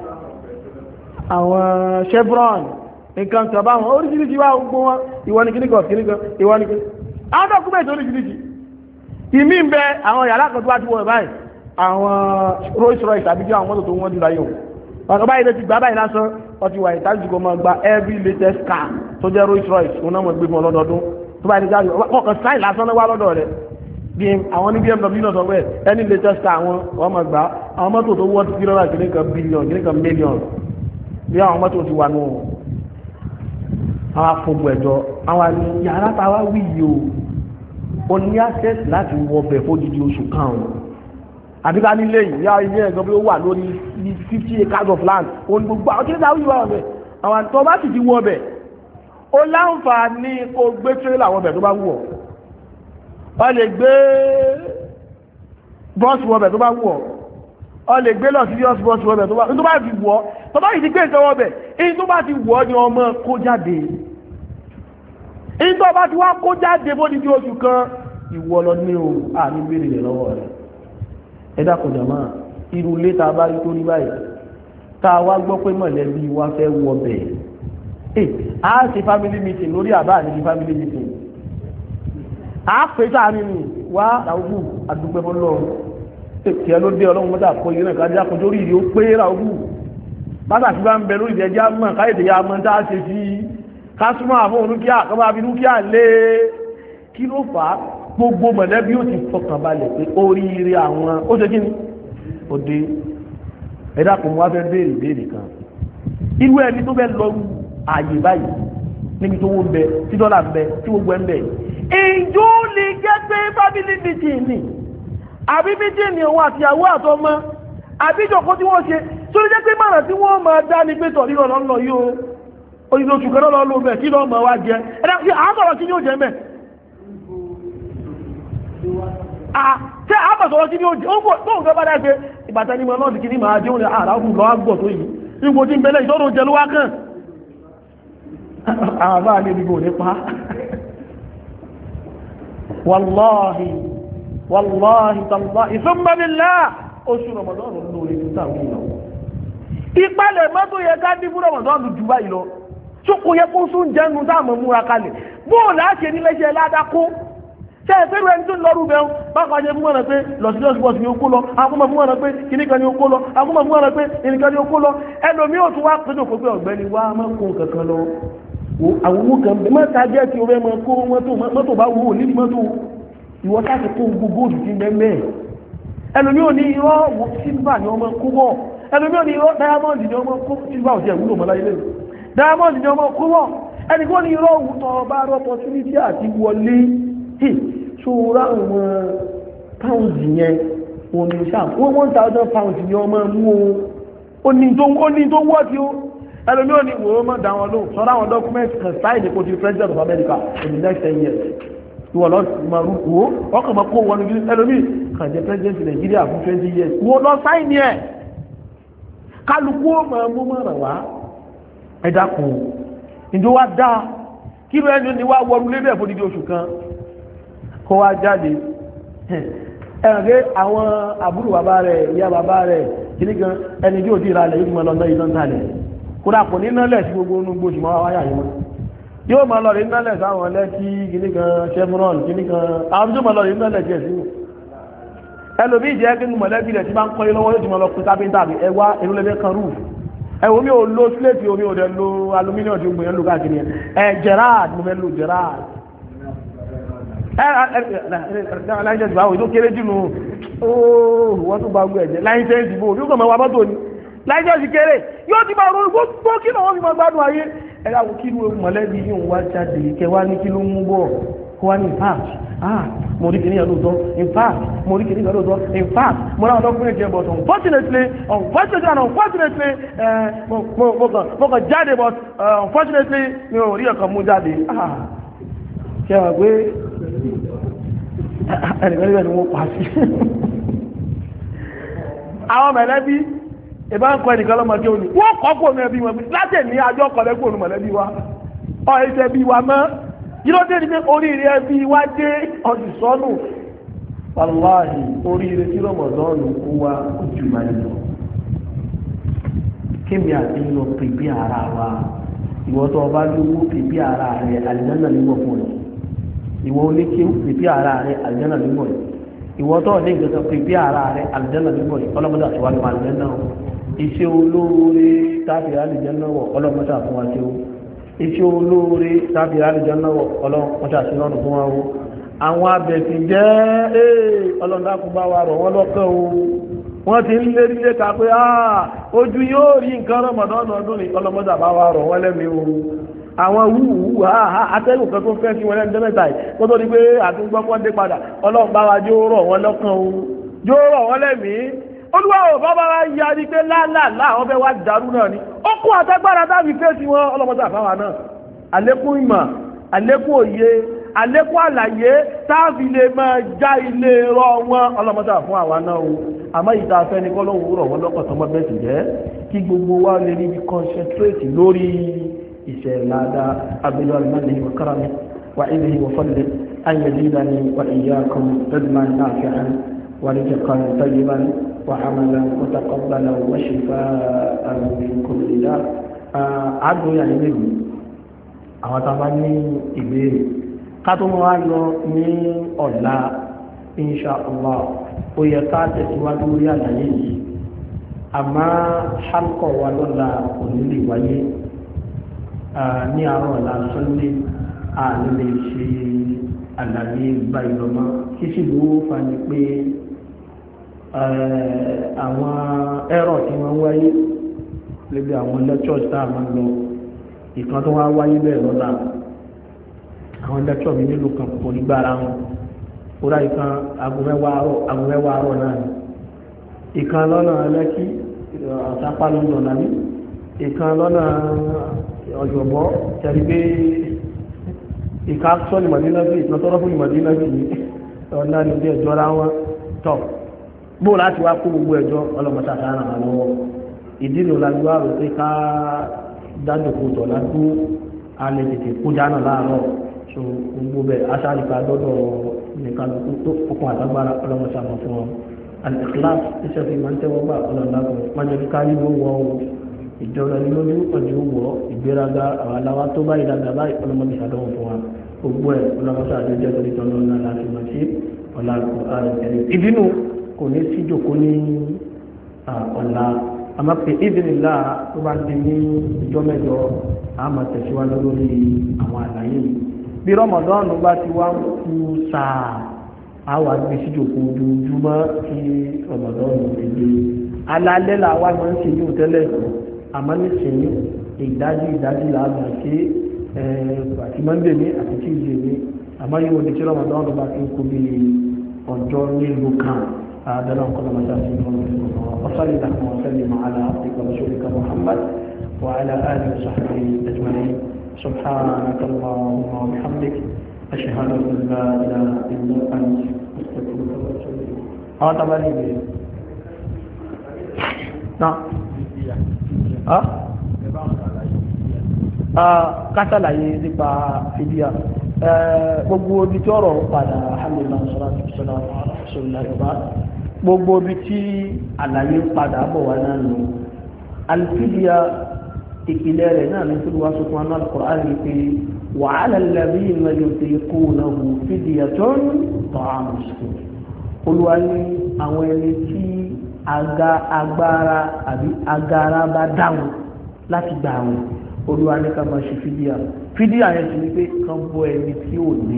àwọn Chevron nǹkan kan báwọn oríṣiríṣi wá gbogbo wọn ìwọ ni kìnìkan ìwọ ni kìnìkan àwọn document oríṣiríṣi ìmí ń bẹ àwọn yàrá kan tó wá ti wọ báyìí àwọn Rolls Royce àbí jẹ́ àwọn mọ́tò tó wọ́n jù láyé wọn báyìí lè ti gbá báyìí lásán ọtí wà ìtàjì kò máa gba every latest car tó jẹ́ Rolls Royce òun náà mọ̀ gbé fún ọlọ́dọọdún tó báyìí jáde ọkàn sáì lásán náà wá lọ́dọ̀ rẹ̀ bí àwọn ní BMW náà sọ pé any latest car àwọn wọ́n máa gbá àwọn mọ́tò tó wọ́n ti fi lọ́la kìnnìkan billion kìnnìkan million bí àwọn mọ́tò ti wà nù àwọn afọ́gbọ̀ ẹ̀jọ́ àwọn yàrá táwa wí yìí o ní access láti wọ bẹ̀ fódìdí oṣù kan o àbíká nílé yìí yá ilé ẹ̀gbọ́n bí ó wà lórí 50 acres of land o ní gbogbo àwọn kíníkà wíwá ọ̀bẹ̀ àwọn àtọ́ bá sì ti wọ bẹ̀ ó láǹfààní kó gbé tírélà wọ bẹ̀ tó bá wù ọ́ ọ lè gbé bọ́ọ̀sì wọ bẹ̀ tó bá wù ọ́ ọ lè gbé lọ sí bọ́ọ̀sì wọ bẹ̀ tó bá ti wù ọ́ tó bá yìí ti gbé nǹkan wọ bẹ̀ èyí tó bá ti wù ọ́ ni ọmọ kó jáde èyí tó bá ti wá kó jáde bó ní bí oṣù kan ìwọ lọ ní o àní béèrè rẹ̀ lọ́wọ́ rẹ̀ ẹ̀dá kọjá máa irú ilé tá a bá rí tó rí báyìí tá a wá gbọ́ pé mọ̀lẹ́bí wa fẹ́ wọ bẹ̀ a ṣe family meeting lórí àbá àti family meeting a pè sáàrin ni wá ràúgbù àdúgbẹ́ fọlọ́run tí ẹ ló dé ọlọ́run mọ́tà kọ ìrìn àkájá kan tó rí ìrí ó pé ràúgbù bátà tí bá ń bẹ lórí ìdẹ́já mọ̀ káyèdè ya mọ́ tá a ṣe sí kásùmọ̀ àfọ́ onúkíà kọ́bá bí núkíà lé kí ló fà á gbogbo mọ̀lẹ́bí ó ti fọkàn balẹ̀ pé oríire àwọn ó ṣe kí ni ó dé ẹ̀dá kò mú wá fẹ́ béèrè kan irú ẹni tó bẹ́ lọ ààyè báyìí níbi tó wọ́n bẹ tí dọ́là ń bẹ tí gbogbo ẹ̀ ń bẹ ìjó lè jẹ́ pé family meeting ni àbí meeting ni òun àtìyàwó àtọmọ àbí ìjọkọ́ tí wọ́n ṣe tó lè jẹ́ pé mọ̀ràn tí wọ́n máa dá ní pé tọ̀ lílọ lọ́nà yóò oyin oṣù kan lọ́lọ́ ló bẹ̀ kí lọ́ mọ̀ wá jẹ ẹ̀dá sí àásọ̀rọ̀ sí ní ó jẹ mẹ́ tẹ́ àbọ̀sọ̀rọ̀ sí ní ó jẹ ó gbọ́ tóun fẹ́ bá dá pé ìbàtà ní mọ̀ lọ́dún kí ní máa jẹun ní àràkùn lọ́ àgbọ̀ tó yìí nígbò tí ń bẹ́lẹ̀ ìtọ́rọ̀ jẹ ló wá kàn àbá ní ìdìbò nípa wàláhì wàláhì tàláhì thumma billah oṣù Ramadan lórí tó táwọn èèyàn ìpalẹ̀ mọ́tò yẹ ká dín fún Ramadan jù báyìí lọ tó kò yẹ kó sún jẹnu táàmù múra kalẹ̀ bóòlù àṣẹ níléeṣẹ́ ládàkó ṣe ìfẹ́rù ẹni tó ń lọ́rù bẹ̀rún bákan ṣe fún ọ̀nà pé lọ́sílọ́síbọ̀sì ni ó kó lọ akúmọ̀ fún ọ̀nà pé kìníkan ni ó kó lọ akúmọ̀ fún ọ̀nà pé kìníkan ni ó kó lọ ẹlòmí ò tún wá péjọ kó pé ọ̀gbẹ́ni wá máa kó kankan lọ àwọn owó kan bẹ mọ́ta jẹ́ tí o fẹ́ máa kó mọ́tò bá wúwo ní mọ́tò ìwọ láti kó gbogbo òdù sí mẹ́mẹ́ ẹlòmí ò ní irọ́ sílvà ni ọmọ kó wọ̀ ẹlòmí ò ní irọ́ diamond ni ọmọ kó sílvà ò tiẹ̀ wúlò mọ́ láyé lẹ́nu diamond ni ọmọ kó wọ̀ ẹnì kó ní irọ́ òwúntọ́ bá rọ́ opportunity àti wọlé ṣòro àwọn pounds yẹn wọ́n ní sáà wọ́n 1,000 pounds ni ọmọ mú o ní tó wọ́ tí ó ẹlòmí ò ní wò ó mọ́ dáwọn lóhùn sọ́rọ̀ àwọn documents kan sign kò ti president of America in the next 10 years ìwọ̀n lọ ma rú wò ó ọkàn mọ́ kó wọn ní ẹlòmí kàn jẹ́ president Nigeria fún 20 years wò lọ sign yẹ kálukú ọmọ mú mọ́ràn wá ẹ̀dá kù ìjọ wa dá kí ló ẹni ní wá wọrú lébẹ̀ fún dídí oṣù kan kó wá jáde ẹ̀rẹ̀ àwọn àbúrò bàbá rẹ̀ ìyá bàbá rẹ̀ kìíní kan ẹni tí ò dí ìrànlẹ̀ yóò mọ̀ lọ́nà ìdán tààlẹ̀ kódà kò ní nálẹ̀ sí gbogbo onúgbò ṣùgbọ́n wá wáyà yìí yóò máa lọ rí nálẹ̀ sáwọn lẹ́kí kìíní kan chevron kìíní kan àwọn tó máa lọ rí nálẹ̀ jẹ́ sí ẹlòmí ìjẹ́ kí ní mọ̀lẹ́bí rẹ̀ tí máa ń kọ́ lọ́wọ́ yóò ti máa lọ pín kápẹ́ntà ẹwà ìrúlẹ̀bẹ̀ kan rúf ẹwọ́ mi ò lo slate omi ò dẹ̀ lo aluminium tí ó gbìyànjú káàkiri Gerard mo fẹ́ lo Gerard láìsẹ̀sì báwo tó kéré jùlọ ooo wọ́n tó bá gbé ẹ̀jẹ̀ láìsẹ̀sì bó yóò kàn máa wà bọ́tò ní láìsẹ̀sì kéré yóò ti máa ronú gbogbo kí náà wọ́n fi máa gbádùn ayé ẹ̀rọ àwọn kí ló mọ̀lẹ́bí yóò wá jáde kẹwàá ní kí ló mú bọ̀ kó wá ní fact mo rí kìnìyàn lóòótọ́ in fact mo rí kìnìyàn lóòótọ́ in fact mo ráwọn ọdọ́kùnrin jẹ but unfortunately mo kàn jáde but unfortunately mi ò rí ọkàn mú jáde kẹwàá pé ẹnìkan níbẹ̀ ni wọ́n pa sí àwọn mẹ̀lẹ́bí ìbá ń kọ ẹnìkan lọ́mọdé òní wọ́n kọ́ pò ní ẹbí wọn láti ní àjọ kọ̀lẹ́gbò ní mọ̀lẹ́bí wa ọ̀ ẹ̀ṣẹ̀ bí wa mọ́ yílọ́dé ní pé oríire ẹbí wa dé ọdún sọ́nù wàláhì oríire tí rọmọdọ́ọ̀nù kó wa ojú máa ń lọ kémi àti ń lọ pèpè ara wa ìwọ́tọ̀ ọba lówó pèpè ara rẹ̀ àlìjánnà níwọ̀ fún ọ ìwọ oníkí pèpè ara rẹ̀ àlìjánnà níwọ̀ ìwọ́tọ̀ ní ìgbésẹ̀ pèpè ara rẹ̀ àlìjánnà níwọ̀ ọlọ́mọdé àti wàlúù àlìjánnà iṣẹ́ olóore tàbí àlìjánnà wọ̀ ọlọ́mọdé àfún wa ṣe ó iṣẹ́ olóore tàbí àlìjánnà wọ̀ ọlọ́mọdé àti lọ́nà fún wa ó àwọn abẹ̀sìn jẹ́ ọlọ́dàkùnbá wa rọ̀ wọ́n lọ́kàn o wọ́n ti ń lérí léka pé ojú yóò rí nǹkan Ramadan ọdún ní ọlọ́mọdé àbá wa rọ̀ wọ́n lẹ́mìí o àwọn wúwú atẹ́gùn kan tó fẹ́ sí wọn lẹ́nu tẹ́mẹ́ta yìí kó tó di pé àtúngbọ́pọ́ dé padà ọlọ́run bá wa yóò rọ̀ wọ́n lọ́kàn o yóò rọ̀ wọ́n lẹ́mìí olúwa ò bá bá ya ni pé láàlá àwọn fẹ́ wá dàrú náà ni ó kún àtẹ́gbára dábì fẹ́ sí wọn ọlọ́mọdé àbáwa náà àlékún ìmọ̀ àlékún òye àlékún àlàyé táàfi lè máa já ilé rọ wọn ọlọ́mọdé fún àwa náà o àmọ́ ìta afẹ́ ní kọ́lọ́wọ́ rọ̀ wọ́n lọ́kàn tọmọ bẹ́ẹ̀ sì jẹ́ kí gbogbo wa lè rí bí concentrate lórí iṣẹ́ ládá abẹ́lẹ́ alimani wa karami wa ilẹ̀ wa fadli an yazidani wa iyyakum ilman nafi'an wa rizqan tayyiban wa amalan mutaqabbalan wa shifaa'an min kulli da' àádọ́ yà nílé mi àwọn tá a bá ní ìbéèrè ká tó mọ́ wá lọ ní ọ̀la insha Allah ó yẹ ká tẹ̀síwájú lórí àlàyé yìí àmọ́ ṣálkọ̀ wa lọ́la kò ní lè wáyé ní àárọ̀ ọ̀la Sunday àní lè ṣe àlàyé gba ìlọ́mọ́ kí sì ló fà ní pé àwọn ẹ̀rọ tí wọ́n wáyé lébi àwọn lectures tá a máa lọ ìkan tó wá wáyé bẹ́ẹ̀ lọ́la àwọn lecture mi nílùú kan kò ní gbára wọn kódà ìkan agunmẹ́wàá àárọ̀ náà ni ìkan lọ́nà Lẹ́kì àsápá lọ́nà nàní ìkan lọ́nà ọ̀jọ̀bọ́ tẹ̀lé pé ìka sọ ní Màdínà sí ìkan tọ́rọ́ fún Màdínà sí ní ọ̀nà ní bí ẹjọ́ ra wọn tọ̀ bó láti wá kó gbogbo ẹjọ́ ọlọ́mọta sára hàn lọ́wọ́ ìdílé ọ̀làjú àrò pé ká dájòkó tọ̀ lájú alẹ́ tètè kó jáná láàárọ̀ so gbogbo bẹ́ẹ̀ aṣáájú ká dọ́dọ̀ nìkan tó ọkùn àtàgbára ọlọ́mọṣà mọ̀ fún wọn al-ikhlas iṣẹ́ fi máa ń tẹ́wọ́ gbà ọlọ́dàkùn májọ kíká ní ló wọ́ o ìjọba ní lójú ọjọ́ wọ́ ìgbéraga àwọn aláwa tó bá ìdàgbà báyìí ọlọ́mọdé ṣàdánwò fún wa gbogbo ẹ̀ ọlọ́mọṣà àjọjẹ́ torí tọ́lọ́ náà láti mọ̀ sí ọ̀la ìbínú kò ní síjòkó ní ọ̀la àmọ́ pé ìdínlá tó bá ti ní ìjọ mẹ́jọ àmọ́ tẹ̀síwájú lórí àwọn àlàyé yìí bí Ramadan bá ti wá ń kú sáà àwọn àgbẹ̀ síjòkó ojoojúmọ́ kí Ramadan ti dé alálẹ́ làwọn máa ń ṣe yóò tẹ́lẹ̀ àmọ́ nísìnyí ìdájí làwọn ṣe àti mọ́ndé ní àti tí ìjì ní àmọ́ yóò di tí Ramadan bá ti ń kú bí ọjọ́ nílùú kan هذا نقول مساجد وصلي اللهم وسلم على عبدك ورسولك محمد وعلى اله وصحبه اجمعين سبحانك اللهم وبحمدك اشهد ان لا اله الا انت استغفرك واتوب اليك طبعا نعم kásàlàyé nípa fìdíà gbogbo ibi tí ọ̀rọ̀ padà alhamdulillah salatu wassalamu ala rasulillah yorùbá gbogbo ibi tí àlàyé padà bọ̀ wá náà nù alfìdíà ìpìlẹ̀ rẹ̀ náà ní fúlùwà sọ́kùn aná al-Qur'an ní pé wa 'ala alladhina yutiqunahu fidyatun ta'amu miskin olúwa ní àwọn ẹni tí agara bá dáhùn láti gbà wọn olúwa ní ká máa ṣe fídíà yẹn ti ní pé kán bọ́ ẹni tí ò ní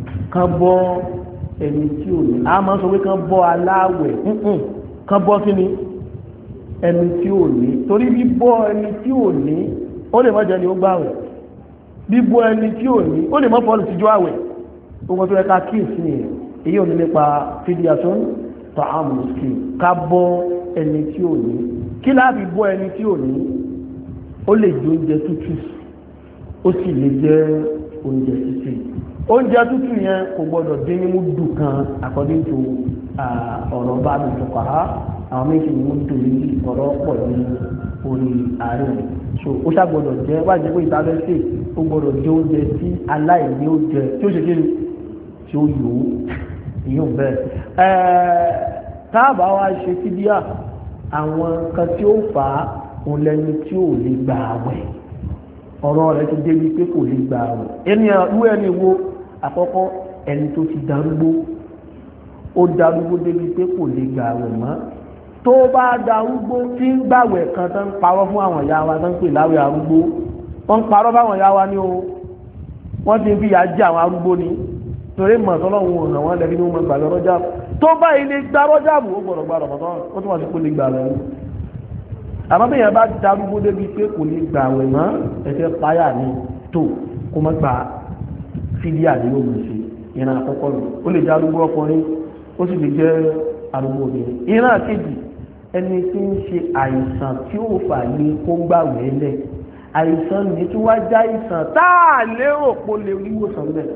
a máa sọ pé kán bọ́ aláwẹ̀ kán bọ́ kí ni ẹni tí ò ní torí bíbọ́ ẹni tí ò ní ó lè má jẹ́ ni ó gbààwẹ̀ bíbọ́ ẹni tí ò ní ó lè má fọ́ọ̀lù síjú àwẹ̀ gbogbo tó yẹ ká kíyèsí nìyẹn èyí ò ní nípa fídíà tó ń tọ́ àmù sí ká bọ́ ẹni tí ò ní kí láàbí bọ́ ẹni tí ò ní ó lè jẹ oúnjẹ tútù ó sì lè jẹ oúnjẹ sísè oúnjẹ tútù yẹn kò gbọdọ̀ dín ní múdù kan according to ọ̀rọ̀ bá mi tó kà á àwọn méjì ní múdù méjì ọ̀rọ̀ pọ̀ ní orí ààrẹ rẹ̀ so ó ṣàgbọdọ̀ jẹ wájú pé ìtàlẹ́sẹ̀ ó gbọdọ̀ jẹ oúnjẹ tí aláìní ó jẹ tí ó ṣe kí ni tí ó yòó ìyóò bẹ́ẹ̀ táàbà wa ṣe fídíà àwọn kan tí ó fà á òun lẹni tí ò lè gba àwẹ̀ ọ̀rọ̀ rẹ̀ ti débi pé kò lè gba àwẹ̀ ẹni wo àkọ́kọ́ ẹni tó ti darúgbó ó darúgbó débi pé kò lè gba àwẹ̀ mọ́ tó bá darúgbó tí ń gbàwẹ̀ kan tó ń parọ́ fún àwọn ìyá wa tó ń pè láwẹ̀ arúgbó wọ́n ń parọ́ fáwọn ìyá wa ní o wọ́n ti ń fi ìyà jẹ àwọn arúgbó ni torí mọ̀tọ́lọ́hún ò ràn wọ́n lẹ́bí ní wọ́n gbà lọ́rọ́jà tó bá ilé gbà rọ́jà bò ó gbọ́dọ̀ gbà rọ̀mọ́tọ́ ó tún wà sí kó lè gbà lọ́rọ́ àmọ́ bí yẹn bá darúgbó débi pé kò lè gbà àwẹ̀ mọ́ ẹ̀fẹ́ páyà ní tó kó mọ́ gba fídíà ní yóò mọ̀ sí ìran àkọ́kọ́ rẹ̀ ó lè darúgbó ọkùnrin ó sì lè jẹ́ arúgbó obìnrin ìran kejì ẹni tí ń ṣe àìsàn tí ó fà ní kó gbàwẹ̀ lẹ̀ àìsàn ní tí wá já ìsàn táà lérò pó lè ríwòsàn bẹ̀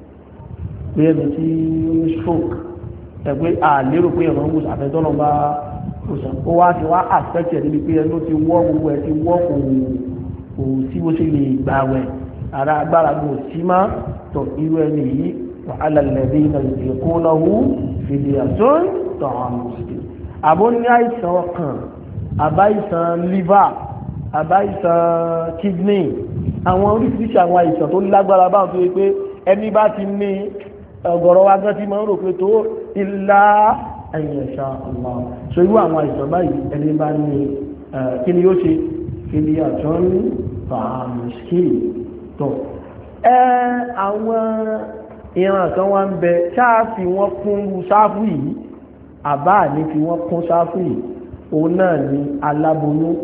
pé ẹni tí ó ní stroke ẹgbẹ́ àlérò pé ẹ̀rọ ń wò àfẹ́tọ́nà bá ó wá ti wá àfẹ́tẹ̀ níbi pé ẹni ó ti wọ́ gbogbo ẹ̀ ti wọ́ kò sí bó ṣe lè gbàwẹ̀ ara agbára gbò sí má tọ̀ irú ẹni yìí wà á lẹ́lẹ́bí iná ìkónáwó fidyatun ta'amu miskin àbó ní àìsàn ọkàn àbáìsàn liver àbáìsàn kidney àwọn oríṣiríṣi àwọn àìsàn tó lágbára báwọn tó yẹ pé ẹni bá ti ní ọ̀gọ̀rọ̀ wa gán tí máa ń rò pé tó ilá ẹ̀yẹ̀ṣà Allah so irú àwọn àìsàn báyìí ẹni bá ní kí ni yóò ṣe fidyatun ta'amu miskin tó àwọn ìran kan wá ń bẹ ṣáàfì wọn kún sáfù yìí àbá ní fi wọ́n kún sáfù yìí òun náà ni aláboyún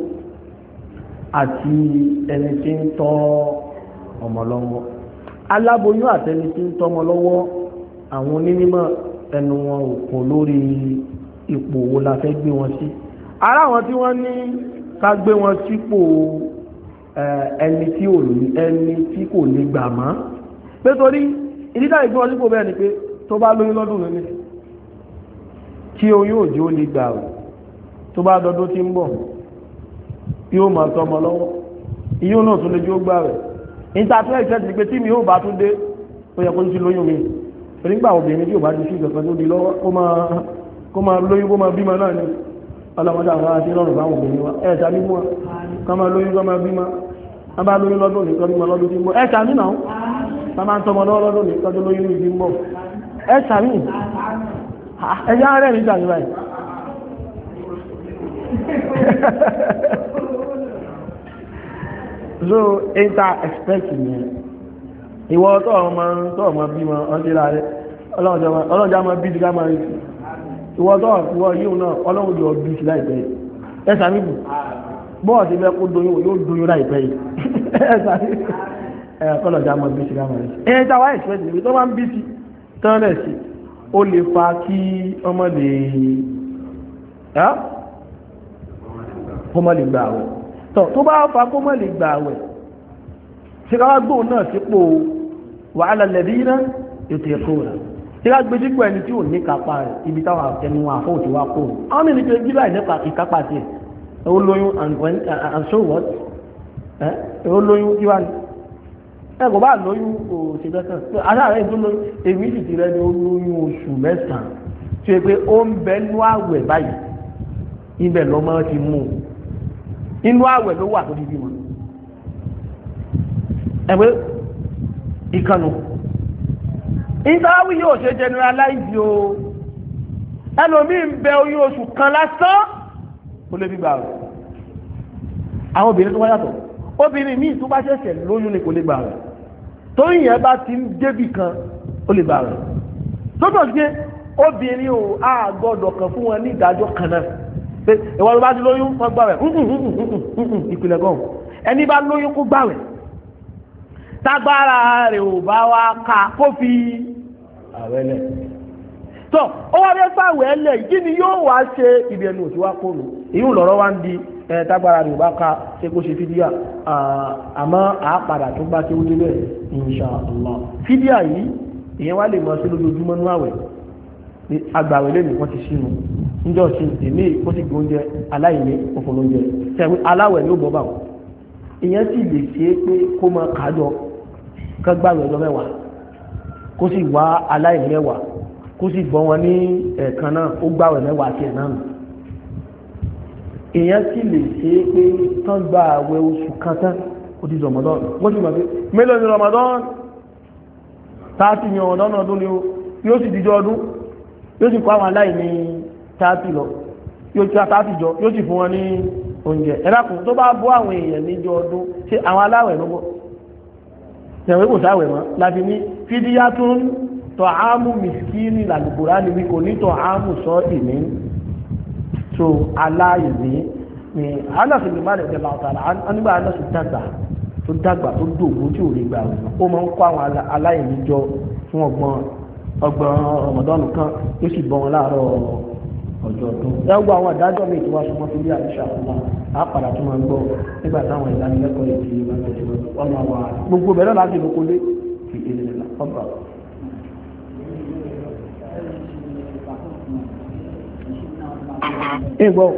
àti ẹni tí ń tọ́ ọmọ lọ́wọ́ aláboyún àti ẹni tí ń tọ́ ọmọ lọ́wọ́ àwọn onímọ̀ ẹnu wọn ò kò lórí ipò wo la fẹ́ gbé wọn sí ara wọn tí wọ́n ní ká gbé wọn sípò ẹni tí ò ní ẹni tí kò lè gbà mọ́ pé torí ìdídá ìgbé wọn sípò bẹ́ẹ̀ ni pé tó bá lóyún lọ́dún lónìí tí oyún òjò lè gbà rẹ̀ tó bá dọdún tí ń bọ̀ yóò máa tọ́ ọmọ lọ́wọ́ iyún náà tún lè jó gbà rẹ̀ internet ti pé tí mi yóò bá tún dé ó yẹ kó ti lóyún mi nígbà obìnrin tí ò bá ti sí ìgbẹ̀kan tó di lọ́wọ́ kó máa lóyún kó máa bímọ náà ni ọlọ́mọdé àwọn àti lọ́rùn báwọn obìnrin wa ẹ̀ tàbí mú wọn ká máa lóyún kó máa bímọ wọn bá lóyún lọ́dún ní kọ́dún lọ́dún tí ń bọ̀ ẹ̀ tàbí náà wọn máa ń tọmọ lọ́dún ní kọ́dún lóyún ní ìdí ń bọ̀ ẹ̀ tàbí ẹ̀yà rẹ̀ ní ìjàgbé báyìí so enter expect me ìwọ tó ọmọ bímọ ọdí láàrẹ ọlọ́jà máa bí dígá máa rí ìwọ tó ọ̀pọ̀ yíò náà ọlọ́run yóò bí sí láìpẹ́ ẹ̀sà níbù bọ́ọ̀ sí bẹ́ kó doyún yóò doyún láìpẹ́ yìí ẹ̀sà níbù ọlọ́jà máa bí sí dígá máa rí ẹ̀yẹn tí a wá expect me tó máa ń bí sí tọ́lẹ̀ sí ó lè fa kí ọmọ lè gbà àwẹ̀ tó bá fa kó mọ́ lè gbà àwẹ̀ ṣe ká wá gbóhùn náà sípò wàhálà lẹ̀bí iná ètò ẹ̀kọ́ rẹ̀ ṣe ká gbé dípò ẹni tí ò ní kápá rẹ̀ ibi táwọn àtẹnu àfọ́wò ti wá kó àwọn mìíràn ti gbé láì nípa ìkápá tiẹ̀ ó lóyún and so what ó lóyún kí wá ní ẹ kò bá lóyún kò ṣe dẹ́kàn aláàrẹ̀ tó lóyún èmi sì ti rẹ̀ ní ó lóyún oṣù mẹ́sàn-án tí ó pé ó ń bẹ nú àwẹ̀ báyìí ibẹ̀ lọ́mọ ti mú inú àwẹ̀ ló wà tó di bímọ ẹgbẹ́ ìkànnù ìtàwí yóò ṣe generalize o ẹlòmí ń bẹ oyún oṣù kan lásán ó lè gbígbà rẹ̀ àwọn obìnrin tó wáyàtọ̀ obìnrin míì tó bá ṣẹ̀ṣẹ̀ lóyún ní kò lè gbà rẹ̀ tó yìnyẹn bá ti ń débì kan ó lè gbà rẹ̀ tó tọ̀ sí pé obìnrin ò á gbọ́dọ̀ kan fún wọn ní ìdájọ́ kan náà pé ìwọ ló bá ti lóyún wọ́n gbà rẹ̀ ìpìlẹ̀ gan ẹni bá lóyún kó gbà rẹ̀ tágbára rẹ̀ ò bá wá ká kó fi àwẹ̀lẹ̀ tọ́ ó wá fẹ́ fàwẹ̀ ẹlẹ̀ kí ni yóò wá ṣe ibi ẹnu òtí wá kóòlù ìyún lọ́rọ̀ wá ń di tágbára rẹ̀ ò bá ká ṣe kó ṣe fídíà àmọ́ àápadà tó bá tí ó débẹ̀ insha Allah fídíà yìí ìyẹn wá lè mọ sí lójoojúmọ́ nú àwẹ̀ agbàwẹ̀ lẹ́nu wọ́n ti sínú níjọ́ sí èmi ó sì gbóúnjẹ aláìní òfin lóúnjẹ tẹ̀wé aláwẹ̀ ní ó bọ́ báwọn ìyẹn sì lè ṣe é pé kó máa kájọ kẹgbàwẹ̀ ọjọ́ mẹ́wàá kó sì wá aláìní mẹ́wàá kó sì gbọ́ wọn ní ẹ̀ẹ̀kan náà ó gbàwẹ̀ mẹ́wàá tiẹ̀ náà nù ìyẹn sì lè ṣe é pé tán gba àwẹ̀ oṣù kan tán ó di Ramadan wọ́n sì mọ̀ pé mélòó ni Ramadan 30 yan ọ̀dọ́ náà ọdún ni yóò sì dijọ́ ọdún yóò sì kó àwọn aláìní 30 lọ yóò ti 30 jọ yóò sì fún wọn ní oúnjẹ ẹ̀dàkùn tó bá bọ́ àwọn èèyàn níjọ́ ọdún ṣé àwọn aláwẹ̀ ló bọ́ tẹ̀wé kò sáwẹ̀ mọ́ láti ní fídíyà tó ń tọ́ àmú mìsíkínì làlùkùrá níbi kò ní tọ́ àmú sọ ìní tó aláìní ní anásì lè má lè jẹ́ bàtàrà nígbà anásì dàgbà tó dògbò tí ò rí gbà ó máa ń kó àwọn aláìní jọ fún ọgbọ̀n ọmọdọ́nù kan yóò sì bọ́ wọn láàárọ̀ ọjọ́ ọdún ẹgbọ́ àwọn àdájọ́ mi tó wá súnmọ́ tó bí àdíṣà fúnmá àpàdà tó máa ń gbọ́ nígbà táwọn ìdánilẹ́kọ̀ọ́ ètò ìwà tẹ̀síwájú ọmọ àwọn gbogbo bẹ̀rẹ̀ láti lóko lé fi èdè nílá ọgbà. ìgbọ́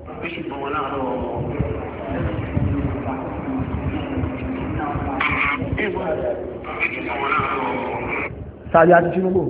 sáàrí àti Tinubu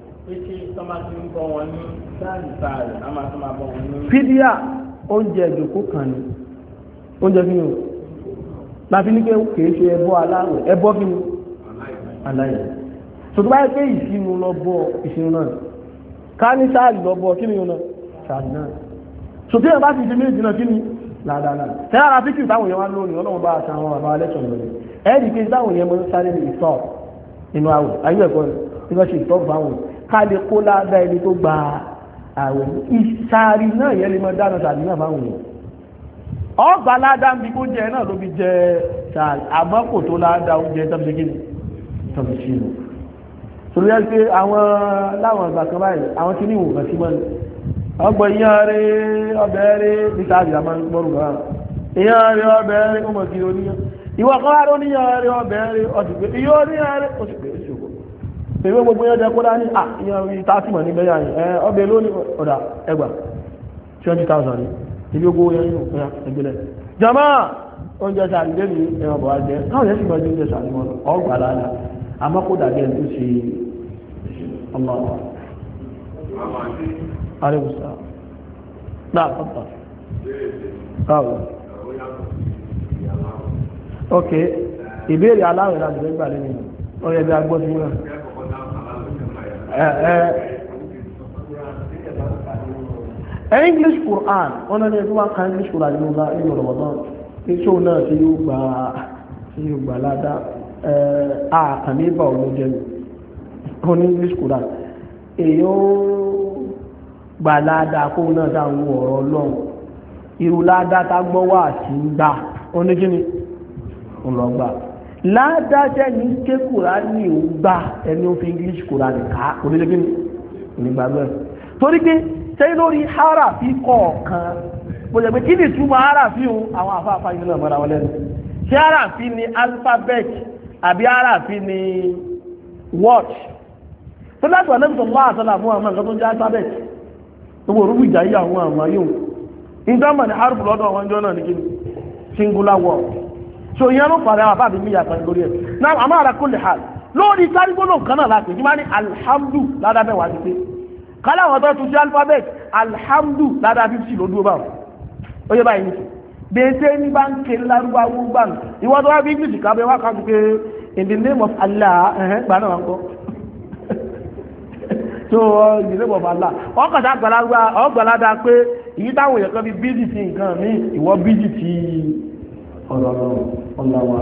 fídíà oúnjẹ ìjòkó kan ní oúnjẹ fi hàn láti ní pé kìí ṣe ẹbọ aláwẹ̀ ẹbọ fi hàn aláyẹ̀ tó tó báyẹ̀ pé ìsinú lọ bọ́ ìsinú náà ká ní sáàrì lọ bọ́ kí ni yóò náà sáàrì náà tó tí ẹ bá ti ṣe méjì náà kí ni láàdáadáa tẹ́ ara fíkì táwọn èèyàn wá lónìí ọlọ́run bá aṣọ àwọn bàbá alẹ́sọ̀ lónìí ẹ̀ẹ́dì pé táwọn èèyàn mọ́ sáré ní ìtọ́ inú àwẹ̀ ayé ẹ̀kọ́ rẹ̀ tí wọ́n ṣe ìtọ́ fáwọn ká lè kó ládá ẹni tó gba àwẹ̀ ìsáàrí náà yẹ́ lè mọ́ dáná sàbí náà fáwọn èèyàn ọgbà ládá ń bí kó jẹ náà ló fi jẹ sàárì àmọ́ kò tó ládá oúnjẹ tọ́bi ṣe kíni tọ́bi ṣe nù torí ẹ́ pé àwọn láwọn ìgbà kan báyìí àwọn tí ní ìwòkàn sí mọ́ni ọgbọ̀ ìyàn rẹ̀ ọbẹ̀ rẹ̀ ní sáàrì àmà gbọ́rù náà ìyàn rẹ̀ ọbẹ̀ rẹ̀ ó mọ̀ sí oníyàn ìwọ̀ kan rárá oníyàn rẹ̀ ọbẹ̀ rẹ̀ ọdún pé ìyàn oníyàn rẹ̀ ó sì pé ìṣòro pèwé gbogbo yẹn jẹ kó dání ìyàn rí tásìmọ̀ ní bẹ́yà yìí ọbẹ̀ lónìí ọ̀dà ẹgbà 20,000 ní ibi ogbó yẹn yóò fẹ́ ẹgbẹ̀lẹ̀ jama oúnjẹ sàrí lé ní ẹran bọ̀ ajẹ́ káwọn yẹn sì mọ́ oúnjẹ sàrí wọn ọgbà lára àmọ́ kó dàbí ẹni tó ṣe Allah عليه السلام نعم تفضل ok ìbéèrè aláwẹ̀ láti fẹ́ gbà lẹ́nu ọ̀rẹ́ bí agbọ́ sí náà English Quran wọ́n náà ní ẹgbẹ́ wá kan English Quran nínú Ramadan ní ṣó náà tí yóò gbà ládá àkànní ìbà olójẹ́ ní English Quran èyí ó gbà ládàá kó náà dáhùn ọ̀rọ̀ Ọlọ́run irú ládàá tá gbọ́ wà sí ń gbà oníkíní ọlọ́gbà ládàá jẹ́ ní ké Kùránì ò gbà ẹni ó fi English Kùránì ká oníkíní onígbàgbọ́ torí pé tẹ́yìn lórí harafi kọ̀ọ̀kan bó jẹ́ pé kí ni túmọ̀ harafi òun àwọn afáfá yìí náà mọ́ra wọn lẹ́nu ṣé harafi ni alphabet àbí harafi ni word tó láti wà lẹ́bùsọ̀ lọ́wọ́ àtọ́là fún àwọn nǹkan tó jẹ́ alphabet gbogbo orúkú ìjà yìí àwọn àwọn ayé òun ìdámọ̀ ní harfu lọ́dọ̀ wọn jọ náà ní kí singular word so ìyẹn ló pàdé àwọn àbábí míyà kan lórí ẹ̀ náà àmọ́ àrà kulli hal lórí sárígbónà kan náà láti jí máa ní alhamdu ládàbẹ̀ wà ní pé kálá àwọn tó tún sí alphabet alhamdu ládàbí sí ló dúró báwọn ó yẹ báyìí nìkan bẹ́ẹ̀ ní bá ń ké lárúbáwó gbà nù ìwọ́n tó wá bí English kábẹ́ wá kájú pé in the name of Allah gbà náà wà ń kọ́ so ìdílé bọ̀ bàálà ọkàtà ọgbàládà pé èyí táwọn èèyàn kan bí bíjì ti nǹkan ní ìwọ bíjì ti ọ̀rọ̀ ọlọ́wà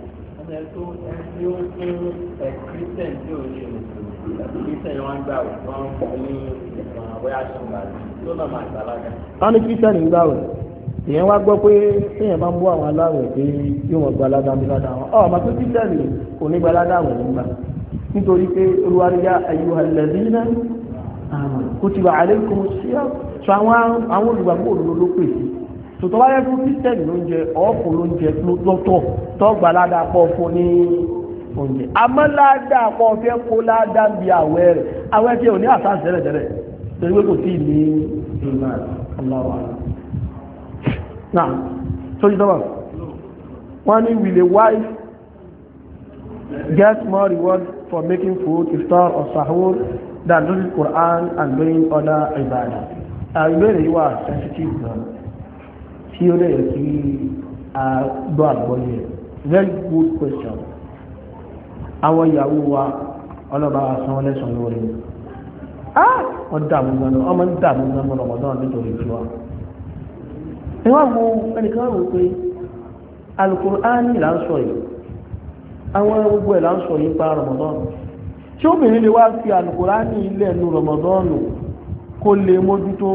wọ́n ní kírísítẹ̀nì ń gbàwẹ̀ èèyàn wá gbọ́ pé èèyàn bá ń bú àwọn aláwẹ̀ pé yóò wọ́n gbaládà mi ládà wọn ọ̀ máa tó kírísítẹ̀nì kò ní gbaládà wọn nígbà nítorí pé olúwaríyá ayyuhal ladhina amanu kutiba alaykumus siyam so àwọn olùgbàgbọ́ òdodo ló pè sí tòtọ́ wáyé fún kírísítẹ́nì lóúnjẹ ọ̀pọ̀ lóúnjẹ lọ́tọ̀ tó gbà ládàá pọ̀ fún ní oúnjẹ àmọ́ ládàá pọ̀ fẹ́ kó ládàá bí àwẹ̀ rẹ̀ àwẹ̀ tí ò ní àṣà tẹ́lẹ̀tẹ́lẹ̀ torí pé kò tí ì ní ìmọ̀ ọlọ́wà náà sójú tọ́wọ́ wọ́n ní will a wife get more reward for making food iftar or sahur than reading Quran and doing other ibadah ìbéèrè yìí wà sensitive gan tí ó lè kí a gbọ́ àgbọ́yé very good question àwọn ìyàwó wa ọlọ́ba san lẹ́sàn lórí wọ́n dààmú gan lọ ọmọ ń dààmú gan mọ́ Ramadan nítorí tí wa ìwọ́n wo ẹnìkan rò pé Al-Qur'ani là ń sọ yìí àwọn gbogbo ẹ̀ là ń sọ yìí pa Ramadan tí obìnrin lè wá fi Al-Qur'ani ilẹ̀ nu Ramadan kó lè mójútó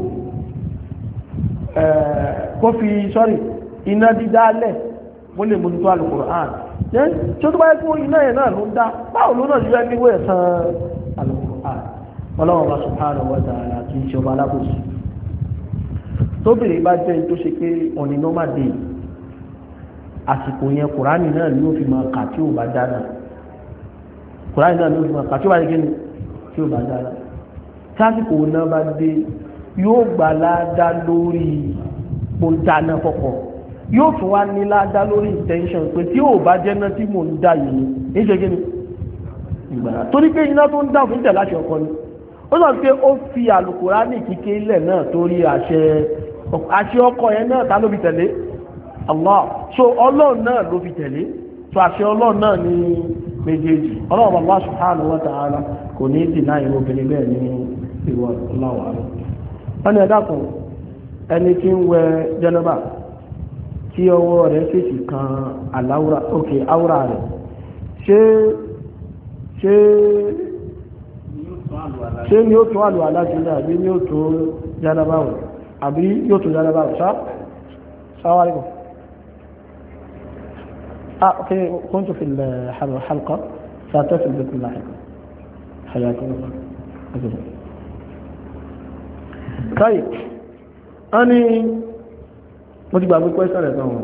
kó fi sọ́rí iná dídálẹ̀ kó lè mójútó Al-Qur'an tí ó tó bá yẹ kó iná yẹn náà ló ń dá báwo ló náà yíwẹ́ níwọ̀ ẹ̀sán Al-Qur'an ọlọ́wọ́n bá subhanahu wa ta'ala kì í ṣe ọba alábòsí tóbìnrin bá jẹ́ tó ṣe pé ọ̀nì normal day àsìkò yẹn Kùránì náà ni ó fi máa kà tí ò bá dáná Kùránì náà ni ó fi máa kà tí ò bá yẹ kíni tí ò bá dáná tásìkò náà bá dé yóò gbà ládá lórí mo ń dáná fọ́kọ yóò tún wá ní ládá lórí intention pé tí ò bá jẹ́ náà tí mò ń dá yìí ní ṣe kíni ìgbàlá torí pé iná tó ń dá òfin tẹ̀lé àṣẹ ọkọ ni ó sọ pé ó fi Àlùkùránì kíké ilẹ̀ náà torí àṣẹ ọkọ yẹn náà ta ló fi tẹ̀lé Allah so Ọlọ́run náà ló fi tẹ̀lé so àṣẹ Ọlọ́run náà ní méjèèjì Ọlọ́run Allah subhanahu wa ta'ala kò ní dìnnà ìwọ obìnrin bẹ́ẹ̀ ní ìwọ ọláwà rẹ̀ wọ́n ní ẹ̀dá kan ẹni tí ń wẹ jẹ́nàbà tí ọwọ́ rẹ̀ fèsì kan àwúrà rẹ̀ ṣé ni ó tún àlùwàlá sílẹ̀ àbí ni ó tún jẹ́nàbà wẹ̀ àbí yóò tún jẹ́nàbà wẹ̀ sáwárìkọ̀ اوكي كنت في الحلقة سأتصل بكم لاحقا حياكم الله طيب أنا مدي بابي كويس أنا تمام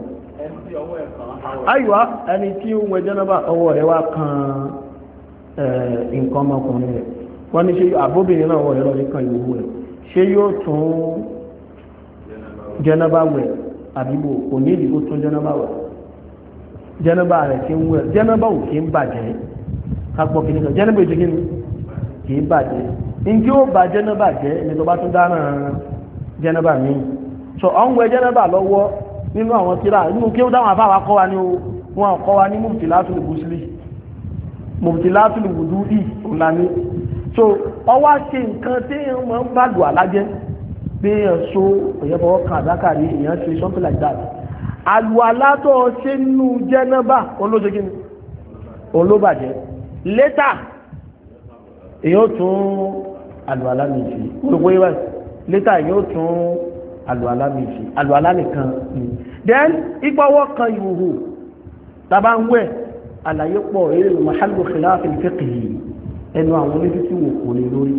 أيوة أنا تيو وجنبا أو هوا كان إن كم أكون wọ́n ní ṣe àbóbìnrin náà wọ̀ ẹ̀rọ nìkan ìwòwò ẹ̀ ṣé yóò tún jẹ́nàbà wẹ̀ àbíbò kò ní ìdíkó tún jẹ́nàbà wẹ̀ jẹ́nàbà rẹ̀ tí ń wẹ̀ jẹ́nàbà ò kí ń bàjẹ́ kápọ̀ kìíní kan jẹ́nàbà ètò kìíní kì í bàjẹ́ ní tí ó bà jẹ́nàbà jẹ́ ní tó bá tún dáná jẹ́nàbà míì so ọ̀n wẹ jẹ́nàbà lọ́wọ́ nínú àwọn tíra nínú kí ó dáwọn afáwà kọ́ wa ní wọn kọ́ wa ní mubtilatul ghusli mubtilatul wudu'i ìlànà so ọwá ṣe nǹkan tí wọ́n bá lù alájẹ́ bí èèyàn so òyẹ́fọwọ́ kan àdákàrí èèyàn ṣe something like that àlùwàlá tó ṣe nínú jẹ́nàbà olóṣèkí ni olóbàjẹ́ létà èyàn tún àlùwàlá mi ṣe gbogbo ìwà létà èyàn tún àlùwàlá mi ṣe àlùwàlá nìkan ni then ìgbọ́wọ́ kan ìhòhò tàbá ń wẹ̀ àlàyé pọ̀ eré mahallu khilaf al-fiqhi ẹnu àwọn oníbi tí wò kò lè lórí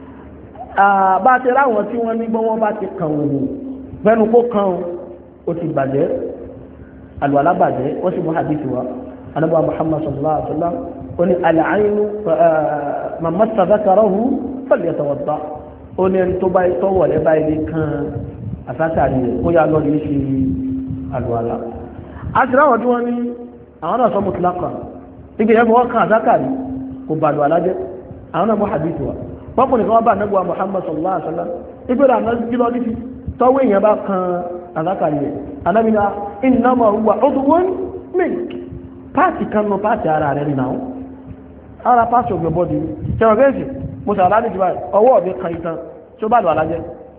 bá ti ráwọn tí wọ́n ní gbọ́wọ́ bá ti kàn òhò fẹ́nu kó kan ó ti bàjẹ́ àlùwàlá bàjẹ́ wọ́n sì mú hadith wa anabu Muhammad sallallahu alaihi wasallam ó ní al-aynu man massa dhakarahu falyatawadda ó ní ẹni tó bá tọ́wọ̀ lẹ́ báyìí kan àsátàrí rẹ̀ ó yá lọ́dún ṣe àlùwàlá a ti ráwọn tí wọ́n ní àwọn náà sọ mutlaqa igi yẹn fọwọ́ kan àsátàrí kò bàlù alájẹ́ àwọn náà mú hadith wa pọ́pùnì kan wá bá anabu Muhammad sallallahu alaihi wasallam ìgbéra àná kí lọ́dún fi tọ́wọ́ èèyàn bá kan àsátàrí rẹ̀ anábìnà innama huwa udwun mink páàtì kan nù páàtì ara rẹ̀ nìyàwó ara páàtì of your body ṣẹ̀rọ̀gẹ́sì mo sàrọ̀ láti jùlọ ọwọ́ ọ̀bẹ kan ìtàn tí ó bá lọ alájẹ́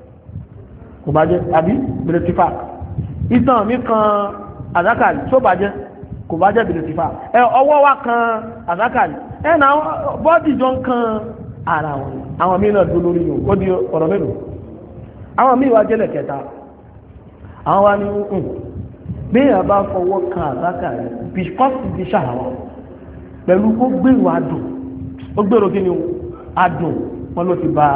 kò bá jẹ́ àbí bìrìtìfà ìtàn mi kan àzákàrí tó bá jẹ́ kò bá jẹ́ bìrìtìfà ọwọ́ wa kan àzákàrí na bọ́dì jọ ń kan ara wọn àwọn míì náà dúró lórí yòó ó di ọ̀rọ̀ mélòó àwọn míì wá jẹ́lẹ̀ kẹta àwọn wa ní béèyàn bá fọwọ́ kan àzákàrí bíkọ́sì ti ṣàwọ̀ pẹ̀lú ó gbèrò adùn ó gbèrò kí ni adùn wọn ló ti bá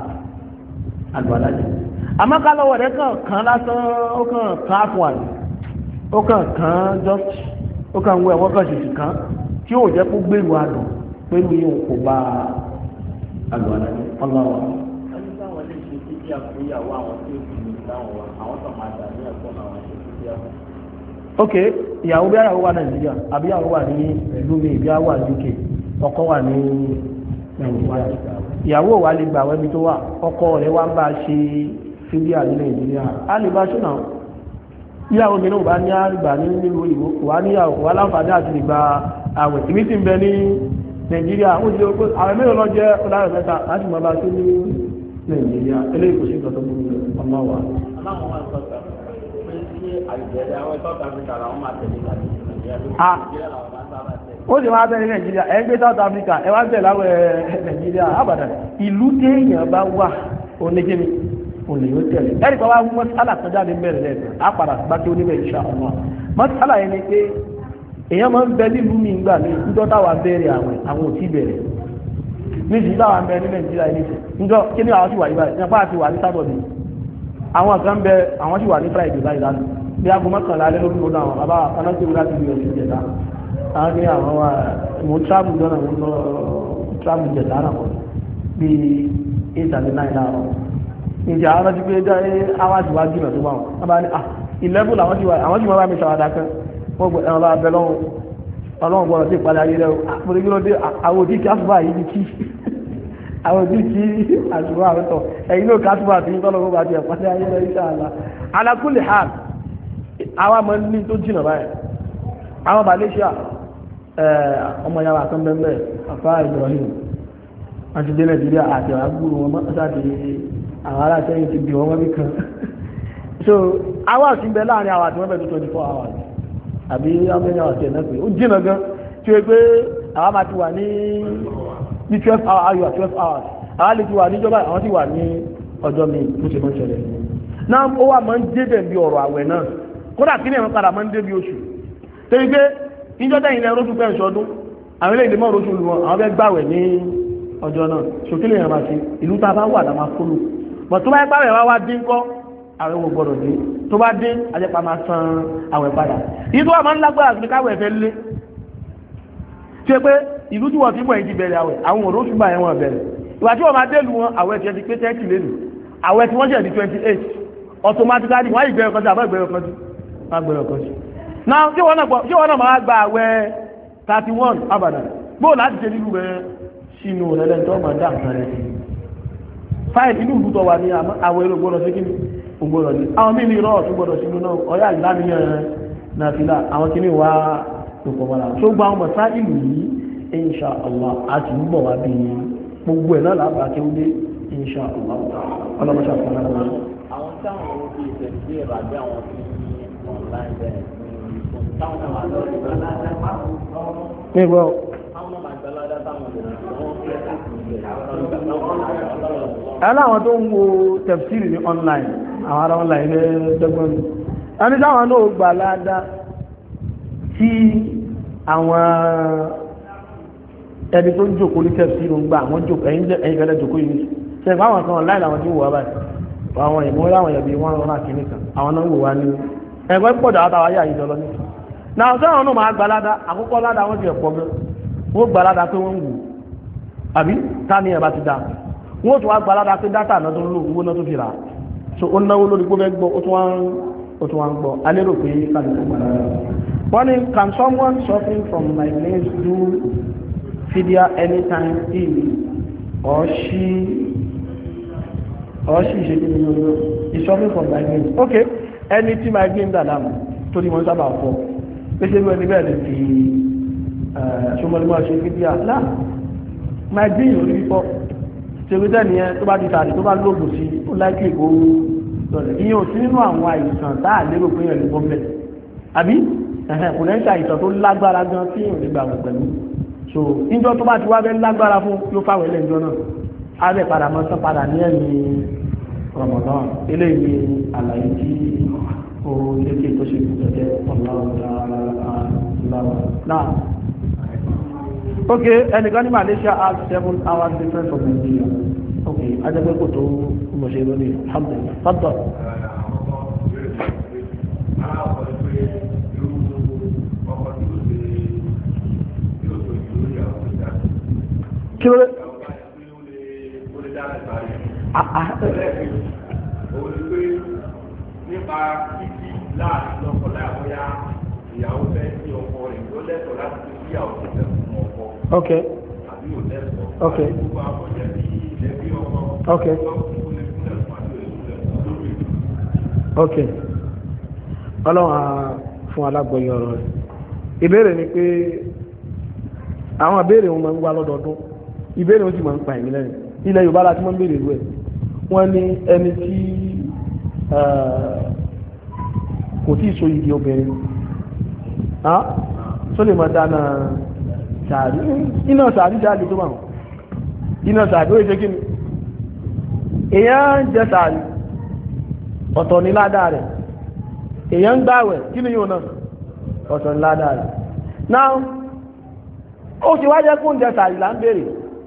àdùn alájẹ àmọ́kálọ́wọ́ rẹ̀ kàn lásán ó kàn kàn fún àdùn ó kàn kàn just ó kàn wọ ẹ̀wọ́ kan ṣèṣì kan tí ó jẹ́ kó gbèrò adùn pẹ̀lú yóò kó bá àdùn alájẹ ọlọ́wọ́. ẹni táwọn lè ṣe títí àkóyàwó àwọn tí ó fi ní táwọn wa àwọn tó máa dà ní ẹ̀kọ́ àwọn ṣe títí àkóyàwó. ok ìyàwó bí àyàwó wà Nàìjíríà àbí ìyàwó wà ní ìlú mi ìbí àwà UK ọkọ wà ní Nàìjíríà ìyàwó wa lè gbà wẹ́bí tó wà ọkọ rẹ̀ wá ń bá ṣe fídíà ní Nàìjíríà a lè bá ṣúná ìyàwó mi náà bá ní àgbà ní nílùú òyìnbó wà níyàwó wà láǹfààní àti lè gba àwẹ̀ ìmí tí ń bẹ ní Nàìjíríà ó ti pé àwẹ̀ mélòó lọ jẹ́ ọlọ́rẹ̀ mẹ́ta láti mọ̀ bá tó ní Nàìjíríà eléyìí kò sí nǹkan tó burú ọmọ wa. aláwọ̀ máa ń sọ̀tà pé sí àìjẹ̀dẹ̀ àwọn South Africa làwọn máa tẹ̀lé ìlànà Nàìjíríà làwọn máa sábà tẹ̀lé. ó sì máa bẹ̀rẹ̀ Nàìjíríà ẹ̀ ń gbé South Africa ẹ wá bẹ̀rẹ̀ láwẹ̀ Nàìjíríà àbàdàn ìlú téèyàn bá wà oníkíni òní yóò tẹ̀lé ẹ̀rí kan wá mú mọ́sálà kan jáde bẹ̀rẹ̀ lẹ́sẹ̀ á padà bá tí ó níbẹ̀ insha Allah mọ́sálà yẹn ni pé èèyàn máa ń bẹ nílùú mi gbà ní níjọ́ táwa bẹ̀rẹ̀ àwọn ò tí bẹ̀rẹ̀ níṣìí táwa ń bẹ ní Nàìjíríà yìí níjọ́ kí ni àwọn sì wà ní báyìí nípa àti wà ní Sátọ̀dé àwọn kan bẹ àwọn sì wà ní Friday báyìí lánàá bí aago mọ́kànlá alẹ́ lórí lónà àwọn bàbá kanáṣẹ́wò láti bí ọ̀sẹ̀ ìjẹta àwọn ní àwọn wa mo travel lọ́nà mo lọ travel jẹ̀dá náà bíi 8 and 9 náà ìjà àwọn ti pé jẹ́ àwọn àtiwájú náà tó bá wọn bá ní 11 làwọn ti wọ́n bá mi ṣàwádà kan wọ́n gbọ́ ẹ̀wọ̀n bá bẹ lọ́wọ́ ọlọ́run gbọ́dọ̀ sí ìpàdé ayé rẹ̀ àpòlẹ́ yóò dé àwọn òdì kí àtúbà yìí ti kí àwọn òdì kí àtúbà àwẹ́tọ̀ ẹ̀yìn ló ká àtúbà àti ìtọ́lọ́gbọ́ bá ti ẹ̀pàdé ayé rẹ̀ insha Allah ala kulli hal àwọn ọmọ ní tó jìnà báyìí àwọn Malaysia ọmọ yàrá kan bẹ́ẹ̀ afá Ibrahim àti dé Nàìjíríà àti àgbúrò wọn mọ́sáàdì àwọn ará sẹ́yìn ti bí wọ́n bí kan so hours ń bẹ láàrin àwọn àti wọ́n bẹ̀ tó 24 hours àbí amẹ́yàn àti ẹ̀nà pé ó jìnà gan tí ó pé àwọn máa ti wà ní 12 hours ayọ̀ 12 hours àwọn lè ti wà níjọba àwọn ti wà ní ọjọ́ mi bó ṣe mọ́ ṣẹlẹ̀ náà ó wà máa ń débẹ̀ bí ọ̀rọ̀ àwẹ̀ náà kódà kí ni ẹ̀wọ̀n padà máa ń dé bí oṣù torí pé níjọ́ tẹ̀yìn lẹ́rọ tó fẹ́ẹ̀ ṣọdún àwọn ilé ìdímọ̀ oṣù lu wọn àwọn fẹ́ gbàwẹ̀ ní ọjọ́ náà ṣòkílẹ̀ yẹn máa ṣe ìlú tá a bá wà láma fólò bọ̀ tó bá yẹ pàwẹ̀ wá dín kọ́ àwẹ̀ wò gbọ́dọ̀ dín tó bá dín ajẹ́pà máa san àwẹ̀ padà yìí tó wà máa ń lágbára sí káwẹ̀ fẹ́ lé ṣe pé ìlú tí wọ́n ti mọ̀ èyí bẹ̀rẹ̀ àwẹ̀ àwọn òró ṣùgbà yẹn wọ́n bẹ̀rẹ̀ ìwà tí wọ́n máa délùú wọn àwẹ̀ tí ẹ ti pé 30 lẹ́nu àwẹ̀ tí wọ́n ṣẹ̀ di 28 automatically wọ́n ìgbẹ̀rẹ̀ kan sí àbọ̀ ìgbẹ̀rẹ̀ kan sí wọ́n gbẹ̀rẹ̀ kan sí náà tí wọ́n náà máa gba àwẹ̀ 31 abàdàn gbóò láti ṣe nílùú rẹ̀ sínú rẹ̀ lẹ́tọ́ máa dá nǹkan rẹ̀ sí fáìlì inú ìlú tó wà ní àwọn èrò gbọ́dọ̀ sí kíni ògbọ́dọ̀ ní àwọn mílì rọ̀ tó gbọ́dọ̀ sínú náà ọ̀yá ìlànìyàn nàfìlà àwọn kíní wá lòpọ̀ mọ́ra tó gba àwọn mọ̀sá ìlú yìí insha Allah àti ń bọ̀ wá bí gbogbo ẹ̀ náà làbà tí ó dé insha Allah ọlọ́mọṣà fún ọlọ́mọ. àwọn táwọn ohun bíi ìṣẹ̀lẹ̀ ẹ̀rọ àbí àwọn tí online bẹ́ẹ̀ táwọn náà máa lọ ìgbà láti nígbà aláwọn tó ń wo tafsiri ní online àwọn ará online ní dọ́gbọ́n ẹni táwọn náà gbà ládá tí àwọn ẹni tó ń jòkó ní tafsiri ń gbà àwọn jòkó ẹ̀yìn gẹ́lẹ́ jòkó yìí ṣe ìgbà àwọn kan online àwọn tí ń wò wá báyìí àwọn ìmúra àwọn ẹ̀bí wọn rọrùn àkíní kan àwọn náà ń wò wá ní ẹgbẹ́ pọ̀dọ̀ àtàwọn ayé àyíjọ lọ ní náà sẹ́wọ̀n náà máa gbà ládá àkọ́kọ́ ládá wọ́n ti ẹ̀pọ̀ gan wọ́n gbà ládá pé wọ́n ń wò àbí táni ẹ̀ bá ti dá wọ́n tún wá gbà ládá pé dátà náà tó ń lò owó náà tó fi rà so ó náwó lórí gbọ́ fẹ́ gbọ́ ó tún wá ń gbọ́ alérò pé kálukú gbà ládá. wọ́n ní can someone suffering from migraine do fidya anytime he or she ṣe kí ni is suffering from migraine okay ẹni tí migraine dàda mọ̀ torí wọ́n sábà fọ́ pèsè bí ẹni bẹ́ẹ̀ lè fi ṣọmọlúmọ́ ṣe fídíà láà migraine orí fífọ́ ṣèwédẹ́ nìyẹn tó bá di tàbí tó bá lóògùn sí ó láìpẹ́ ìgbó lọ́lẹ̀ ìyẹn ò sí nínú àwọn àìsàn táà lérò pé yẹn lè bọ́ mẹ́ àbí kò lẹ́yìn àìsàn tó lágbára gan tí yẹn ò lè gbà wọ̀ pẹ̀lú so níjọ́ tó bá ti wá fẹ́ lágbára fún yóò fáwọn ẹlẹ́jọ́ náà á bẹ̀ padà mọ́ sán padà ní ẹ̀yìn Ramadan eléyìí àlàyé tí ó lékè tó ṣe kú jẹjẹ náà. Okay, ẹnìkan ní Malaysia has 7 hours difference from Nigeria. Okay, ajẹ́pẹ́ kò tó mọ̀ṣẹ́ lónìí. Alhamdulillah. Fọ́tọ̀. Kí ló dé? Nípa títí láàrin lọ́kọ láàbọ̀yá ìyàwó fẹ́ sí ọkọ rẹ̀ ló lẹ́tọ̀ọ́ láti fi ìyàwó tó fẹ́ fún ọkọ. Ok. Àbí ò lẹ́tọ̀ọ́. Ok. Gbogbo àkọjẹ́ bí ilẹ̀ bí ọkọ. Ok. Ok. Ọlọ́run á fún alágbọ̀yọ̀ ọ̀rọ̀ rẹ̀. Ìbéèrè ni pé àwọn ìbéèrè wọn máa ń wá lọ́dọọdún. Ìbéèrè wọn sì máa ń pa ẹ̀mí lẹ́yìn. Ilẹ̀ Yorùbá la ti máa ń béèrè ìlú ẹ̀. Wọ́n ní ẹni tí kò tí ì so igi obìnrin tó lè máa dáná sàárì iná sàárì jáde tó máa iná sàárì ó yẹ kí ni èèyàn ń jẹ sàárì ọ̀tọ̀ ní ládàá rẹ̀ èèyàn ń gbààwẹ̀ kí ni yóò náà ọ̀tọ̀ ní ládàá rẹ̀ náà ó ti wá jẹ́ kó ń jẹ sàárì là ń béèrè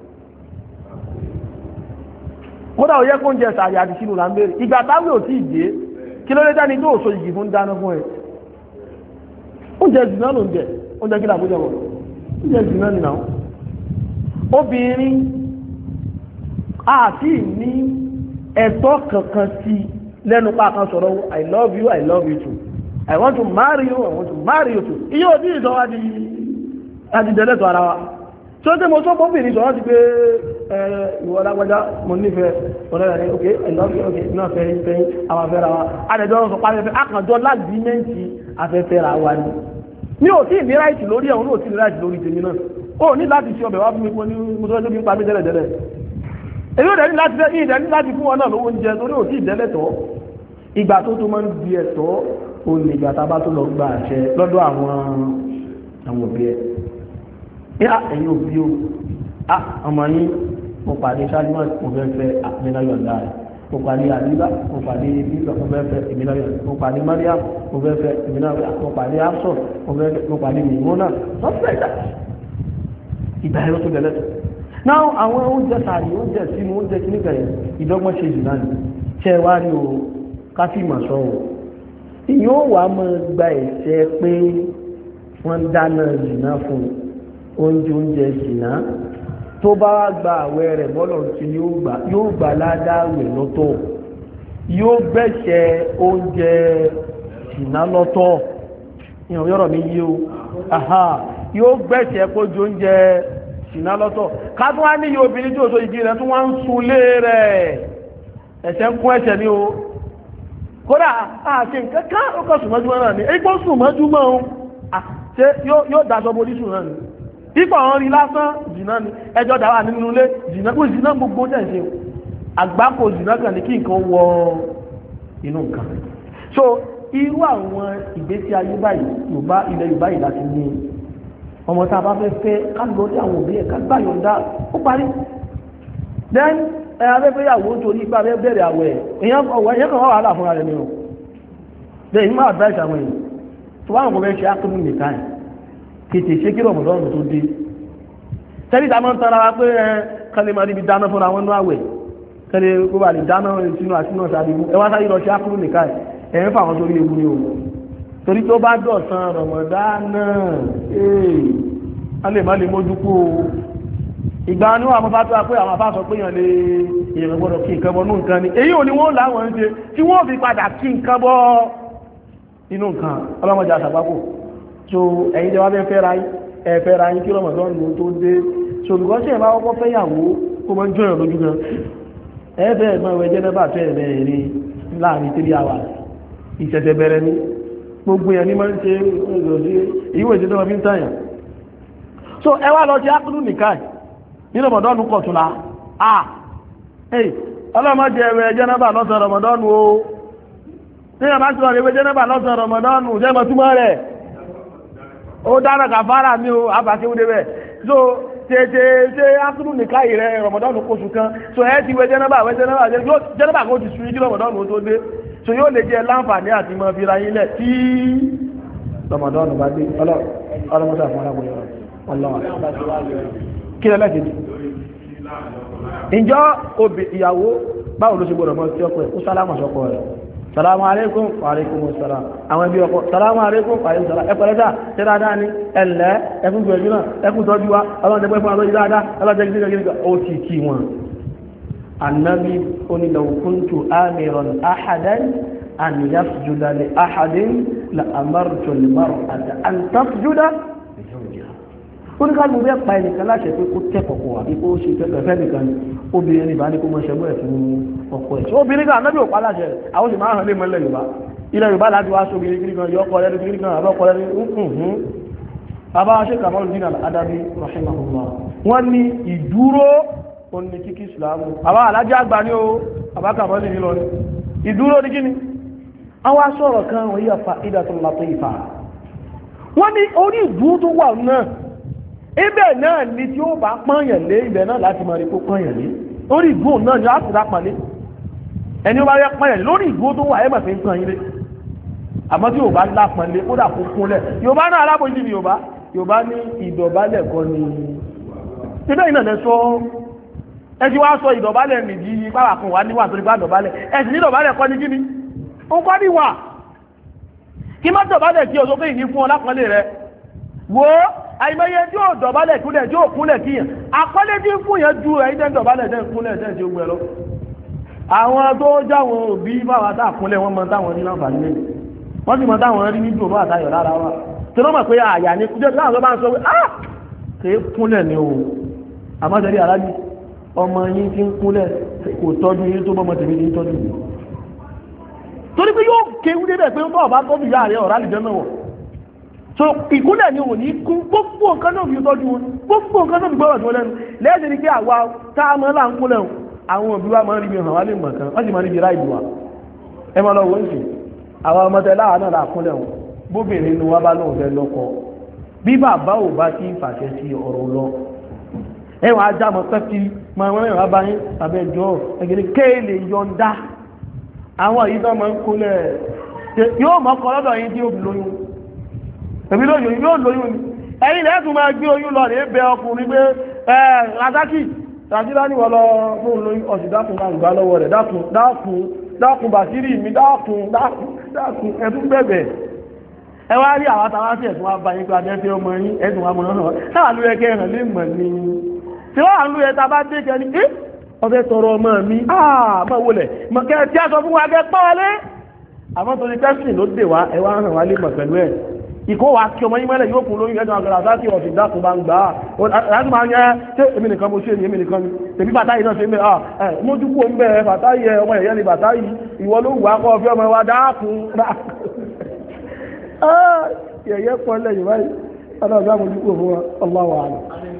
kódà ó yẹ kó ń jẹ sàárì àti sínú là ń béèrè ìgbà táwé ò tí ì dé kí ló dé dání tó so igi fún dáná fún ẹ oúnjẹ ìdìnnà ló ń jẹ oúnjẹ kí làbójọ wọ oúnjẹ ìdìnnà nìyà obìnrin àti ní ẹ̀tọ́ kankan sí lẹ́nu pàkan sọ̀rọ̀ I love you too I want to marry you too iye òbí ìsọwá di dẹ́lẹ́tọ̀ ara wa tí ó tẹ́ mo sọ́pọ̀ obìnrin sọ̀rọ̀ ti pé ìwọ lágbájá mo nífẹ̀ẹ́ ọ̀rẹ́ rẹ̀ ok I love you ok náà fẹ́ àwọn afẹ́ra wa adẹ̀jọ́ sọ pàdẹ́fẹ́ àkànjọ́ lágbìmẹ́ǹtì afẹ́fẹ́ra wa ni ní ò tí ní ráìtì lórí ẹ̀hún ò tí ní ráìtì lórí tèmi náà ó ní láti ṣe ọbẹ̀ wá fún mi pé ní mo sọ́jọ́ bí ń pa mí tẹ́lẹ̀tẹ́lẹ̀ èyí ò dẹ̀ ní láti fún wọn náà lówó oúnjẹ torí ò tí ìdẹ́lẹ̀tọ́ ìgbà tó tó máa ń di ẹ̀tọ́ ó ní ìgbà tá a bá tó lọ gba àṣẹ lọ́dọ̀ àwọn òbí ẹ̀ ẹ̀yin òbí o ọmọ yín mo pàdé ṣáájúmọ́ mo fẹ́ fẹ́ àmìnáyọ̀ ọ̀dá rẹ̀ mo pàdé àdíbà mo pàdé bíbà mo fẹ́ fẹ́ ìmìnáyọ̀ mo pàdé Mariam mo fẹ́ fẹ́ ìmìnáyọ̀ mo pàdé Afsọ mo pàdé Mìmúnà sọ́fẹ́ ìdá ìgbà ẹ̀rọ tó gẹ̀lẹ́ náà àwọn oúnjẹ sàárì oúnjẹ sínú oúnjẹ kí nígbà yẹn ìdọ́gbọ́n ṣe jù náà ni ṣe wá rí o káfíìmọ̀ sọ o ìyẹn ó wà á mọ gba ẹ̀ṣẹ̀ pé wọ́n dáná jìnnà fún oúnjẹ jìnnà tó bá gba àwẹ̀ rẹ̀ bọ́lọ̀ tí yóò gbà ládàáwẹ̀ lọ́tọ̀ yóò gbẹ̀ṣẹ̀ oúnjẹ jìnnà lọ́tọ̀ ìyàn yọ̀rọ̀ mi yí o yóò gbẹ̀ṣẹ̀ kójú oúnjẹ ṣìnà lọ́tọ̀ ká tún wá níyì obìnrin tí ó so ìdí rẹ̀ tún wá ń sunlé rẹ̀ ẹ̀ṣẹ̀ ń kún ẹ̀ṣẹ̀ ní o kódà àṣẹ nǹkan ká ó kọ́ sùnmọ́júmọ́ náà ni egbó sùnmọ́júmọ́ ohun ṣe yóò dáṣọ borí sùn náà ni ipò àwọn rí lásán jìnnà ni ẹjọ́ dáwà nínú ilé jìnnà kó jìnnà gbogbo jẹ́ ṣe àgbákò jìnnà kan ní kí nǹkan wọ inú nǹkan so irú àwọn ìgbésí ayé báyìí Yorùbá ilẹ̀ Yorùbá yìí láti ní ọmọ tá a bá fẹ́ fẹ́ ká lọ sí àwọn òbí ẹ̀ ká gbà yọ̀ǹda ó parí then ẹ abẹ́fẹ́ yàwó torí ipá abẹ́ bẹ̀rẹ̀ àwẹ̀ èèyàn kan wà wàhálà fúnra rẹ̀ ni o then ìmọ̀ advice àwọn èèyàn tó wà wọn kò fẹ́ ṣe ákúrú nìkan kété ṣe kí rọ̀mọ̀dọ́nù tó dé tẹ́lí ìta máa ń tara wa pé ẹ kálẹ̀ máa níbi dáná fúnra wọn ní àwẹ̀ kálẹ̀ kó bá lè dáná sínú àṣínà ṣáàbíbú ẹ wá sáyé lọ ṣe ákúrú nìkan ẹ̀ ń fà wọn sórí ewu ni o torí tó bá dọ̀sán rọ̀mọ̀dánà a lè má lè mójú kú o ìgbà ní àwọn afá tó wá pé àwọn afá sọ pé èèyàn lè èèyàn gbọ́dọ̀ kí nǹkan bọ́ nú nǹkan ni èyí ò ní wọ́n láwọn ń ṣe tí wọ́n fi padà kí nǹkan bọ́ inú nǹkan ọlọ́mọdé àṣàgbákò so ẹ̀yin tẹ́ wá fẹ́ fẹ́ra yín kí rọ̀mọ̀dánù tó dé so olùkọ́ sí ẹ̀ bá kọ́kọ́ fẹ́ yàwó kó mọ́ ń jọyàn lójú gan ẹ̀fẹ́ ẹ̀gbọ́n ìwẹ̀ jẹ́ nẹ́bà tó ẹ̀rẹ̀ rí láàrin 3 hours ìṣẹ̀ṣẹ̀ bẹ̀rẹ̀ ní gbogbo yẹn ní máa ń ṣe ìwé ìṣẹ́ tó wọ́n fi ń tàyàn so ẹ wá lọ sí ákùnú nìkan ní rọmọdọ́nù kọ̀tùlá ọlọ́mọdé ẹ̀wẹ̀ jẹ́nẹ́bà lọ́sàn rọmọdọ́nù o tí yẹn bá ti lọ́rẹ̀ ẹ̀wẹ̀ jẹ́nẹ́bà lọ́sàn rọmọdọ́nù jẹ́ mọ̀ túmọ̀ rẹ̀ ó dára kàfàrà mi o àbàkéwúdé bẹ̀ so tètè ṣe ákùnú nìkan rẹ̀ rọmọdọ́nù kóṣù kan so ẹ ti wẹ̀ jẹ́nẹ́bà kó ti sùn ní rọmọdọ́nù tó dé so yóò lè jẹ́ láǹfààní àti mọ́ fi ra yín lẹ̀ tí rọmọdọ́nù bá dé ọlọ́mọdé fún aláboyọ̀ ọlọ́wà kí lẹ́lẹ́ kejì ìjọ ìyàwó báwo ló ṣe gbọ́dọ̀ mọ́ sí ọkọ ẹ̀ ó sálámà sọ́kọ rẹ̀ salamu alaikum wa alaikum assalam àwọn ẹbí ọkọ salamu alaikum wa alaikum assalam ẹ̀pẹ̀lẹ́dà tẹ́ dáadáa ní ẹ̀lẹ́ ẹkùn gbẹ̀jú náà ẹkùn tọ́jú wa ọlọ́dẹ̀gbẹ́ fún alójú dáadáa ọlọ́dẹ̀gbẹ́ ó ti kí wọn annabi law kuntu amiran ahadan an yasjuda li ahadin la amartu al mar'ata an tasjuda ó ní ká ló bẹ́ẹ̀ pa ẹnìkan láṣẹ pé kó tẹ́kọ̀ọ́ àbí kó ṣe tẹ́kọ̀ọ́ nìkan obìnrin ní bá ní kó mọ́ ṣẹgbọ́ ẹ̀ fún ọkọ ẹ̀ tí obìnrin kan náà bí ò pa láṣẹ rẹ̀ àwọn sì máa hàn lè mọ́lẹ̀ Yorùbá ilẹ̀ Yorùbá láti wá sóbi kiri kan yọ ọkọ rẹ̀ kiri kan àbọ̀ ọkọ rẹ̀ bàbá ṣe kàmọ́lù dínà adábí rahimahullah wọ́n ní ìdúró ó ní kíkí Ìsìlámù àbá alájá àgbà ní o àbá kàmọ́lù ní lọ ní ìdúró ní kíni àwọn asọ̀rọ̀ kan wọ́n yà fa idatun latifa wọ́n ní orí ìdúró tó wà náà ibẹ̀ náà ni tí ó bá pọ́nyàn lé ibẹ̀ náà láti máa rí kó pọ́nyàn lé lórí ìgbó náà ni a ti rápa lé ẹni ó bá yẹ pọ́nyàn lé lórí ìgbó tó wà ẹ́ mọ̀ sí ń pọ́n yín lé àmọ́ tí ò bá lápọn lé ó dà kó kúnlẹ̀ Yorùbá náà alábòjì ni Yorùbá ní ìdọ̀bálẹ̀ kọ́ ni ibẹ̀ iná lẹ sọ ẹ ti wá sọ ìdọ̀bálẹ̀ nìdí báwa kan wà níwà torí bá dọ̀bálẹ̀ ẹ sì ní ìdọ̀bálẹ̀ kọ́ ni kíni ó kọ́ ní wà kí má dọ̀bálẹ̀ kí o sọ pé ìní fún ọ lápọ̀lẹ̀ rẹ wo àìmọye tí ó dọ̀bálẹ̀ kúnlẹ̀ tí ó kúnlẹ̀ kíyàn àpọ́lẹ̀ tí ń fún yẹn ju ẹ̀yìn tẹ́ dọ̀bálẹ̀ tẹ́ kúnlẹ̀ tẹ́ tí ó gbẹ lọ àwọn tó jáwọn òbí báwa tá kúnlẹ̀ wọ́n mọ táwọn ní láǹfààní lẹ́nu wọ́n sì mọ táwọn rí ní dùnú àtayọ̀ lára wa tí wọ́n mọ̀ pé àyà ní kújẹ́ tí láwọn tó bá ń sọ pé ah kì í kúnlẹ̀ ni o àmọ́sẹ̀rí alájú ọmọ yín tí ń kúnlẹ̀ kò tọ́jú yín tó bọ́mọ tèmi ní tọ́jú yín torí pé yóò kéwú débẹ̀ pé bọ́ọ̀ bá tọ́jú ìyá rẹ̀ ọ̀rá lìjẹ́ náà so ìkúnlẹ̀ ni òní kún gbogbo nǹkan náà fi tọ́jú wọn gbogbo nǹkan náà fi gbọ́rọ̀ tí wọ́n lẹ́nu lẹ́yìn ní pé àwa táàmọ́ là ń kúnlẹ̀ àwọn òbí wa máa ń rí bí hàn wá lè mọ̀ kan wọ́n sì máa ń rí bí ráìdì wa ẹ máa lọ wọ́n ń sè àwọn ọmọdé láwa náà là kúnlẹ̀ wọn bóbìnrin ni wọ́n bá lóun fẹ́ lọ́kọ bí bàbá ò bá ti fàṣẹ sí ọ̀rọ̀ lọ ẹ wàá já mọ́ pẹ́ kiri máa wọ́n yàn wá bá yín àbẹ́jọ́ ẹgbẹ̀rẹ̀ kéèlè yọ̀ǹda àwọn èyí tó máa ń kúnlẹ̀ yóò mọ́ kọ́ lọ́dọ̀ yín tí ó lóyún èmi lóyún yóò lóyún ni ẹ̀yin lẹ́ẹ̀tún máa gbé oyún lọ rẹ̀ bẹ ọkùnrin pé razaki tàbílá ní wọ́n lọ fún olóyún ọ̀sì dákun bá ń gbá lọ́wọ́ rẹ̀ dákun bàṣírí mi dákun ẹ̀tún bẹ̀bẹ̀ ẹ wá rí àwọn àtàwọn àti ẹ̀sùn wa bá yín pé adẹ́fẹ́ ọmọ yín ẹ̀sùn wa mọ̀ náà sáà ló yẹ kẹ́ ẹ̀hàn lè mọ̀ ní tí wọ́n à ń ló yẹ ta bá dé kẹ́ ní ọfẹ́ tọrọ ọmọ mi mọ̀ wọlẹ̀ mọ̀ kẹ́ tí a sọ fún wa kẹ́ pọ́ wọlé àmọ́ torí pẹ́sìn ló dé wa ẹ wá hàn wá lè mọ̀ pẹ̀lú ẹ̀ ìkó wa kí ọmọ yín mẹ́lẹ̀ yóò kún lórí ẹ̀dùn àgbàrá láti ọ̀sìn dákun bá ń gbà á láti máa ń yẹ ṣé èmi nìkan mo ṣe ni èmi nìkan ni tèmi bàtà yìí náà ṣe mẹ́ mójú kú ń bẹ̀ bàtà yìí ọmọ ẹ̀yẹ́ ni bàtà yìí ìwọ ló wù á kọ́ ọ̀fẹ́ ọmọ wa dákun yẹ̀yẹ́ pọ̀ lẹ́yìn báyìí ọ̀dọ̀ ọ̀gá mójú kú fún wa ọlọ́wọ́ àlọ́.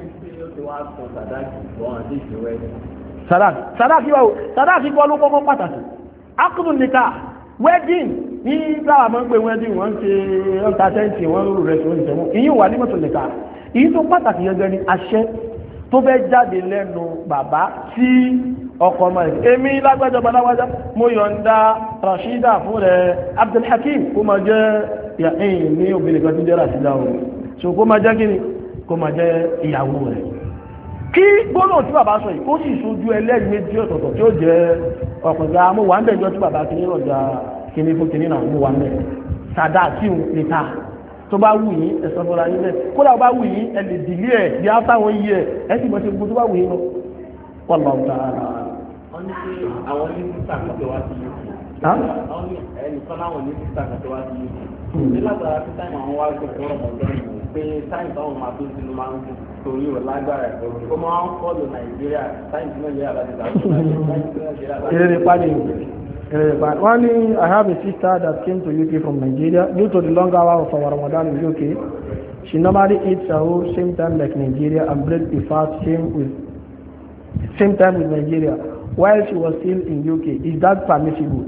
Sadaki kọ́ ló kọ́kọ́ pàtàkì akùnrin nìkan wedding ní dáwà máa ń pè wedding wọ́n ṣe ọ̀tá tẹ́ǹtì wọ́n lóru rẹ̀ tó ń jẹun ìyín wà ní mọ́tò nìkan èyí tó pàtàkì yẹn ní àṣẹ tó fẹ́ jáde lẹ́nu bàbá sí ọkọ ọmọ rẹ̀ èmi lágbájá baláwájá mo yọ̀ǹda Rashida fún rẹ̀ Abdulhakeem kó máa jẹ́ ẹ̀yìn ní obìnrin kan tó jẹ́ Rashida o so kó máa jẹ́ kí ni kó máa jẹ́ ìyàwó rẹ̀ kí gbọ́nà tí bàbá sọ yìí kó sì sojú ẹlẹ́rìí méjì ọ̀tọ̀ọ̀tọ̀ tí ó jẹ́ ọ̀pọ̀gá mo wà ń bẹ̀jọ́ tí bàbá kìíní rọ̀jà kìíní fún kìíní náà mo wà ń bẹ̀ sàdá tí ò lè ta tó bá wù yín ẹ̀sọ́ fúnra yín bẹ́ẹ̀ kódà bá wù yín ẹ lè dìlé ẹ̀ bí á táwọn yí ẹ̀ ẹ sì mọ̀ sí gbogbo tó bá wù yín lọ. wọ́n lọ ta ara. wọ́n ní pé àwọn ní sísà kan tó wá sí yìí. ẹnìkan láwọn ní sísà kan tó wá sí yìí. ní látara tí táìmù àwọn wá gbé fún ọmọ ọdún yìí pé táìmù táwọn máa tó sínú máa ń torí ò lágbára ẹ̀ ó máa ń fọ́lù Nàìjíríà táìmù tí Nàìjíríà bá ti dà I have a sister that came to UK from Nigeria due to the long hour of our Ramadan in UK. She normally eats sahur same time like Nigeria and break the fast same time with Nigeria while she was still in UK. Is that permissible?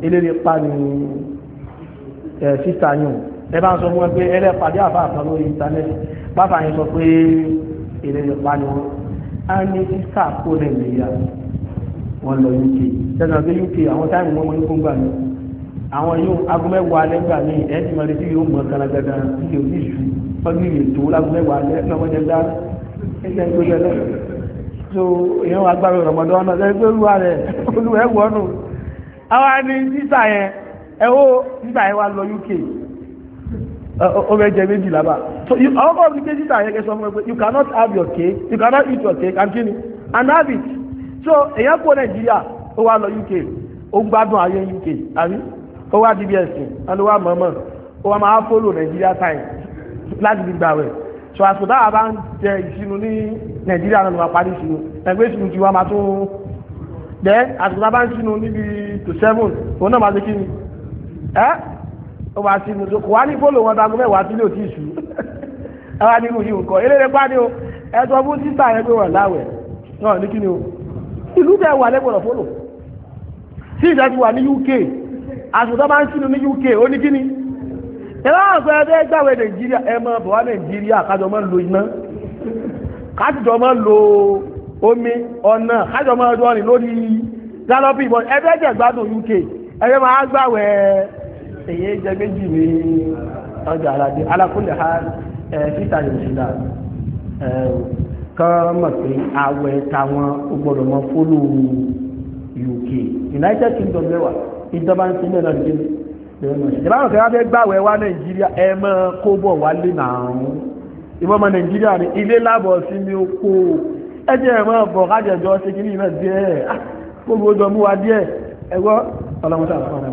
Sister yun ẹ bá ń sọ fún ẹ pé ẹlẹ́pàdé àfáà kan lórí íńtánẹ́ẹ̀tì báfà yẹn sọ pé ìrẹ̀lẹ̀ pani wọn á ní sísá kó Nàìjíríà wọn lọ UK tẹ́sán pé UK àwọn táìmù wọn ní gbóngbà ní àwọn yóò agomẹ́wàá lẹ́gbàá ní ẹ̀ẹ́dì mọ́lẹ́ tí yóò mọ̀ kánagáda tí yóò ní ìṣú ọdún ètò lágomẹ́wàá lọ́mọdé dá ẹgbẹ́ tó yẹ lọ so èèyàn wà gbàgbé Ramadan náà ẹgbẹ́ olúwa rẹ̀ olúwa ẹ̀ wọ́nù àwọn ní sísá yẹn ẹ̀wọ́ sísá yẹn wà lọ UK ó bẹ jẹ méjì lábà so ọkọ ní kéjì tà yẹ kẹ sọ fún ẹ pé you cannot have your cake you cannot eat your cake and kini and have it so èyàn kó Nàìjíríà ó wá lọ UK ó gbádùn ayé UK àbí ó wá DBS ẹni wá mọ̀ọ́mọ̀ ó wá máa follow Nàìjíríà time láti fi gbà wẹ̀ so àsìkò táwa bá ń jẹ ìṣinu ní Nàìjíríà náà ló máa parí ìṣinu ẹgbẹ́ ìṣinu ti wá máa tún then àsìkò táwa bá ń ṣinu níbi to 7 òun náà máa ṣe kí ni ó wá sí ìmúso kò wá ní fóòlù wọn dagun mẹ́wàá sílé ò tí ì ṣú ẹwà nínú yìí nǹkan eléré pàdé o ẹ̀sọ́ fún sísà yẹn pé wọ́n láwẹ̀ náà ní kí ni o ìlú bẹ́ẹ̀ wà lẹ́gbọ̀dọ̀ fóòlù sí ìjà ti wà ní UK àṣùtọ́ bá ń sínú ní UK ó ní kí ni ẹ̀rọ àgbẹ̀ ẹgbẹ́ gbàwẹ̀ Nàìjíríà ẹ mọ bọ̀ wá Nàìjíríà kájọ máa ń lo iná kájọ máa ń lo omi ọ̀nà kájọ máa ń rọrìn lórí gálọ́pì ìbọn ẹgbẹ́ jẹ̀gbádùn UK ẹgbẹ́ máa gbàwẹ̀ èyí jẹ méjì ní ọjà aládé alákùnlé ha síta ìrìnṣìlá kan mọ̀ pé àwẹ̀ táwọn gbọ́dọ̀ mọ́ fólò UK United Kingdom lẹ́wà ìjọba ń sin náà nìkan ìbáwọn kan fẹ́ gbàwẹ̀ wá Nàìjíríà ẹ mọ́ kó bọ̀ wálé náà ìbọn ọmọ Nàìjíríà ní ilé lábọ̀ sí ní oko ẹjẹ́ ẹ̀mọ́ bọ̀ kájẹ̀jọ́ ṣe kí ní ìmọ̀ díẹ̀ gbogbo ọjọ́ mú wa díẹ̀ ẹgbọ́ ọlọ́mọdé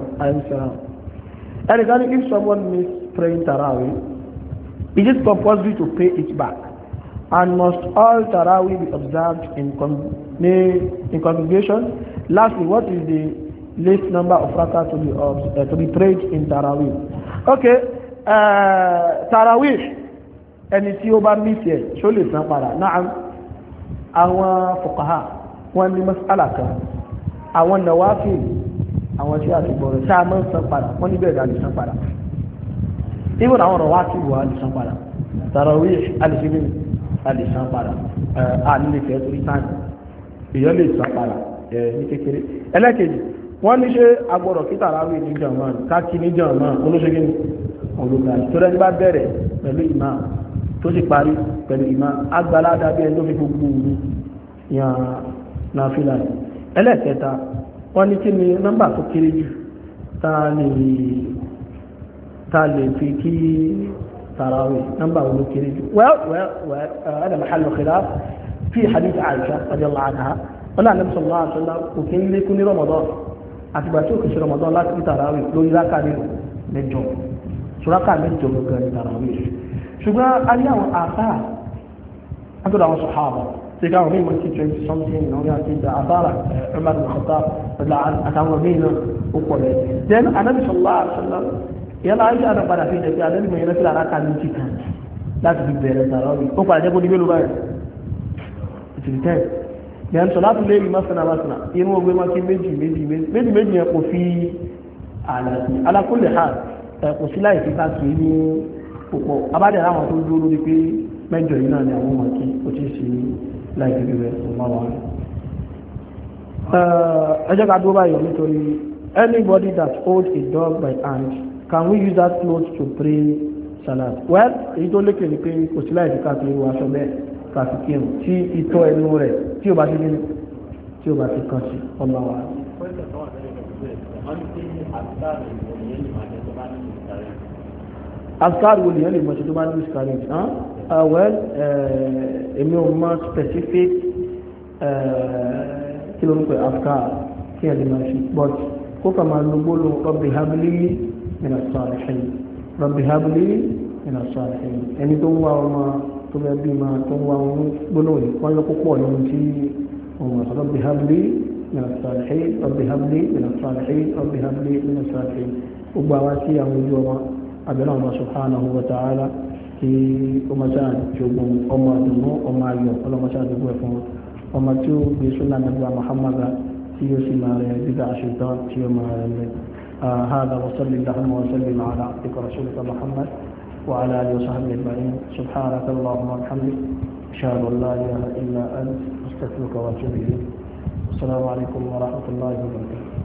if someone miss praying Tarawih, is it compulsory to pay it back? And must all Tarawih be observed in congregation? Lastly, what is the least number of rakah to be prayed in Tarawih? Okay, Tarawih, ẹni tí ó bá miss yẹ ṣó lè san padà. Na'am, àwọn fuqaha wọ́n ní mas'ala kan, àwọn nawafil àwọn tí a ti gbọ́rọ̀ ṣáà mọ́ san padà wọ́n ní bẹ́ẹ̀ dáadé san padà ibùn àwọn ọ̀rọ̀ wá sí ìwọ̀ alìsàn padà Tarawih alìsìnbìn alìsàn padà ànílé fẹ́ torí táàmì èyàn lè san padà ní kékeré ẹlẹ́kejì wọ́n ní ṣe agbọ́rọ̀ kí Tarawih ní jàmá káàkiri ní jàmá olóṣèlú olùdarí tó rẹ́ni bá bẹ̀rẹ̀ pẹ̀lú imam tó sì parí pẹ̀lú imam agbáládá bí ẹni tó fi gbogbo òru yan náfìlà ẹlẹ́kẹta wọ́n ní kí ni nọ́mbà tó kéré jù tá lè fi kí Tarawih nọ́mbà wo ló kéré jù هذا محل خلاف في حديث عائشة رضي الله عنها wọ́n náà Nabi sallallahu alaihi wasallam kò kí ń lékún ní Ramadan àtìgbà tí ó kìí ṣe Ramadan láti fi Tarawih lórí rákà nínú mẹ́jọ ṣùrákà mẹ́jọ gbogbo ní tarawih ṣùgbọ́n a ní àwọn àbá àtọ́dọ̀ àwọn sọ̀hábà tí káwọn mí mọ́ sí 20 something náà yá sí àbára Umar bin Khattab àtàwọn mí náà ó pọ̀ rẹ̀ then Ànábì sallallahu alaihi wasallam yálà ayé àdá padà fi jẹ́ pé Ànábì mọ̀ yẹn lọ́sílẹ̀ àrákà méjì kan láti fi bẹ̀rẹ̀ tarawih ó padà jẹ́ kó di mélòó báyìí ìtìrìtẹ́ yẹn sọ láti lé ìmọ̀sánà lásìnà inú ogbé máa kí méjì yẹn kò fi àlàsì ala kulli hal kò sí láì fi ká kì í ní púpọ̀ abájá àwọn tó dúró lórí pé mẹ́jọ yìí náà ni àwọn ọmọ kí ó ti sí láì fi rẹ̀ ọmọ wa. ẹ jẹ́ ká dúró báyìí nítorí anybody that holds a dog by hand can we use that cloth to pray salat well èyí tó lékè ni pé kò sí láì fi ká kì í wọ aṣọ bẹ́ẹ̀ kàfikínu tí ìtọ́ ẹnu rẹ̀ tí ó bá ti nínú tí ó bá ti kàn sí ọmọ wa. Azkar wo lèyàn lè mọ̀ ṣe tó bá ní miscarriage well èmi ò mọ̀ specific kí ló ń pè azkar kí ẹ lè mọ̀ ṣe but kó kà máa lo gbólóhùn Rabbi habli minas salihin Rabbi habli minas salihin ẹni tó ń wá ọmọ tó bẹ́ bí máa tó ń wá wọn gbólóhùn yìí wọ́n yọ púpọ̀ nínú tí wọ́n wà sọ Rabbi habli minas salihin Rabbi habli minas salihin Rabbi habli minas salihin gbogbo àwọn tí àwọn ojú ọmọ abẹ́rẹ́ ọmọ subhanahu wa ta'ala tí ó máa ṣáà jogun ọmọ àdùnnú ọmọ ayọ̀ ọlọ́mọ ṣáà jogun ẹ̀fọn ọmọ tí ó gbé súnà nàbíwá Muhammad tí ó sì máa rẹ̀ dídá àṣetán tí ó máa rẹ̀ lẹ́ هذا وصلى اللهم وسلم على عبدك ورسولك محمد وعلى اله وصحبه اجمعين سبحانك اللهم وبحمدك اشهد ان لا اله الا انت استغفرك واتوب اليك السلام عليكم ورحمه الله وبركاته